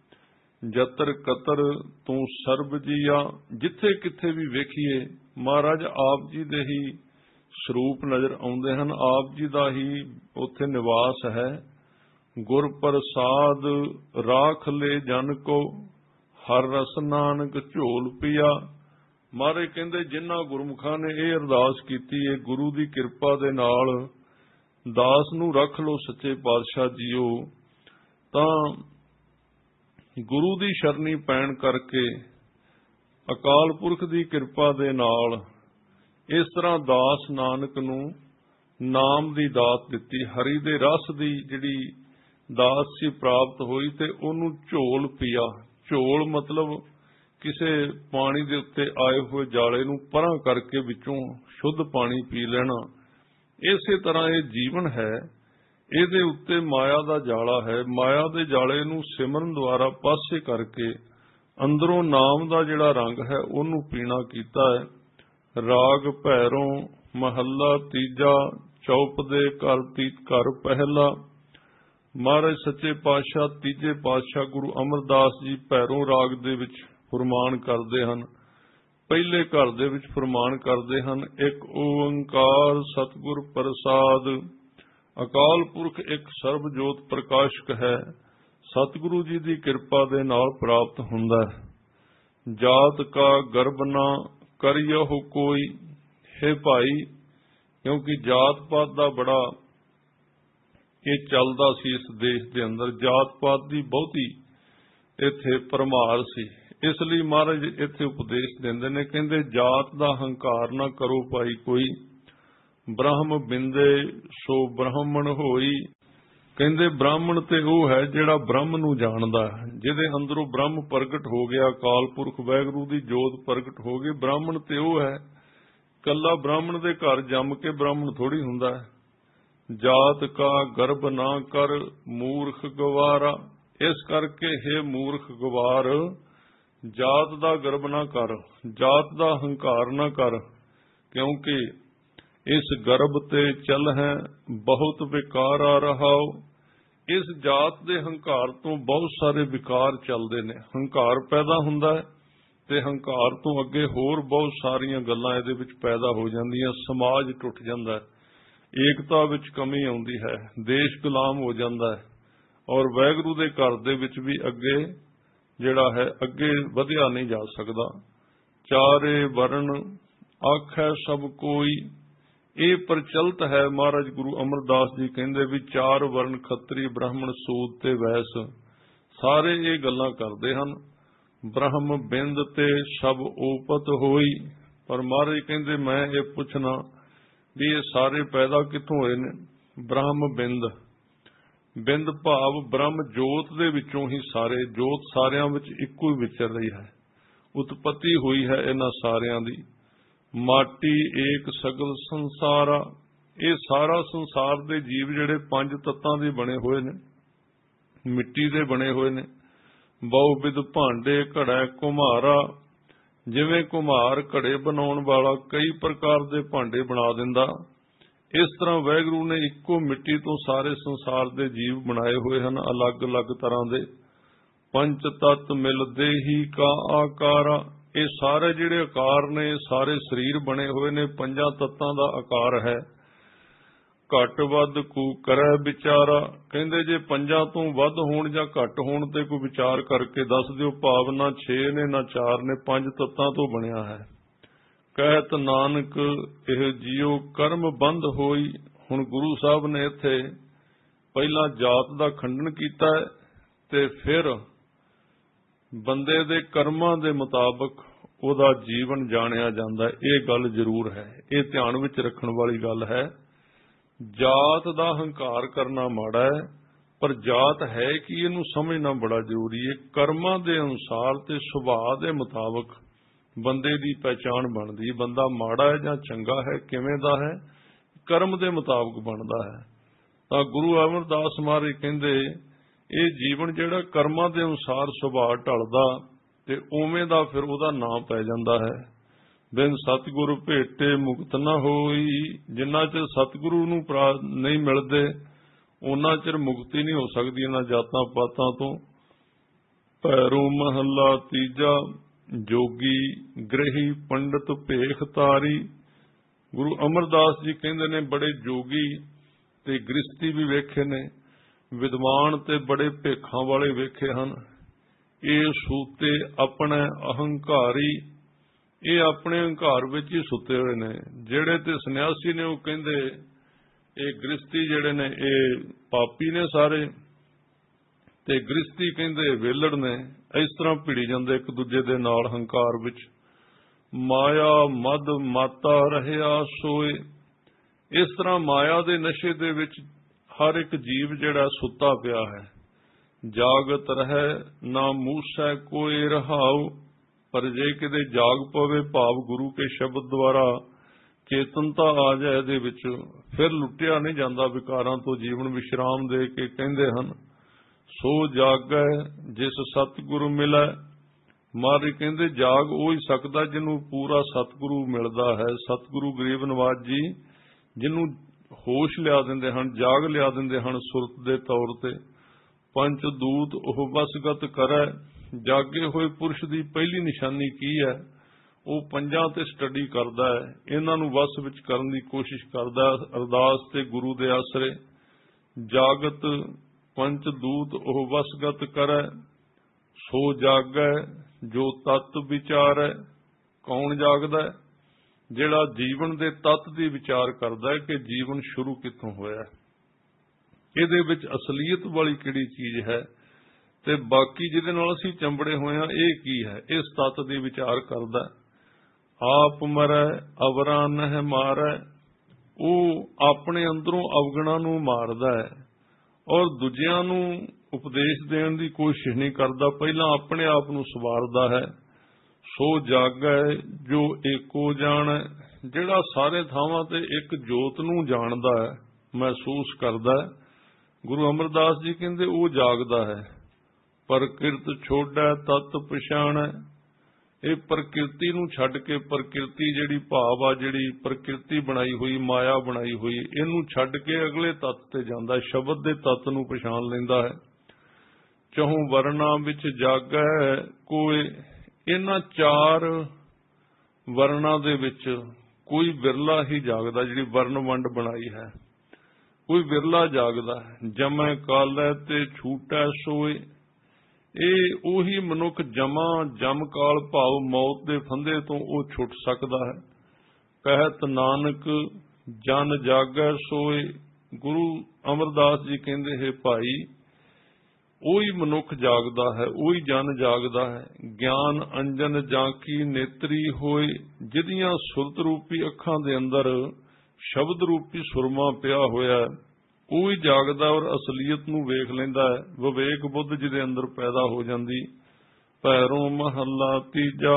ਜਤਰ ਕਤਰ ਤੂੰ ਸਰਬ ਜੀਆ, ਜਿੱਥੇ ਕਿੱਥੇ ਵੀ ਵੇਖੀਏ ਮਹਾਰਾਜ ਆਪ ਜੀ ਦੇ ਹੀ ਸਰੂਪ ਨਜ਼ਰ ਆਉਂਦੇ ਹਨ। ਆਪ ਜੀ ਦਾ ਹੀ ਉੱਥੇ ਨਿਵਾਸ ਹੈ। ਗੁਰ ਪ੍ਰਸਾਦ ਰਾਖ ਲੈ ਜਨ ਕੋ, ਹਰ ਰਸ ਨਾਨਕ ਝੋਲ ਪਿਆ। ਮਹਾਰਾਜ ਕਹਿੰਦੇ ਜਿਨ੍ਹਾਂ ਗੁਰਮੁਖਾਂ ਨੇ ਇਹ ਅਰਦਾਸ ਕੀਤੀ ਹੈ, ਗੁਰੂ ਦੀ ਕਿਰਪਾ ਦੇ ਨਾਲ ਦਾਸ ਨੂੰ ਰੱਖ ਲੋ ਸੱਚੇ ਪਾਤਸ਼ਾਹ ਜੀਓ, ਤਾਂ ਗੁਰੂ ਦੀ ਸ਼ਰਨੀ ਪੈਣ ਕਰਕੇ ਅਕਾਲ ਪੁਰਖ ਦੀ ਕਿਰਪਾ ਦੇ ਨਾਲ ਇਸ ਤਰ੍ਹਾਂ ਦਾਸ ਨਾਨਕ ਨੂੰ ਨਾਮ ਦੀ ਦਾਤ ਦਿੱਤੀ, ਹਰੀ ਦੇ ਰਸ ਦੀ ਜਿਹੜੀ ਦਾਤ ਸੀ ਪ੍ਰਾਪਤ ਹੋਈ ਤੇ ਉਹਨੂੰ ਝੋਲ ਪਿਆ। ਝੋਲ ਮਤਲਬ ਕਿਸੇ ਪਾਣੀ ਦੇ ਉੱਤੇ ਆਏ ਹੋਏ ਜਾਲੇ ਨੂੰ ਪਰਾਂ ਕਰਕੇ ਵਿੱਚੋਂ ਸ਼ੁੱਧ ਪਾਣੀ ਪੀ ਲੈਣਾ। ਇਸੇ ਤਰ੍ਹਾਂ ਇਹ ਜੀਵਨ ਹੈ, ਇਹਦੇ ਉੱਤੇ ਮਾਇਆ ਦਾ ਜਾਲਾ ਹੈ। ਮਾਇਆ ਦੇ ਜਾਲੇ ਨੂੰ ਸਿਮਰਨ ਦੁਆਰਾ ਪਾਸੇ ਕਰਕੇ ਅੰਦਰੋਂ ਨਾਮ ਦਾ ਜਿਹੜਾ ਰੰਗ ਹੈ ਉਹਨੂੰ ਪੀਣਾ ਕੀਤਾ ਹੈ। ਰਾਗ ਭੈਰੋਂ ਮਹੱਲਾ ਤੀਜਾ, ਚੌਪ ਦੇ ਘਰ ਤੀਤ ਘਰ ਪਹਿਲਾ। ਮਹਾਰਾਜ ਸੱਚੇ ਪਾਤਸ਼ਾਹ ਤੀਜੇ ਪਾਤਸ਼ਾਹ ਗੁਰੂ ਅਮਰਦਾਸ ਜੀ ਭੈਰੋਂ ਰਾਗ ਦੇ ਵਿੱਚ ਫੁਰਮਾਨ ਕਰਦੇ ਹਨ। ਪਹਿਲੇ ਘਰ ਦੇ ਵਿੱਚ ਫੁਰਮਾਨ ਕਰਦੇ ਹਨ, ਇੱਕ ਓੰਕਾਰ ਸਤਿਗੁਰ ਪ੍ਰਸਾਦ। ਅਕਾਲ ਪੁਰਖ ਇੱਕ ਸਰਬ ਜੋਤ ਪ੍ਰਕਾਸ਼ਕ ਹੈ, ਸਤਿਗੁਰੂ ਜੀ ਦੀ ਕਿਰਪਾ ਦੇ ਨਾਲ ਪ੍ਰਾਪਤ ਹੁੰਦਾ ਹੈ। ਜਾਤ ਕਾ ਗਰਬ ਨਾ ਕਰਿਓ ਕੋਈ। ਹੈ ਭਾਈ, ਕਿਉਂਕਿ ਜਾਤ ਪਾਤ ਦਾ ਬੜਾ ਇਹ ਚੱਲਦਾ ਸੀ ਇਸ ਦੇਸ਼ ਦੇ ਅੰਦਰ, ਜਾਤ ਪਾਤ ਦੀ ਬਹੁਤੀ ਇੱਥੇ ਭਰਮਾਰ ਸੀ। ਇਸ ਲਈ ਮਹਾਰਾਜ ਇੱਥੇ ਉਪਦੇਸ਼ ਦਿੰਦੇ ਨੇ, ਕਹਿੰਦੇ ਜਾਤ ਦਾ ਹੰਕਾਰ ਨਾ ਕਰੋ ਭਾਈ ਕੋਈ, ਬ੍ਰਹਮ ਬਿੰਦੇ ਸੋ ਬ੍ਰਾਹਮਣ ਹੋਈ। ਕਹਿੰਦੇ ਬ੍ਰਾਹਮਣ ਤੇ ਉਹ ਹੈ ਜਿਹੜਾ ਬ੍ਰਹਮ ਨੂੰ ਜਾਣਦਾ, ਜਿਹਦੇ ਅੰਦਰੋਂ ਬ੍ਰਹਮ ਪ੍ਰਗਟ ਹੋ ਗਿਆ, ਅਕਾਲ ਪੁਰਖ ਵਾਹਿਗੁਰੂ ਦੀ ਜੋਤ ਪ੍ਰਗਟ ਹੋ ਗਈ। ਬ੍ਰਾਹਮਣ ਤੇ ਉਹ ਹੈ, ਕੱਲਾ ਬ੍ਰਾਹਮਣ ਦੇ ਘਰ ਜੰਮ ਕੇ ਬ੍ਰਾਹਮਣ ਥੋੜੀ ਹੁੰਦਾ ਹੈ। ਜਾਤ ਕਾ ਗਰਬ ਨਾ ਕਰ ਮੂਰਖ ਗਵਾਰਾ। ਇਸ ਕਰਕੇ ਹੈ ਮੂਰਖ ਗਵਾਰ, ਜਾਤ ਦਾ ਗਰਬ ਨਾ ਕਰ, ਜਾਤ ਦਾ ਹੰਕਾਰ ਨਾ ਕਰ, ਕਿਉਂਕਿ ਇਸ ਗਰਬ ਤੇ ਚਲ ਹੈ ਬਹੁਤ ਵਿਕਾਰ ਆ ਰਹਾ। ਇਸ ਜਾਤ ਦੇ ਹੰਕਾਰ ਤੋਂ ਬਹੁਤ ਸਾਰੇ ਵਿਕਾਰ ਚੱਲਦੇ ਨੇ। ਹੰਕਾਰ ਪੈਦਾ ਹੁੰਦਾ ਹੈ ਤੇ ਹੰਕਾਰ ਤੋਂ ਅੱਗੇ ਹੋਰ ਬਹੁਤ ਸਾਰੀਆਂ ਗੱਲਾਂ ਇਹਦੇ ਵਿੱਚ ਪੈਦਾ ਹੋ ਜਾਂਦੀਆਂ। ਸਮਾਜ ਟੁੱਟ ਜਾਂਦਾ ਹੈ, ਏਕਤਾ ਵਿੱਚ ਕਮੀ ਆਉਂਦੀ ਹੈ, ਦੇਸ਼ ਗੁਲਾਮ ਹੋ ਜਾਂਦਾ ਹੈ, ਔਰ ਵਾਹਿਗੁਰੂ ਦੇ ਘਰ ਦੇ ਵਿੱਚ ਵੀ ਅੱਗੇ ਜਿਹੜਾ ਹੈ ਅੱਗੇ ਵਧਿਆ ਨਹੀਂ ਜਾ ਸਕਦਾ। ਚਾਰੇ ਵਰਨ ਆਖੈ ਸਭ ਕੋਈ। ਇਹ ਪ੍ਰਚਲਿਤ ਹੈ। ਮਹਾਰਾਜ ਗੁਰੂ ਅਮਰਦਾਸ ਜੀ ਕਹਿੰਦੇ ਵੀ ਚਾਰ ਵਰਨ ਖੱਤਰੀ ਬ੍ਰਾਹਮਣ ਸੂਦ ਤੇ ਵੈਸ ਸਾਰੇ ਇਹ ਗੱਲਾਂ ਕਰਦੇ ਹਨ। ਬ੍ਰਹਮ ਬਿੰਦ ਤੇ ਸਭ ਓਪਤ ਹੋਈ। ਪਰ ਮਹਾਰਾਜ ਕਹਿੰਦੇ ਮੈਂ ਇਹ ਪੁੱਛਣਾ ਵੀ ਇਹ ਸਾਰੇ ਪੈਦਾ ਕਿੱਥੋਂ ਹੋਏ ਨੇ? ਬ੍ਰਹਮ ਬਿੰਦ, ਬਿੰਦ ਭਾਵ ਬ੍ਰਹਮ ਜੋਤ ਦੇ ਵਿੱਚੋਂ ਹੀ ਸਾਰੇ, ਜੋਤ ਸਾਰਿਆਂ ਵਿੱਚ ਇੱਕੋ ਹੀ ਵਿਚਰ ਰਹੀ ਹੈ, ਉਤਪਤੀ ਹੋਈ ਹੈ ਇਹਨਾਂ ਸਾਰਿਆਂ ਦੀ। ਮਾਟੀ ਏਕ ਸਗਲ ਸੰਸਾਰਾ। ਇਹ ਸਾਰਾ ਸੰਸਾਰ ਦੇ ਜੀਵ ਜਿਹੜੇ ਪੰਜ ਤੱਤਾਂ ਦੇ ਬਣੇ ਹੋਏ ਨੇ, ਮਿੱਟੀ ਦੇ ਬਣੇ ਹੋਏ ਨੇ। ਬਹੁ ਵਿਧ ਭਾਂਡੇ ਘੜੈ ਕੁਮਹਾਰਾ। ਜਿਵੇਂ ਕੁਮਹਾਰ ਘੜੇ ਬਣਾਉਣ ਵਾਲਾ ਕਈ ਪ੍ਰਕਾਰ ਦੇ ਭਾਂਡੇ ਬਣਾ ਦਿੰਦਾ, ਇਸ ਤਰ੍ਹਾਂ ਵਾਹਿਗੁਰੂ ਨੇ ਇੱਕੋ ਮਿੱਟੀ ਤੋਂ ਸਾਰੇ ਸੰਸਾਰ ਦੇ ਜੀਵ ਬਣਾਏ ਹੋਏ ਹਨ, ਅਲੱਗ-ਅਲੱਗ ਤਰ੍ਹਾਂ ਦੇ। ਪੰਜ ਤੱਤ ਮਿਲਦੇ ਹੀ ਕਾ ਆਕਾਰਾ। ਇਹ ਸਾਰੇ ਜਿਹੜੇ ਆਕਾਰ ਨੇ, ਸਾਰੇ ਸਰੀਰ ਬਣੇ ਹੋਏ ਨੇ, ਪੰਜਾਂ ਤੱਤਾਂ ਦਾ ਆਕਾਰ ਹੈ। ਘੱਟ ਵੱਧ ਕੂ ਕਰੈ ਵਿਚਾਰਾ। ਕਹਿੰਦੇ ਜੇ ਪੰਜਾਂ ਤੋਂ ਵੱਧ ਹੋਣ ਜਾਂ ਘੱਟ ਹੋਣ ਤੇ ਕੋਈ ਵਿਚਾਰ ਕਰਕੇ ਦੱਸ ਦਿਓ। ਭਾਵ ਨਾ ਛੇ ਨੇ ਨਾ ਚਾਰ ਨੇ, ਪੰਜ ਤੱਤਾਂ ਤੋਂ ਬਣਿਆ ਹੈ। ਕਹਿਤ ਨਾਨਕ ਇਹ ਜੀਓ ਕਰਮ ਬੰਦ ਹੋਈ। ਹੁਣ ਗੁਰੂ ਸਾਹਿਬ ਨੇ ਇੱਥੇ ਪਹਿਲਾਂ ਜਾਤ ਦਾ ਖੰਡਨ ਕੀਤਾ ਹੈ ਤੇ ਫਿਰ ਬੰਦੇ ਦੇ ਕਰਮਾਂ ਦੇ ਮੁਤਾਬਕ ਉਹਦਾ ਜੀਵਨ ਜਾਣਿਆ ਜਾਂਦਾ। ਇਹ ਗੱਲ ਜ਼ਰੂਰ ਹੈ, ਇਹ ਧਿਆਨ ਵਿੱਚ ਰੱਖਣ ਵਾਲੀ ਗੱਲ ਹੈ। ਜਾਤ ਦਾ ਹੰਕਾਰ ਕਰਨਾ ਮਾੜਾ ਹੈ, ਪਰ ਜਾਤ ਹੈ ਕਿ ਇਹਨੂੰ ਸਮਝਣਾ ਬੜਾ ਜ਼ਰੂਰੀ ਹੈ। ਕਰਮਾਂ ਦੇ ਅਨੁਸਾਰ ਤੇ ਸੁਭਾਅ ਦੇ ਮੁਤਾਬਕ ਬੰਦੇ ਦੀ ਪਹਿਚਾਣ ਬਣਦੀ। ਬੰਦਾ ਮਾੜਾ ਹੈ ਜਾਂ ਚੰਗਾ ਹੈ, ਕਿਵੇਂ ਦਾ ਹੈ, ਕਰਮ ਦੇ ਮੁਤਾਬਕ ਬਣਦਾ ਹੈ। ਤਾਂ ਗੁਰੂ ਅਮਰਦਾਸ ਮਹਾਰਾਜ ਕਹਿੰਦੇ ਇਹ ਜੀਵਨ ਜਿਹੜਾ ਕਰਮਾਂ ਦੇ ਅਨੁਸਾਰ ਸੁਭਾਅ ਢਲਦਾ ਤੇ ਉਵੇਂ ਦਾ ਫਿਰ ਉਹਦਾ ਨਾਂ ਪੈ ਜਾਂਦਾ ਹੈ। ਬਿਨ ਸਤਿਗੁਰੂ ਭੇਟੇ ਮੁਕਤ ਨਾ ਹੋਈ। ਜਿੰਨਾ ਚਿਰ ਸਤਿਗੁਰੂ ਨੂੰ ਨਹੀਂ ਮਿਲਦੇ ਉਹਨਾਂ ਚਿਰ ਮੁਕਤੀ ਨਹੀਂ ਹੋ ਸਕਦੀ ਇਹਨਾਂ ਜਾਤਾਂ ਪਾਤਾਂ ਤੋਂ। ਭੈਰੋ ਮਹੱਲਾ ਤੀਜਾ। ਜੋਗੀ ਗ੍ਰਹੀ ਪੰਡਤ ਭੇਖ ਤਾਰੀ। ਗੁਰੂ ਅਮਰਦਾਸ ਜੀ ਕਹਿੰਦੇ ਨੇ ਬੜੇ ਜੋਗੀ ਤੇ ਗ੍ਰਸਤੀ ਵੀ ਵੇਖੇ ਨੇ, ਵਿਦਵਾਨ ਤੇ ਬੜੇ ਭੇਖਾਂ ਵਾਲੇ ਵੇਖੇ ਹਨ। ਇਹ ਸੂਤੇ ਆਪਣੇ ਅਹੰਕਾਰੀ, ਇਹ ਆਪਣੇ ਹੰਕਾਰ ਵਿੱਚ ਹੀ ਸੁੱਤੇ ਹੋਏ ਨੇ। ਜਿਹੜੇ ਤੇ ਸੰਨਿਆਸੀ ਨੇ ਉਹ ਕਹਿੰਦੇ ਇਹ ਗ੍ਰਸਤੀ ਜਿਹੜੇ ਨੇ ਇਹ ਪਾਪੀ ਨੇ ਸਾਰੇ, ਤੇ ਗ੍ਰਸਤੀ ਕਹਿੰਦੇ ਵੇਲੜ ਨੇ। ਇਸ ਤਰ੍ਹਾਂ ਭਿੜੀ ਜਾਂਦੇ ਇੱਕ ਦੂਜੇ ਦੇ ਨਾਲ ਹੰਕਾਰ ਵਿੱਚ। ਮਾਇਆ ਮਦ ਮਾਤਾ ਰਹਿਆ ਸੋਏ। ਇਸ ਤਰ੍ਹਾਂ ਮਾਇਆ ਦੇ ਨਸ਼ੇ ਦੇ ਵਿੱਚ ਹਰ ਇੱਕ ਜੀਵ ਜਿਹੜਾ ਸੁੱਤਾ ਪਿਆ ਹੈ। ਜਾਗਤ ਰਹਿ ਨਾ ਮੂਸੈ ਕੋਈ ਰਹਾਉ। ਪਰ ਜੇ ਕਿਤੇ ਜਾਗ ਪਵੇ, ਭਾਵ ਗੁਰੂ ਕੇ ਸ਼ਬਦ ਦੁਆਰਾ ਚੇਤਨਤਾ ਆ ਜਾਏ ਇਹਦੇ ਵਿੱਚ, ਫਿਰ ਲੁੱਟਿਆ ਨਹੀਂ ਜਾਂਦਾ ਵਿਕਾਰਾਂ ਤੋਂ। ਜੀਵਨ ਵਿਸ਼ਰਾਮ ਦੇ ਕੇ ਕਹਿੰਦੇ ਹਨ ਸੋ ਜਾਗੈ ਜਿਸ ਸਤਿਗੁਰੂ ਮਿਲੈ। ਮਹਾਰਾਜ ਕਹਿੰਦੇ ਜਾਗ ਉਹ ਹੀ ਸਕਦਾ ਜਿਹਨੂੰ ਪੂਰਾ ਸਤਿਗੁਰੂ ਮਿਲਦਾ ਹੈ। ਸਤਿਗੁਰੂ ਗਰੀਬ ਨਵਾਜ ਜੀ ਜਿਹਨੂੰ ਹੋਸ਼ ਲਿਆ ਦਿੰਦੇ ਹਨ, ਜਾਗ ਲਿਆ ਦਿੰਦੇ ਹਨ ਸੁਰਤ ਦੇ ਤੌਰ ਤੇ। ਪੰਚ ਦੂਤ ਉਹ ਵਸਗਤ ਕਰੈ। ਜਾਗੇ ਹੋਏ ਪੁਰਸ਼ ਦੀ ਪਹਿਲੀ ਨਿਸ਼ਾਨੀ ਕੀ ਹੈ? ਉਹ ਪੰਜਾਂ ਤੇ ਸਟੱਡੀ ਕਰਦਾ ਹੈ, ਇਹਨਾਂ ਨੂੰ ਵਸ ਵਿੱਚ ਕਰਨ ਦੀ ਕੋਸ਼ਿਸ਼ ਕਰਦਾ ਹੈ ਅਰਦਾਸ ਤੇ ਗੁਰੂ ਦੇ ਆਸਰੇ। ਜਾਗਤ ਪੰਚ ਦੂਤ ਉਹ ਵਸਗਤ ਕਰੈ। ਸੋ ਜਾਗੈ ਜੋ ਤਤ ਵਿਚਾਰੈ। ਕੌਣ ਜਾਗਦਾ ਹੈ? ਜਿਹੜਾ ਜੀਵਨ ਦੇ ਤੱਤ ਦੀ ਵਿਚਾਰ ਕਰਦਾ ਹੈ ਕਿ ਜੀਵਨ ਸ਼ੁਰੂ ਕਿੱਥੋਂ ਹੋਇਆ, ਇਹਦੇ ਵਿੱਚ ਅਸਲੀਅਤ ਵਾਲੀ ਕਿਹੜੀ ਚੀਜ਼ ਹੈ, ਤੇ ਬਾਕੀ ਜਿਹਦੇ ਨਾਲ ਅਸੀਂ ਚੰਬੜੇ ਹੋਏ ਹਾਂ ਇਹ ਕੀ ਹੈ, ਇਸ ਤੱਤ ਦੀ ਵਿਚਾਰ ਕਰਦਾ। ਆਪ ਮਰੈ ਅਵਰਾ ਨਹਿ ਮਾਰੈ। ਉਹ ਆਪਣੇ ਅੰਦਰੋਂ ਅਵਗੁਣਾਂ ਨੂੰ ਮਾਰਦਾ ਹੈ ਔਰ ਦੂਜਿਆਂ ਨੂੰ ਉਪਦੇਸ਼ ਦੇਣ ਦੀ ਕੋਸ਼ਿਸ਼ ਨਹੀਂ ਕਰਦਾ, ਪਹਿਲਾਂ ਆਪਣੇ ਆਪ ਨੂੰ ਸਵਾਰਦਾ ਹੈ। ਸੋ ਜਾਗੈ ਜੋ ਏਕੋ ਜਾਣੈ। ਜਿਹੜਾ ਸਾਰੇ ਥਾਵਾਂ ਤੇ ਇੱਕ ਜੋਤ ਨੂੰ ਜਾਣਦਾ ਹੈ, ਮਹਿਸੂਸ ਕਰਦਾ ਹੈ। ਗੁਰੂ ਅਮਰਦਾਸ ਜੀ ਕਹਿੰਦੇ ਉਹ ਜਾਗਦਾ ਹੈ। ਪ੍ਰਕਿਰਤ ਛੋੜੈ ਤਤ ਪਛਾਣੈ। ਇਹ ਪ੍ਰਕਿਰਤੀ ਨੂੰ ਛੱਡ ਕੇ, ਪ੍ਰਕਿਰਤੀ ਜਿਹੜੀ ਭਾਵ ਆ, ਜਿਹੜੀ ਪ੍ਰਕਿਰਤੀ ਬਣਾਈ ਹੋਈ, ਮਾਇਆ ਬਣਾਈ ਹੋਈ, ਇਹਨੂੰ ਛੱਡ ਕੇ ਅਗਲੇ ਤੱਤ ਤੇ ਜਾਂਦਾ, ਸ਼ਬਦ ਦੇ ਤੱਤ ਨੂੰ ਪਛਾਣ ਲੈਂਦਾ ਹੈ। ਚਹੁ ਵਰਨਾ ਵਿੱਚ ਜਾਗੈ ਕੋਏ। ਇਹਨਾਂ ਚਾਰ ਵਰਨਾ ਦੇ ਵਿੱਚ ਕੋਈ ਬਿਰਲਾ ਹੀ ਜਾਗਦਾ, ਜਿਹੜੀ ਵਰਨ ਵੰਡ ਬਣਾਈ ਹੈ, ਕੋਈ ਬਿਰਲਾ ਜਾਗਦਾ ਹੈ। ਜਮੈ ਕਾਲੈ ਤੇ ਛੂਟੈ ਸੋਏ। ਇਹ ਉਹੀ ਮਨੁੱਖ ਜਮਾ ਜਮ ਕਾਲ ਭਾਵ ਮੌਤ ਦੇ ਫੰਦੇ ਤੋਂ ਉਹ ਛੁੱਟ ਸਕਦਾ ਹੈ। ਕਹਿਤ ਨਾਨਕ ਜਨ ਜਾਗੈ ਸੋਏ। ਗੁਰੂ ਅਮਰਦਾਸ ਜੀ ਕਹਿੰਦੇ ਹੈ ਭਾਈ ਉਹੀ ਮਨੁੱਖ ਜਾਗਦਾ ਹੈ, ਉਹੀ ਜਨ ਜਾਗਦਾ ਹੈ। ਗਿਆਨ ਅੰਜਨ ਜਾਂ ਕੀ ਨੇਤਰੀ ਹੋਏ। ਜਿਹਦੀਆਂ ਸੁਰਤ ਰੂਪੀ ਅੱਖਾਂ ਦੇ ਅੰਦਰ ਸ਼ਬਦ ਰੂਪੀ ਸੁਰਮਾ ਪਿਆ ਹੋਇਆ, ਉਹ ਹੀ ਜਾਗਦਾ ਔਰ ਅਸਲੀਅਤ ਨੂੰ ਵੇਖ ਲੈਂਦਾ ਹੈ। ਵਿਵੇਕ ਬੁੱਧ ਜਿਹਦੇ ਅੰਦਰ ਪੈਦਾ ਹੋ ਜਾਂਦੀ। ਭੈਰੋ ਮਹੱਲਾ ਤੀਜਾ।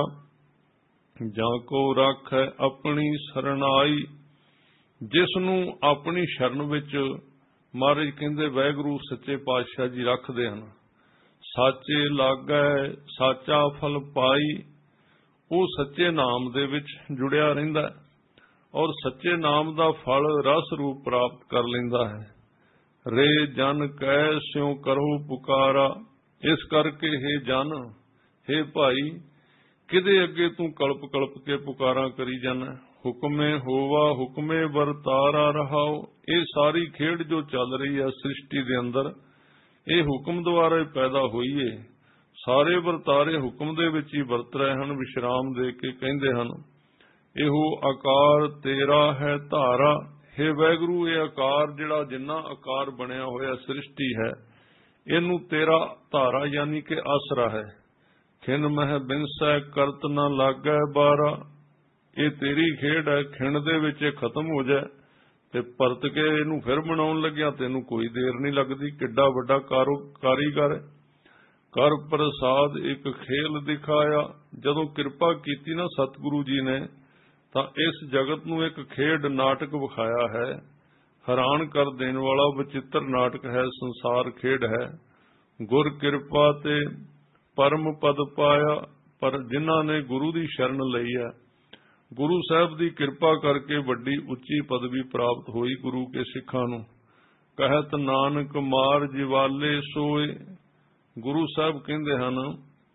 ਜਾਂ ਕੋ ਰਾਖੈ ਆਪਣੀ ਸਰਣਾਈ। ਜਿਸ ਨੂੰ ਆਪਣੀ ਸ਼ਰਨ ਵਿੱਚ ਮਹਾਰਾਜ ਕਹਿੰਦੇ ਵਾਹਿਗੁਰੂ ਸੱਚੇ ਪਾਤਸ਼ਾਹ ਜੀ ਰੱਖਦੇ ਹਨ। ਸਾਚੇ ਲਾਗੈ ਸਾਚਾ ਫਲ ਪਾਈ। ਉਹ ਸੱਚੇ ਨਾਮ ਦੇ ਵਿੱਚ ਜੁੜਿਆ ਰਹਿੰਦਾ ਔਰ ਸੱਚੇ ਨਾਮ ਦਾ ਫਲ ਰਸ ਰੂਪ ਪ੍ਰਾਪਤ ਕਰ ਲੈਂਦਾ ਹੈ। ਰੇ ਜਨ ਕਹਿ ਸਿਉ ਕਰੋ ਪੁਕਾਰਾ। ਇਸ ਕਰਕੇ ਹੇ ਜਨ, ਹੇ ਭਾਈ, ਕਿਦੇ ਅੱਗੇ ਤੂੰ ਕਲਪ ਕਲਪ ਕੇ ਪੁਕਾਰਾਂ ਕਰੀ ਜਾਣਾ। ਹੁਕਮੇ ਹੋਵਾ ਹੁਕਮੇ ਵਰਤਾਰਾ ਰਹਾਓ। ਇਹ ਸਾਰੀ ਖੇਡ ਜੋ ਚੱਲ ਰਹੀ ਹੈ ਸ੍ਰਿਸ਼ਟੀ ਦੇ ਅੰਦਰ, ਇਹ ਹੁਕਮ ਦੁਆਰਾ ਹੀ ਪੈਦਾ ਹੋਈ ਏ। ਸਾਰੇ ਵਰਤਾਰੇ ਹੁਕਮ ਦੇ ਵਿੱਚ ਹੀ ਵਰਤ ਰਹੇ ਹਨ। ਵਿਸ਼ਰਾਮ ਦੇ ਕੇ ਕਹਿੰਦੇ ਹਨ ਇਹੋ ਆਕਾਰ ਤੇਰਾ ਹੈ ਧਾਰਾ। ਹੇ ਵਾਹਿਗੁਰੂ, ਇਹ ਆਕਾਰ ਜਿਹੜਾ ਜਿੰਨਾ ਆਕਾਰ ਬਣਿਆ ਹੋਇਆ ਸ੍ਰਿਸ਼ਟੀ ਹੈ, ਇਹਨੂੰ ਤੇਰਾ ਧਾਰਾ ਯਾਨੀ ਕਿ ਆਸਰਾ ਹੈ। खिन मह बिंसै करत न लागै बारा। ये तेरी खेड है, खिण दे विच खत्म हो जाए ते परत के इनू फिर बनाउण लग्या तेनू कोई देर नहीं लगती। किड्डा वड्डा कारो कारीगर कर प्रसाद एक खेल दिखाया। जदों कृपा कीती ना सतगुरु जी ने तां इस जगत नू एक खेड नाटक विखाया है। हैरान कर देने वाला विचित्र नाटक है, संसार खेड है। गुर कृपा ते परम पद पाया। पर जिन्हां ने गुरु दी शरण लई है, गुरु साहब दी कृपा करके वड्डी उच्ची पदवी प्राप्त हुई गुरु के सिखां नू। कहत नानक मार जिवाले सोए। गुरु साहब कहते हैं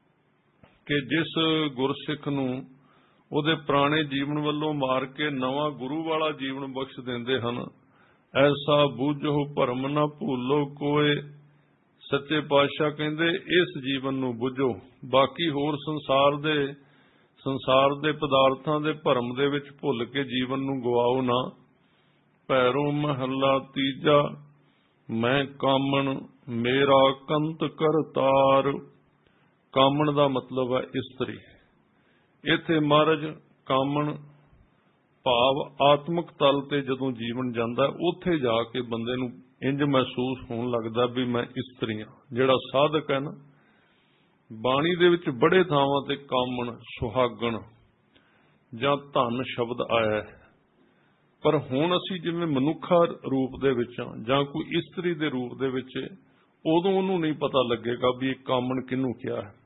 कि जिस गुरसिख नू उहदे पुराने जीवन वालों मार के नवा गुरु वाला जीवन बख्श देंदे हन, ऐसा बूझो भरम ना भूलो कोए। सच्चे पातशाह कहते इस जीवन नू बुझो, बाकी होर संसार दे संसार दे पदार्थां दे भरम दे विच भुल के जीवन नू गवाओ ना। पैरों महला तीजा मैं कामण मेरा कंत करतार। कामण दा मतलब है इस्त्री। इत्थे महाराज कामण भाव आत्मक तल ते जदों जीवन जांदा उत्थे जाके बंदे नू इंज महसूस होण लगदा भी मैं इस्त्री हां। जिहड़ा साधक है ना, बाणी दे विच बड़े थावां ते कामण सुहागण जां धन शब्द आया है, पर हुण असीं जिवें मनुखा रूप दे विच जां कोई इस्त्री दे रूप दे विच, उदों उहनूं नहीं पता लगेगा भी इह कामण किहनूं किहा है।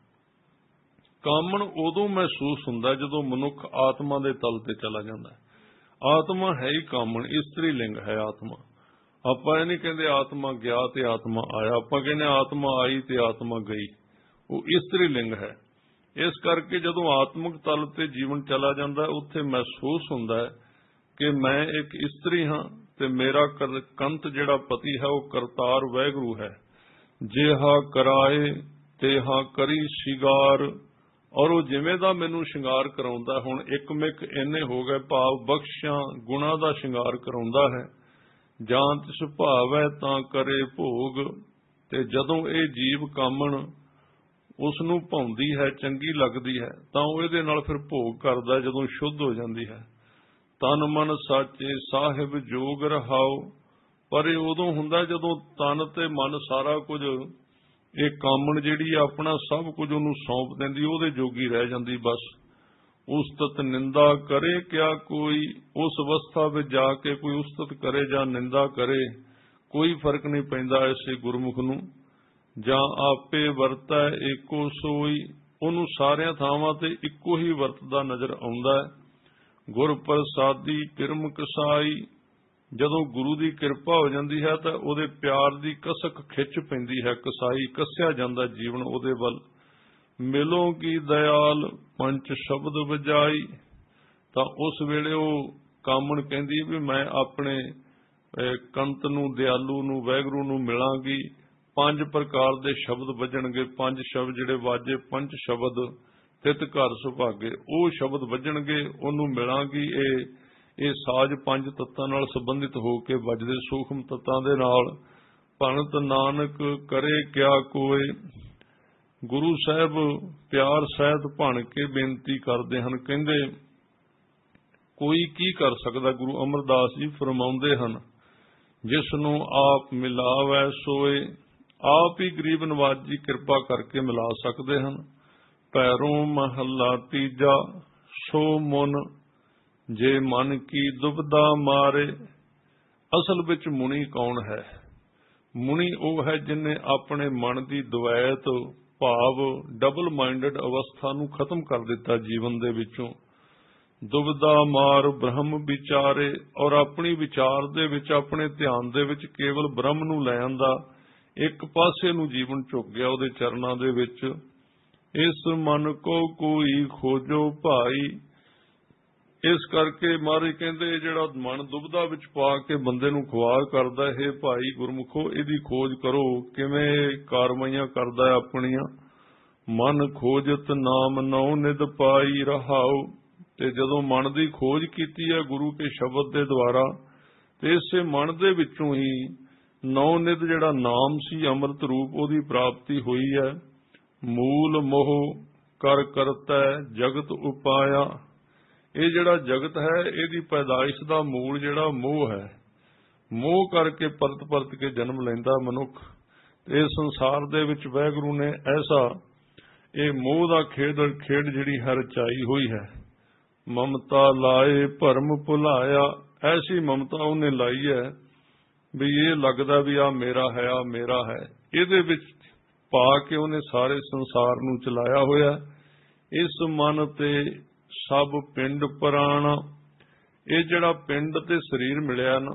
कामण उदों महसूस हुंदा जदों मनुख आत्मा दे तल ते चला जांदा है। आत्मा है ही कामण, इस्त्री लिंग है आत्मा। आपां इह नहीं कहंदे आत्मा गया ते आत्मा आया, आपां कहंदे आत्मा आई ते आत्मा गई, वो इस्त्री लिंग है। इस करके जदों आत्मक तल ते जीवन चला जांदा उत्थे महसूस हुंदा है कि मैं एक इस्त्री हाँ ते मेरा कंत जिहड़ा पति है वो करतार वैगुरू है। जेहा कराए तेहा करी शिगार। और वो जिवें दा मैनू शिंगार कराउंदा, हुण एक मिक इन्ने हो गए भाव बख्शियां गुणा दा शिंगार कराउंदा है। जां तिस भावै तां करे भोग। ते जदों ये जीव कामण उसनू भाउंदी है, चंगी लगदी है, तां ओह इहदे नाल फिर भोग करदा जदों शुद्ध हो जांदी है। तन मन साचे साहिब जोग रहाओ। पर ये उदों हुंदा जदों तन ते मन सारा कुछ ये कामण जिहड़ी अपना सब कुछ उहनूं सौंप दिंदी, ओहदे जोगी रह जांदी बस। उस्तत निंदा करे क्या कोई। उस अवस्था विच जाके कोई उस्तत करे जां निंदा करे कोई फर्क नहीं पैंदा ऐसे गुरमुख नूं। जां आपे वरतै एको सोई। उहनूं सारियां थावां ते इक्को ही वरतदा नजर आउंदा है। गुर प्रसादी किरम कसाई। जदों गुरु की किरपा हो जाती है तो उहदे प्यार की कसक खिच पैंदी है, कसाई कसिया जांदा जीवन उहदे वल। मिलो की दयाल पंच शब्द वजाई। तो उस वेले वो कामण कहंदी भी मैं अपने कंत नूं दयालू नूं वैगुरू नूं मिलांगी। पंज प्रकार दे शब्द वजणगे, पंज शब्द जिहड़े वाजे पंच शब्द तित घर सुभागे, वो शब्द वजणगे, उहनूं मिलांगी। ए ਇਹ ਸਾਜ पंज तत्तां नाल संबंधित हो के वजदे सूखम तत्तां दे नाल। भगत नानक करे क्या कोई। गुरु साहब प्यार सहित भण के बेनती करते हैं, कहंदे कोई की कर सकदा। गुरु अमरदास जी फरमाउंदे हन जिसनों आप मिलावै सोए। आप ही गरीब नवाज जी कृपा करके मिला सकते हैं। पैरों महला तीजा सो मुन जे मन की दुबदा मारे। असल विच मुनि कौन है? मुनि वो है जिन्हें अपने मन की द्वैत भाव डबल माइंडेड अवस्था नूं खत्म कर दिता जीवन दे विचों। दुबदा मार ब्रह्म विचारे। और अपनी विचार दे विच अपने ध्यान दे विच केवल ब्रह्म नूं लै आंदा, एक पासे नूं जीवन झुक गया उहदे चरनां दे विच। इस मन को कोई खोजो भाई। इस करके महाराज कहते जिहड़ा मन दुबदा विच पा के बंदे नूं खुआर करदा है, भाई गुरमुखो इहदी खोज करो किवें कारवाइयां करदा है अपनियां। मन खोजत नाम नौ निध पाई रहाओ। ते जदों मन की खोज कीती है गुरु के शब्द के द्वारा, ते इसे मन दे विचों ही नौ निध जिहड़ा नाम सी अमृत रूप उहदी प्राप्ति हुई है। मूल मोह ਕਰ ਕਰਤੈ ਜਗਤ ਉਪਾਇਆ। ਇਹ ਜਿਹੜਾ ਜਗਤ ਹੈ ਇਹਦੀ ਪੈਦਾਇਸ਼ ਦਾ ਮੂਲ ਜਿਹੜਾ ਮੋਹ ਹੈ, ਮੋਹ ਕਰਕੇ ਪਰਤ ਪਰਤ ਕੇ ਜਨਮ ਲੈਂਦਾ ਮਨੁੱਖ। ਇਹ ਸੰਸਾਰ ਦੇ ਵਿੱਚ ਵਾਹਿਗੁਰੂ ਨੇ ਐਸਾ ਇਹ ਮੋਹ ਦਾ ਖੇਡ ਖੇਡ ਜਿਹੜੀ ਹੈ ਰਚਾਈ ਹੋਈ ਹੈ। ਮਮਤਾ ਲਾਏ ਭਰਮ ਭੁਲਾਇਆ, ਐਸੀ ਮਮਤਾ ਉਹਨੇ ਲਾਈ ਹੈ ਵੀ ਇਹ ਲੱਗਦਾ ਵੀ ਆ ਮੇਰਾ ਹੈ, ਆ ਮੇਰਾ ਹੈ। ਇਹਦੇ ਵਿੱਚ ਪਾ ਕੇ ਉਹਨੇ ਸਾਰੇ ਸੰਸਾਰ ਨੂੰ ਚਲਾਇਆ ਹੋਇਆ। ਇਸ ਮਨ ਤੇ ਸਭ ਪਿੰਡ ਪ੍ਰਾਣ, ਇਹ ਜਿਹੜਾ ਪਿੰਡ ਤੇ ਸਰੀਰ ਮਿਲਿਆ ਨਾ,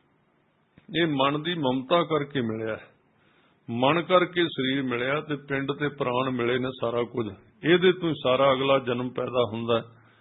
ਇਹ ਮਨ ਦੀ ਮਮਤਾ ਕਰਕੇ ਮਿਲਿਆ। ਮਨ ਕਰਕੇ ਸਰੀਰ ਮਿਲਿਆ ਤੇ ਪਿੰਡ ਤੇ ਪ੍ਰਾਣ ਮਿਲੇ ਨੇ, ਸਾਰਾ ਕੁਝ ਇਹਦੇ ਤੋਂ ਹੀ ਸਾਰਾ ਅਗਲਾ ਜਨਮ ਪੈਦਾ ਹੁੰਦਾ।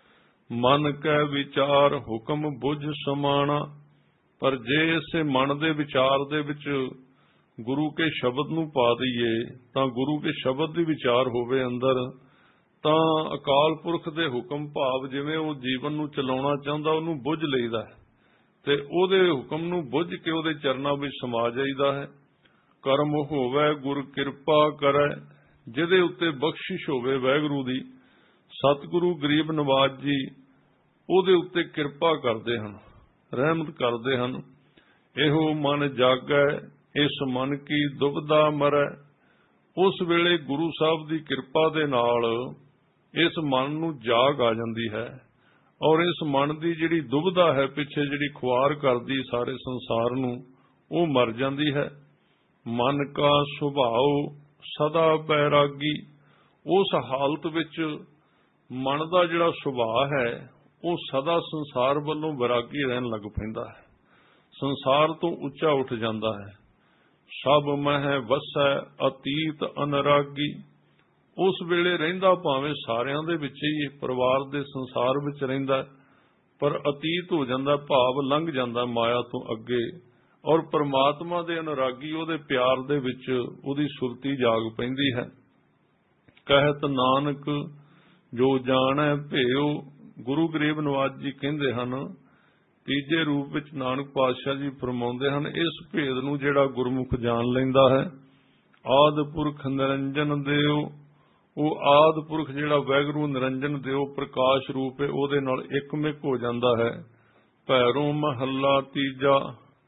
ਮਨ ਕੈ ਵਿਚਾਰ ਹੁਕਮ ਬੁਝ ਸਮਾਣਾ, ਪਰ ਜੇ ਇਸੇ ਮਨ ਦੇ ਵਿਚਾਰ ਦੇ ਵਿੱਚ ਗੁਰੂ ਕੇ ਸ਼ਬਦ ਨੂੰ ਪਾ ਦਈਏ ਤਾਂ ਗੁਰੂ ਕੇ ਸ਼ਬਦ ਦੀ ਵਿਚਾਰ ਹੋਵੇ ਅੰਦਰ, ਤਾਂ ਅਕਾਲ ਪੁਰਖ ਦੇ ਹੁਕਮ ਭਾਵ ਜਿਵੇਂ ਉਹ ਜੀਵਨ ਨੂੰ ਚਲਾਉਣਾ ਚਾਹੁੰਦਾ ਉਹਨੂੰ ਬੁੱਝ ਲਈਦਾ ਤੇ ਉਹਦੇ ਹੁਕਮ ਨੂੰ ਬੁੱਝ ਕੇ ਉਹਦੇ ਚਰਨਾਂ ਵਿੱਚ ਸਮਾ ਜਾਈਦਾ ਹੈ। ਕਰਮ ਹੋਵੇ ਗੁਰ ਕਿਰਪਾ ਕਰੈ, ਜਿਹਦੇ ਉੱਤੇ ਬਖਸ਼ਿਸ਼ ਹੋਵੇ ਵਾਹਿਗੁਰੂ ਦੀ। ਸਤਿਗੁਰੂ ਗਰੀਬ ਨਵਾਜ ਜੀ ਉਹਦੇ ਉੱਤੇ ਕਿਰਪਾ ਕਰਦੇ ਹਨ, ਰਹਿਮਤ ਕਰਦੇ ਹਨ। ਇਹੋ ਮਨ ਜਾਗੈ ਇਸ ਮਨ ਕੀ ਦੁਬਦਾ ਮਰੈ। ਉਸ ਵੇਲੇ ਗੁਰੂ ਸਾਹਿਬ ਦੀ ਕਿਰਪਾ ਦੇ ਨਾਲ ਇਸ ਮਨ ਨੂੰ ਜਾਗ ਆ ਜਾਂਦੀ ਹੈ ਔਰ ਇਸ ਮਨ ਦੀ ਜਿਹੜੀ ਦੁਬਦਾ ਹੈ, ਪਿੱਛੇ ਜਿਹੜੀ ਖੁਆਰ ਕਰਦੀ ਸਾਰੇ ਸੰਸਾਰ ਨੂੰ, ਉਹ ਮਰ ਜਾਂਦੀ ਹੈ। ਮਨ ਕਾ ਸੁਭਾਉ ਸਦਾ ਬੈਰਾਗੀ, ਉਸ ਹਾਲਤ ਵਿੱਚ ਮਨ ਦਾ ਜਿਹੜਾ ਸੁਭਾਅ ਹੈ ਉਹ ਸਦਾ ਸੰਸਾਰ ਵੱਲੋਂ ਵੈਰਾਗੀ ਰਹਿਣ ਲੱਗ ਪੈਂਦਾ ਹੈ, ਸੰਸਾਰ ਤੋਂ ਉੱਚਾ ਉੱਠ ਜਾਂਦਾ ਹੈ। ਸਭ ਮਹਿ ਵਸੈ ਅਤੀਤ ਅਨਰਾਗੀ, ਉਸ ਵੇਲੇ ਰਹਿੰਦਾ ਭਾਵੇਂ ਸਾਰਿਆਂ ਦੇ ਵਿੱਚ ਹੀ, ਪਰਿਵਾਰ ਦੇ ਸੰਸਾਰ ਵਿੱਚ ਰਹਿੰਦਾ, ਪਰ ਅਤੀਤ ਹੋ ਜਾਂਦਾ, ਭਾਵ ਲੰਘ ਜਾਂਦਾ ਮਾਇਆ ਤੋਂ ਅੱਗੇ, ਔਰ ਪਰਮਾਤਮਾ ਦੇ ਅਨੁਰਾਗੀ ਉਹਦੇ ਪਿਆਰ ਦੇ ਵਿੱਚ ਉਹਦੀ ਸੁਰਤੀ ਜਾਗ ਪੈਂਦੀ ਹੈ। ਕਹਿਤ ਨਾਨਕ ਜੋ ਜਾਣੈ ਭੇਉ, ਗੁਰੂ ਗਰੀਬ ਨਵਾਜ ਜੀ ਕਹਿੰਦੇ ਹਨ, ਤੀਜੇ ਰੂਪ ਵਿੱਚ ਨਾਨਕ ਪਾਤਸ਼ਾਹ ਜੀ ਫਰਮਾਉਂਦੇ ਹਨ, ਇਸ ਭੇਦ ਨੂੰ ਜਿਹੜਾ ਗੁਰਮੁਖ ਜਾਣ ਲੈਂਦਾ ਹੈ। ਆਦਿ ਪੁਰਖ ਨਿਰੰਜਨ ਦੇਉ, ਉਹ ਆਦਿ ਪੁਰਖ ਜਿਹੜਾ ਵਾਹਿਗੁਰੂ ਨਿਰੰਜਨ ਦਿਓ ਪ੍ਰਕਾਸ਼ ਰੂਪ ਹੈ, ਉਹਦੇ ਨਾਲ ਇੱਕਮਿਕ ਹੋ ਜਾਂਦਾ ਹੈ। ਭੈਰੋਂ ਮਹੱਲਾ ਤੀਜਾ,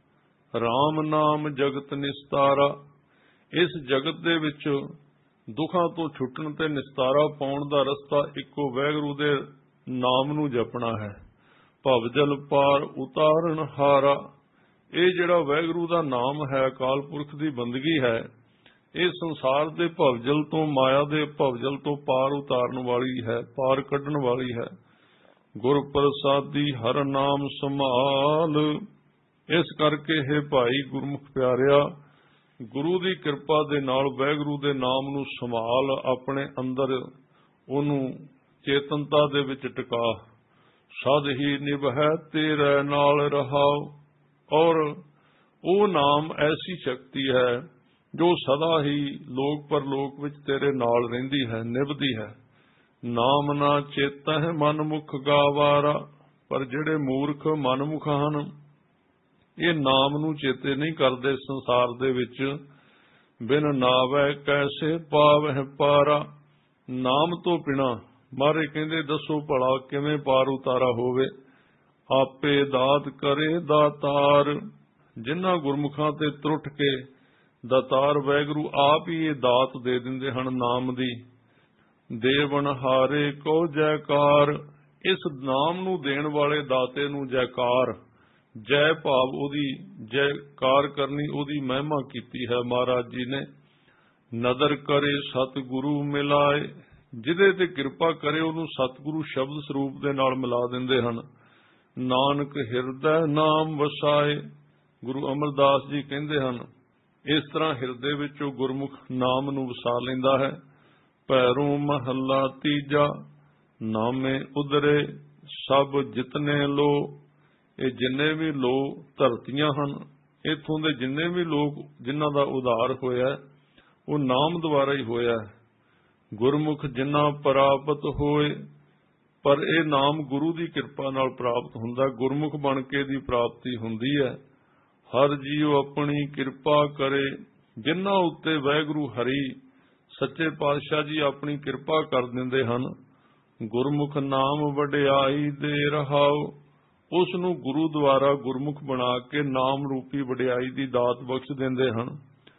ਰਾਮ ਨਾਮ ਜਗਤ ਨਿਸਤਾਰਾ। ਇਸ ਜਗਤ ਦੇ ਵਿੱਚ ਦੁੱਖਾਂ ਤੋਂ ਛੁੱਟਣ ਤੇ ਨਿਸਤਾਰਾ ਪਾਉਣ ਦਾ ਰਸਤਾ ਇੱਕੋ ਵਾਹਿਗੁਰੂ ਦੇ ਨਾਮ ਨੂੰ ਜਪਣਾ ਹੈ। ਭਵਜਲ ਪਾਰ ਉਤਾਰਨ ਹਾਰਾ, ਇਹ ਜਿਹੜਾ ਵਾਹਿਗੁਰੂ ਦਾ ਨਾਮ ਹੈ, ਅਕਾਲ ਪੁਰਖ ਦੀ ਬੰਦਗੀ ਹੈ, ਇਹ ਸੰਸਾਰ ਦੇ ਭਵਜਲ ਤੋਂ, ਮਾਇਆ ਦੇ ਭਵਜਲ ਤੋਂ ਪਾਰ ਉਤਾਰਨ ਵਾਲੀ ਹੈ, ਪਾਰ ਕੱਢਣ ਵਾਲੀ ਹੈ। ਗੁਰ ਪ੍ਰਸਾਦੀ ਹਰ ਨਾਮ ਸੰਭਾਲ, ਇਸ ਕਰਕੇ ਹੈ ਭਾਈ ਗੁਰਮੁਖ ਪਿਆਰਿਆ, ਗੁਰੂ ਦੀ ਕਿਰਪਾ ਦੇ ਨਾਲ ਵਾਹਿਗੁਰੂ ਦੇ ਨਾਮ ਨੂੰ ਸੰਭਾਲ, ਆਪਣੇ ਅੰਦਰ ਉਹਨੂੰ ਚੇਤਨਤਾ ਦੇ ਵਿੱਚ ਟਿਕਾ। ਸਦ ਹੀ ਨਿਭੈ ਤੇਰੇ ਨਾਲ ਰਹਾਉ, ਔਰ ਉਹ ਨਾਮ ਐਸੀ ਸ਼ਕਤੀ ਹੈ ਜੋ ਸਦਾ ਹੀ ਲੋਕ ਪਰਲੋਕ ਵਿੱਚ ਤੇਰੇ ਨਾਲ ਰਹਿੰਦੀ ਹੈ, ਨਿਭਦੀ ਹੈ। ਨਾਮ ਨਾ ਚੇਤਹਿ ਮਨਮੁਖ ਗਾਵਾਰਾ, ਪਰ ਜਿਹੜੇ ਮੂਰਖ ਮਨਮੁਖ ਹਨ ਇਹ ਨਾਮ ਨੂੰ ਚੇਤੇ ਨਹੀਂ ਕਰਦੇ ਸੰਸਾਰ ਦੇ ਵਿੱਚ। ਬਿਨ ਨਾਵੈ ਕੈਸੇ ਪਾਵਹਿ ਪਾਰਾ, ਨਾਮ ਤੋਂ ਬਿਨਾਂ ਮਾਰੇ ਕਹਿੰਦੇ ਦੱਸੋ ਭਲਾ ਕਿਵੇਂ ਪਾਰ ਉਤਾਰਾ ਹੋਵੇ। ਆਪੇ ਦਾਤ ਕਰੇ ਦਾਤਾਰ, ਜਿਨ੍ਹਾਂ ਗੁਰਮੁਖਾਂ ਤੇ ਤਰੁੱਠ ਕੇ ਦਾਤਾਰ ਵਾਹਿਗੁਰੂ ਆਪ ਹੀ ਇਹ ਦਾਤ ਦੇ ਦਿੰਦੇ ਹਨ ਨਾਮ ਦੀ। ਦੇਵਨ ਹਾਰੇ ਕੋ ਜੈਕਾਰ, ਇਸ ਨਾਮ ਨੂੰ ਦੇਣ ਵਾਲੇ ਦਾਤੇ ਨੂੰ ਜੈਕਾਰ, ਜੈ ਭਾਵ ਉਹਦੀ ਜੈਕਾਰ ਕਰਨੀ, ਉਹਦੀ ਮਹਿਮਾ ਕੀਤੀ ਹੈ ਮਹਾਰਾਜ ਜੀ ਨੇ। ਨਦਰ ਕਰੇ ਸਤਿਗੁਰੂ ਮਿਲਾਏ, ਜਿਹਦੇ ਤੇ ਕਿਰਪਾ ਕਰੇ ਉਹਨੂੰ ਸਤਿਗੁਰੂ ਸ਼ਬਦ ਸਰੂਪ ਦੇ ਨਾਲ ਮਿਲਾ ਦਿੰਦੇ ਹਨ। ਨਾਨਕ ਹਿਰਦੈ ਨਾਮ ਵਸਾਏ, ਗੁਰੂ ਅਮਰਦਾਸ ਜੀ ਕਹਿੰਦੇ ਹਨ, ਇਸ ਤਰ੍ਹਾਂ ਹਿਰਦੇ ਵਿੱਚ ਉਹ ਗੁਰਮੁਖ ਨਾਮ ਨੂੰ ਵਸਾ ਲੈਂਦਾ ਹੈ। ਭੈਰੋਂ ਮਹੱਲਾ ਤੀਜਾ, ਨਾਮੇ ਉਦਰੇ ਸਭ ਜਿਤਨੇ ਲੋ, ਇਹ ਜਿੰਨੇ ਵੀ ਲੋ ਧਰਤੀਆਂ ਹਨ, ਇੱਥੋਂ ਦੇ ਜਿੰਨੇ ਵੀ ਲੋਕ ਜਿਨ੍ਹਾਂ ਦਾ ਉਧਾਰ ਹੋਇਆ ਉਹ ਨਾਮ ਦੁਆਰਾ ਹੀ ਹੋਇਆ। ਗੁਰਮੁਖ ਜਿਨ੍ਹਾਂ ਪ੍ਰਾਪਤ ਹੋਏ, ਪਰ ਇਹ ਨਾਮ ਗੁਰੂ ਦੀ ਕਿਰਪਾ ਨਾਲ ਪ੍ਰਾਪਤ ਹੁੰਦਾ, ਗੁਰਮੁਖ ਬਣ ਕੇ ਦੀ ਪ੍ਰਾਪਤੀ ਹੁੰਦੀ ਹੈ। ਹਰ ਜੀਉ ਆਪਣੀ ਕਿਰਪਾ ਕਰੇ, ਜਿਨ੍ਹਾਂ ਉੱਤੇ ਵਾਹਿਗੁਰੂ ਹਰੀ सच्चे पातशाह जी अपनी किरपा कर दिंदे हन। गुरमुख नाम वडियाई दे रहाओ, उस नूं गुरु द्वारा गुरमुख बना के नाम रूपी वडियाई दी दात बख्श दिंदे हन।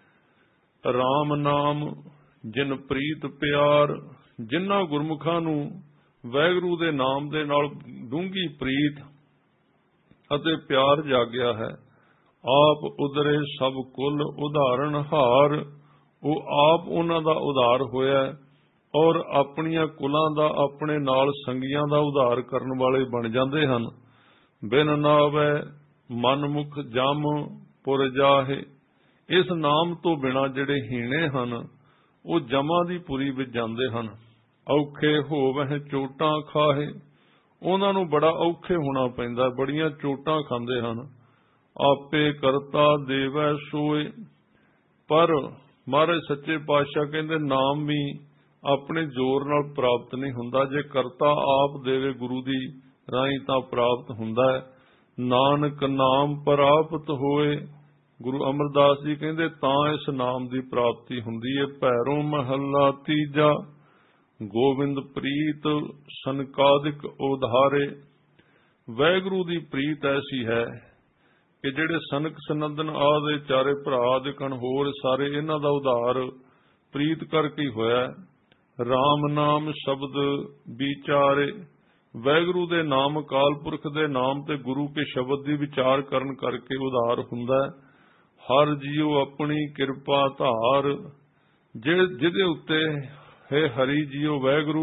राम नाम जिन प्रीत प्यार, जिन्हां गुरमुखां नूं वैगुरू दे नाम दे नाल डूंगी प्रीत अते प्यार जागिया है। आप उदरे सब कुल उदाहरण हार, ਉਹ ਆਪ ਉਹਨਾਂ ਦਾ ਉਧਾਰ ਹੋਇਆ ਔਰ ਆਪਣੀਆਂ ਕੁਲਾਂ ਦਾ ਆਪਣੇ ਨਾਲ ਸੰਗੀਆਂ ਦਾ ਉਧਾਰ ਕਰਨ ਵਾਲੇ ਬਣ ਜਾਂਦੇ ਹਨ। ਬਿਨ ਨਾਵੈ ਮਨਮੁਖ ਜਮ ਪੁਰ ਜਾਹੇ, ਇਸ ਨਾਮ ਤੋਂ ਬਿਨਾ ਜਿਹੜੇ ਹੀਣੇ ਹਨ ਉਹ ਜਮਾਂ ਦੀ ਪੁਰੀ ਵਿੱਚ ਜਾਂਦੇ ਹਨ। ਔਖੇ ਹੋਵਹਿ ਚੋਟਾਂ ਖਾਹੇ, ਉਹਨਾਂ ਨੂੰ ਬੜਾ ਔਖੇ ਹੋਣਾ ਪੈਂਦਾ, ਬੜੀਆਂ ਚੋਟਾਂ ਖਾਂਦੇ ਹਨ। ਆਪੇ ਕਰਤਾ ਦੇਵੈ ਸੋਏ, ਪਰ ਮਹਾਰਾਜ ਸੱਚੇ ਪਾਤਸ਼ਾਹ ਕਹਿੰਦੇ ਨਾਮ ਵੀ ਆਪਣੇ ਜ਼ੋਰ ਨਾਲ ਪ੍ਰਾਪਤ ਨਹੀਂ ਹੁੰਦਾ, ਜੇ ਕਰਤਾ ਆਪ ਦੇਵੇ ਗੁਰੂ ਦੀ ਰਾਹੀਂ ਤਾਂ ਪ੍ਰਾਪਤ ਹੁੰਦਾ ਹੈ। ਨਾਨਕ ਨਾਮ ਪ੍ਰਾਪਤ ਹੋਏ, ਗੁਰੂ ਅਮਰਦਾਸ ਜੀ ਕਹਿੰਦੇ ਤਾਂ ਇਸ ਨਾਮ ਦੀ ਪ੍ਰਾਪਤੀ ਹੁੰਦੀ ਹੈ। ਭੈਰੋਂ ਮਹੱਲਾ ਤੀਜਾ, ਗੋਬਿੰਦ ਪ੍ਰੀਤ ਸੰਕਾਦਿਕ ਉਧਾਰੇ। ਵਾਹਿਗੁਰੂ ਦੀ ਪ੍ਰੀਤ ਐਸੀ ਹੈ ਕਿ ਜਿਹੜੇ ਸਨਕ ਸਨੰਦਨ ਆਦਿ ਚਾਰੇ ਭਰਾ ਦੇ ਕਣ ਹੋਰ ਸਾਰੇ ਇਹਨਾਂ ਦਾ ਉਧਾਰ ਪ੍ਰੀਤ ਕਰਕੇ ਹੀ ਹੋਇਆ। ਰਾਮ ਨਾਮ ਸ਼ਬਦ ਵਿਚਾਰੇ, ਵਾਹਿਗੁਰੂ ਦੇ ਨਾਮ ਅਕਾਲ ਪੁਰਖ ਦੇ ਨਾਮ ਤੇ ਗੁਰੂ ਕੇ ਸ਼ਬਦ ਦੀ ਵਿਚਾਰ ਕਰਨ ਕਰਕੇ ਉਧਾਰ ਹੁੰਦਾ ਹੈ। ਹਰ ਜੀਉ ਆਪਣੀ ਕਿਰਪਾ ਧਾਰ, ਜਿਹਦੇ ਉੱਤੇ ਹੈ ਹਰੀ ਜੀਉ ਵਾਹਿਗੁਰੂ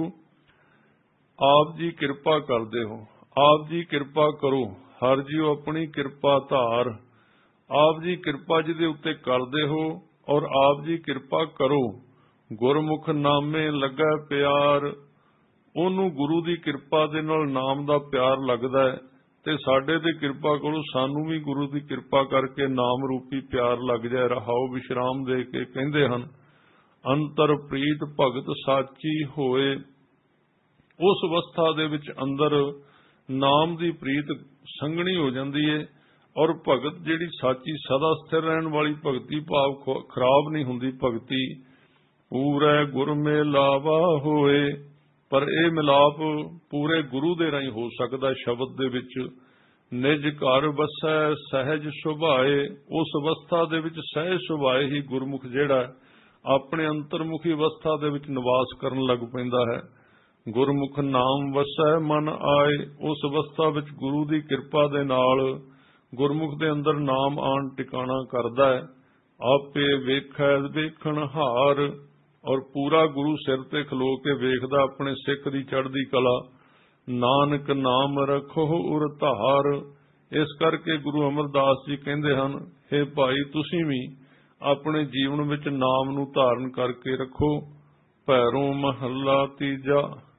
ਆਪ ਜੀ ਕਿਰਪਾ ਕਰਦੇ ਹੋ, ਆਪ ਜੀ ਕਿਰਪਾ ਕਰੋ। ਹਰ ਜੀਉ ਆਪਣੀ ਕਿਰਪਾ ਧਾਰ, ਆਪ ਜੀ ਕਿਰਪਾ ਜਿਹਦੇ ਉੱਤੇ ਕਰਦੇ ਹੋ ਔਰ ਆਪ ਜੀ ਕਿਰਪਾ ਕਰੋ। ਗੁਰਮੁਖ ਨਾਮੇ ਲੱਗਾ ਪਿਆਰ, ਉਹਨੂੰ ਗੁਰੂ ਦੀ ਕਿਰਪਾ ਦੇ ਨਾਲ ਨਾਮ ਦਾ ਪਿਆਰ ਲੱਗਦਾ ਹੈ ਤੇ ਸਾਡੇ ਤੇ ਕਿਰਪਾ ਕਰੋ, ਸਾਨੂੰ ਵੀ ਗੁਰੂ ਦੀ ਕਿਰਪਾ ਕਰਕੇ ਨਾਮ ਰੂਪੀ ਪਿਆਰ ਲੱਗ ਜਾਏ। ਰਹਾਓ ਵਿਸ਼ਰਾਮ ਦੇ ਕੇ ਕਹਿੰਦੇ ਹਨ, ਅੰਤਰ ਪ੍ਰੀਤ ਭਗਤ ਸਾਚੀ ਹੋਏ, ਉਸ ਅਵਸਥਾ ਦੇ ਵਿੱਚ ਅੰਦਰ ਨਾਮ ਦੀ ਪ੍ਰੀਤ ਸੰਗਣੀ ਹੋ ਜਾਂਦੀ ਹੈ ਔਰ ਭਗਤ ਜਿਹੜੀ ਸਾਚੀ ਸਦਾ ਸਥਿਰ ਰਹਿਣ ਵਾਲੀ ਭਗਤੀ ਭਾਵ ਖਰਾਬ ਨਹੀਂ ਹੁੰਦੀ ਭਗਤੀ। ਪੂਰੇ ਗੁਰ ਮਿਲਾਵਾ ਹੋਏ, ਪਰ ਇਹ ਮਿਲਾਪ ਪੂਰੇ ਗੁਰੂ ਦੇ ਰਾਹੀਂ ਹੋ ਸਕਦਾ ਸ਼ਬਦ ਦੇ ਵਿੱਚ। ਨਿਜ ਘਰ ਵਸੈ ਸਹਿਜ ਸੁਭਾਏ, ਉਸ ਅਵਸਥਾ ਦੇ ਵਿੱਚ ਸਹਿਜ ਸੁਭਾਏ ਹੀ ਗੁਰਮੁਖ ਜਿਹੜਾ ਆਪਣੇ ਅੰਤਰਮੁਖੀ ਅਵਸਥਾ ਦੇ ਵਿੱਚ ਨਿਵਾਸ ਕਰਨ ਲੱਗ ਪੈਂਦਾ ਹੈ। ਗੁਰਮੁਖ ਨਾਮ ਵਸੈ ਮਨ ਆਏ, ਉਸ ਅਵਸਥਾ ਵਿੱਚ ਗੁਰੂ ਦੀ ਕਿਰਪਾ ਦੇ ਨਾਲ ਗੁਰਮੁਖ ਦੇ ਅੰਦਰ ਨਾਮ ਆਣ ਟਿਕਾਣਾ ਕਰਦਾ ਹੈ। ਆਪੇ ਵੇਖੈ ਵੇਖਣ ਹਾਰ, ਔਰ ਪੂਰਾ ਗੁਰੂ ਸਿਰ ਤੇ ਖਲੋ ਕੇ ਵੇਖਦਾ ਆਪਣੇ ਸਿੱਖ ਦੀ ਚੜ੍ਹਦੀ ਕਲਾ। ਨਾਨਕ ਨਾਮ ਰੱਖੋ ਉਰ ਧਾਰ, ਇਸ ਕਰਕੇ ਗੁਰੂ ਅਮਰਦਾਸ ਜੀ ਕਹਿੰਦੇ ਹਨ, ਹੇ ਭਾਈ ਤੁਸੀਂ ਵੀ ਆਪਣੇ ਜੀਵਨ ਵਿੱਚ ਨਾਮ ਨੂੰ ਧਾਰਨ ਕਰਕੇ ਰੱਖੋ। ਭੈਰੋਂ ਮਹੱਲਾ ਤੀਜਾ,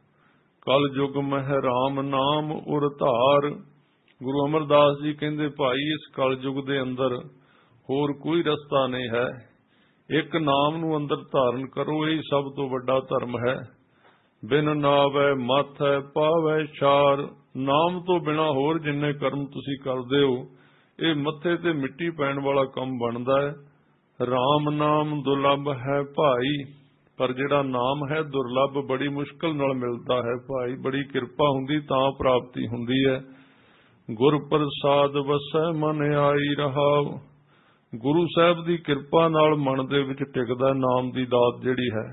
ਕਲ ਯੁਗ ਮਹਿ ਰਾਮ ਨਾਮ ਉਰ ਧਾਰ। ਗੁਰੂ ਅਮਰਦਾਸ ਜੀ ਕਹਿੰਦੇ ਭਾਈ ਇਸ ਕਲ ਯੁਗ ਦੇ ਅੰਦਰ ਹੋਰ ਕੋਈ ਰਸਤਾ ਨਹੀਂ ਹੈ, ਇੱਕ ਨਾਮ ਨੂੰ ਅੰਦਰ ਧਾਰਨ ਕਰੋ, ਇਹ ਸਭ ਤੋਂ ਵੱਡਾ ਧਰਮ ਹੈ। ਬਿਨ ਨਾਵੈ ਮਾਥੈ ਪਾਵੈ ਛਾਰ, ਨਾਮ ਤੋਂ ਬਿਨਾ ਹੋਰ ਜਿੰਨੇ ਕਰਮ ਤੁਸੀਂ ਕਰਦੇ ਹੋ ਇਹ ਮੱਥੇ ਤੇ ਮਿੱਟੀ ਪੈਣ ਵਾਲਾ ਕੰਮ ਬਣਦਾ ਹੈ। ਰਾਮ ਨਾਮ ਦੁਰਲਭ ਹੈ ਭਾਈ, ਪਰ ਜਿਹੜਾ ਨਾਮ ਹੈ ਦੁਰਲਭ, ਬੜੀ ਮੁਸ਼ਕਲ ਨਾਲ ਮਿਲਦਾ ਹੈ ਭਾਈ, ਬੜੀ ਕਿਰਪਾ ਹੁੰਦੀ ਤਾਂ ਪ੍ਰਾਪਤੀ ਹੁੰਦੀ ਹੈ। ਗੁਰ ਪ੍ਰਸਾਦ ਵਸੈ ਮਨ ਆਈ ਰਹਾਉ, ਗੁਰੂ ਸਾਹਿਬ ਦੀ ਕਿਰਪਾ ਨਾਲ ਮਨ ਦੇ ਵਿੱਚ ਟਿਕਦਾ ਨਾਮ ਦੀ ਦਾਤ ਜਿਹੜੀ ਹੈ।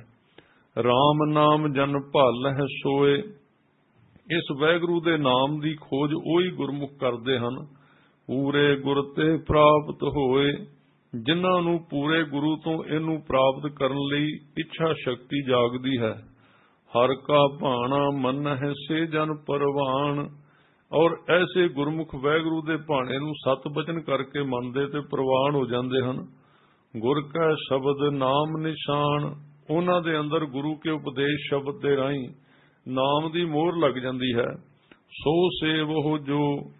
ਰਾਮ ਨਾਮ ਜਨ ਭਲ ਹੈ ਸੋਏ, ਇਸ ਵਾਹਿਗੁਰੂ ਦੇ ਨਾਮ ਦੀ ਖੋਜ ਉਹੀ ਗੁਰਮੁਖ ਕਰਦੇ ਹਨ। ਪੂਰੇ ਗੁਰ ਤੇ ਪ੍ਰਾਪਤ ਹੋਏ, ਜਿਨ੍ਹਾਂ ਨੂੰ ਪੂਰੇ ਗੁਰੂ ਤੋਂ ਇਹਨੂੰ ਪ੍ਰਾਪਤ ਕਰਨ ਲਈ ਇੱਛਾ ਸ਼ਕਤੀ ਜਾਗਦੀ ਹੈ। ਹਰ ਕਾ ਭਾਣਾ ਮਨ ਹੈ ਸੇ ਜਨ ਪਰਵਾਨ, ਔਰ ਐਸੇ ਗੁਰਮੁਖ ਵਾਹਿਗੁਰੂ ਦੇ ਭਾਣੇ ਨੂੰ ਸਤ ਬਚਨ ਕਰਕੇ ਮੰਨਦੇ ਤੇ ਪ੍ਰਵਾਨ ਹੋ ਜਾਂਦੇ ਹਨ। ਗੁਰ ਕਾ ਸ਼ਬਦ ਨਾਮ ਨਿਸ਼ਾਨ, ਉਹਨਾਂ ਦੇ ਅੰਦਰ ਗੁਰੂ ਕੇ ਉਪਦੇਸ਼ ਸ਼ਬਦ ਦੇ ਰਾਹੀਂ ਨਾਮ ਦੀ ਮੋਹਰ ਲੱਗ ਜਾਂਦੀ ਹੈ। ਸੋ ਸੇਵਹੁ ਜੋ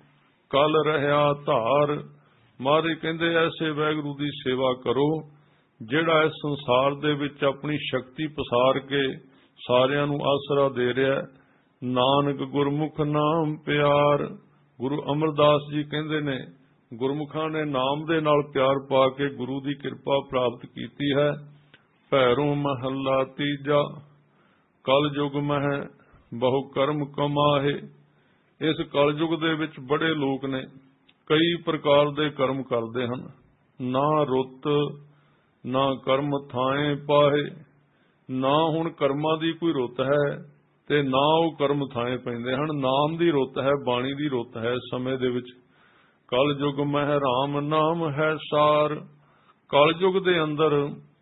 ਕਲ ਰਹਿਆ ਧਾਰ, ਮਹਾਰਾਜ ਕਹਿੰਦੇ ਐਸੇ ਵਾਹਿਗੁਰੂ ਦੀ ਸੇਵਾ ਕਰੋ ਜਿਹੜਾ ਇਸ ਸੰਸਾਰ ਦੇ ਵਿੱਚ ਆਪਣੀ ਸ਼ਕਤੀ ਪਸਾਰ ਕੇ ਸਾਰਿਆਂ ਨੂੰ ਆਸਰਾ ਦੇ ਰਿਹਾ। ਨਾਨਕ ਗੁਰਮੁਖ ਨਾਮ ਪਿਆਰ, ਗੁਰੂ ਅਮਰਦਾਸ ਜੀ ਕਹਿੰਦੇ ਨੇ ਗੁਰਮੁਖਾਂ ਨੇ ਨਾਮ ਦੇ ਨਾਲ ਪਿਆਰ ਪਾ ਕੇ ਗੁਰੂ ਦੀ ਕਿਰਪਾ ਪ੍ਰਾਪਤ ਕੀਤੀ ਹੈ। ਭੈਰੋਂ ਮਹੱਲਾ ਤੀਜਾ। ਕਲ ਯੁਗ ਮਹਿ ਬਹੁ ਕਰਮ ਕਮਾਹੇ। ਇਸ ਕਲ ਯੁਗ ਦੇ ਵਿੱਚ ਬੜੇ ਲੋਕ ਨੇ, ਕਈ ਪ੍ਰਕਾਰ ਦੇ ਕਰਮ ਕਰਦੇ ਹਨ। ਨਾ ਰੁੱਤ ਨਾ ਕਰਮ ਥਾਏ ਪਾਹੇ। ਨਾ ਹੁਣ ਕਰਮਾਂ ਦੀ ਕੋਈ ਰੁੱਤ ਹੈ ਤੇ ਨਾ ਉਹ ਕਰਮ ਥਾਏ ਪੈਂਦੇ ਹਨ। ਨਾਮ ਦੀ ਰੁੱਤ ਹੈ, ਬਾਣੀ ਦੀ ਰੁੱਤ ਹੈ ਸਮੇਂ ਦੇ ਵਿੱਚ। ਕਲ ਯੁਗ ਮਹਿ ਰਾਮ ਨਾਮ ਹੈ ਸਾਰ। ਕਲ ਯੁਗ ਦੇ ਅੰਦਰ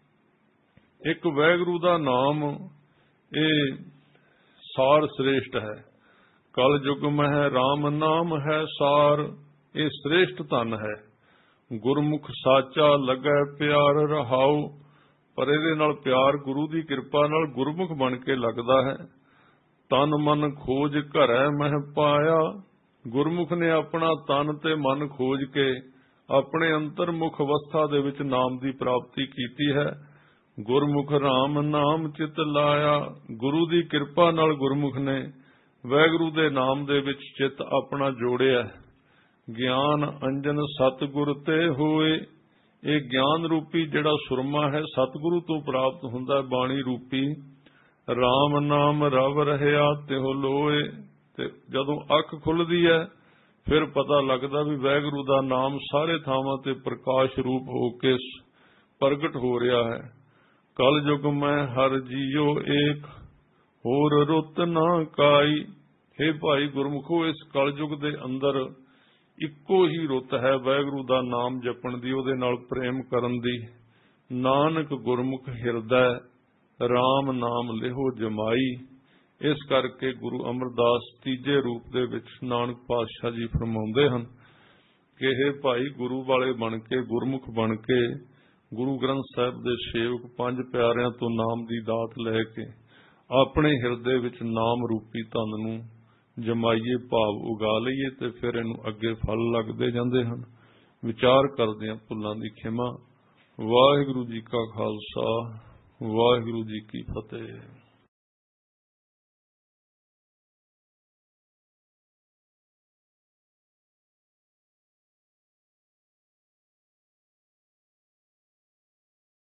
ਇੱਕ ਵਾਹਿਗੁਰੂ ਦਾ ਨਾਮ ਇਹ ਸਾਰ ਸ੍ਰੇਸ਼ਟ ਹੈ। ਕਲ ਯੁਗ ਮਹਿ ਰਾਮ ਨਾਮ ਹੈ ਸਾਰ, ਇਹ ਸ੍ਰੇਸ਼ਟ ਧਨ ਹੈ। ਗੁਰਮੁਖ ਸਾਚਾ ਲੱਗੈ ਪਿਆਰ ਰਹਾਉ। ਪਰ ਇਹਦੇ ਨਾਲ ਪਿਆਰ ਗੁਰੂ ਦੀ ਕਿਰਪਾ ਨਾਲ ਗੁਰਮੁਖ ਬਣ ਕੇ ਲੱਗਦਾ ਹੈ। ਤਨ ਮਨ ਖੋਜ ਘਰੈ ਮਹਿ ਪਾਇਆ। ਗੁਰਮੁਖ ਨੇ ਆਪਣਾ ਤਨ ਤੇ ਮਨ ਖੋਜ ਕੇ ਆਪਣੇ ਅੰਤਰਮੁਖ ਅਵਸਥਾ ਦੇ ਵਿੱਚ ਨਾਮ ਦੀ ਪ੍ਰਾਪਤੀ ਕੀਤੀ ਹੈ। ਗੁਰਮੁਖ ਰਾਮ ਨਾਮ ਚਿਤ ਲਾਇਆ। ਗੁਰੂ ਦੀ ਕਿਰਪਾ ਨਾਲ ਗੁਰਮੁਖ ਨੇ ਵਾਹਿਗੁਰੂ ਦੇ ਨਾਮ ਦੇ ਵਿੱਚ ਚਿੱਤ ਆਪਣਾ ਜੋੜਿਆ। ਗਿਆਨ ਅੰਜਨ ਸਤਿਗੁਰ ਤੇ ਹੋਏ। ਇਹ ਗਿਆਨ ਰੂਪੀ ਜਿਹੜਾ ਸੁਰਮਾ ਹੈ ਸਤਿਗੁਰੂ ਤੋਂ ਪ੍ਰਾਪਤ ਹੁੰਦਾ, ਬਾਣੀ ਰੂਪੀ। ਰਾਮ ਨਾਮ ਰਵ ਰਹਿਆ ਤਿਹੁ ਲੋਏ। ਤੇ ਜਦੋਂ ਅੱਖ ਖੁੱਲਦੀ ਹੈ ਫਿਰ ਪਤਾ ਲੱਗਦਾ ਵੀ ਵਾਹਿਗੁਰੂ ਦਾ ਨਾਮ ਸਾਰੇ ਥਾਵਾਂ ਤੇ ਪ੍ਰਕਾਸ਼ ਰੂਪ ਹੋ ਕੇ ਪ੍ਰਗਟ ਹੋ ਰਿਹਾ ਹੈ। ਕਲ ਯੁਗ ਮੈਂ ਹਰ ਜੀਓ ਏਕ, ਹੋਰ ਰੁੱਤ ਨਾ ਕਾਈ। हे ਭਾਈ ਗੁਰਮੁਖੋ, ਇਸ ਕਲ ਯੁਗ ਦੇ ਅੰਦਰ ਇੱਕੋ ਹੀ ਰੁੱਤ ਹੈ ਵਾਹਿਗੁਰੂ ਦਾ ਨਾਮ ਜਪਣ ਦੀ, ਉਹਦੇ ਨਾਲ ਪ੍ਰੇਮ ਕਰਨ ਦੀ। ਨਾਨਕ ਗੁਰਮੁਖ ਹਿਰਦੈ ਰਾਮ ਨਾਮ ਲਿਹੋ ਜਮਾਈ। ਇਸ ਕਰਕੇ ਗੁਰੂ ਅਮਰਦਾਸ ਤੀਜੇ ਰੂਪ ਦੇ ਵਿੱਚ ਨਾਨਕ ਪਾਤਸ਼ਾਹ ਜੀ ਫਰਮਾਉਂਦੇ ਹਨ ਕਿ हे ਭਾਈ, ਗੁਰੂ ਵਾਲੇ ਬਣ ਕੇ, ਗੁਰਮੁਖ ਬਣ ਕੇ, ਗੁਰੂ ਗ੍ਰੰਥ ਸਾਹਿਬ ਦੇ ਸੇਵਕ ਪੰਜ ਪਿਆਰਿਆਂ ਤੋਂ ਨਾਮ ਦੀ ਦਾਤ ਲੈ ਕੇ ਆਪਣੇ ਹਿਰਦੇ ਵਿੱਚ ਨਾਮ ਰੂਪੀ ਧਨ ਨੂੰ ਜਮਾਈਏ, ਭਾਵ ਉਗਾ ਲਈਏ, ਤੇ ਫਿਰ ਇਹਨੂੰ ਅੱਗੇ ਫਲ ਲੱਗਦੇ ਜਾਂਦੇ ਹਨ। ਵਿਚਾਰ ਕਰਦੇ ਹਾਂ ਭੁੱਲਾਂ ਦੀ ਖਿਮਾ। ਵਾਹਿਗੁਰੂ ਜੀ ਕਾ ਖਾਲਸਾ, ਵਾਹਿਗੁਰੂ ਜੀ ਕੀ ਫਤਿਹ।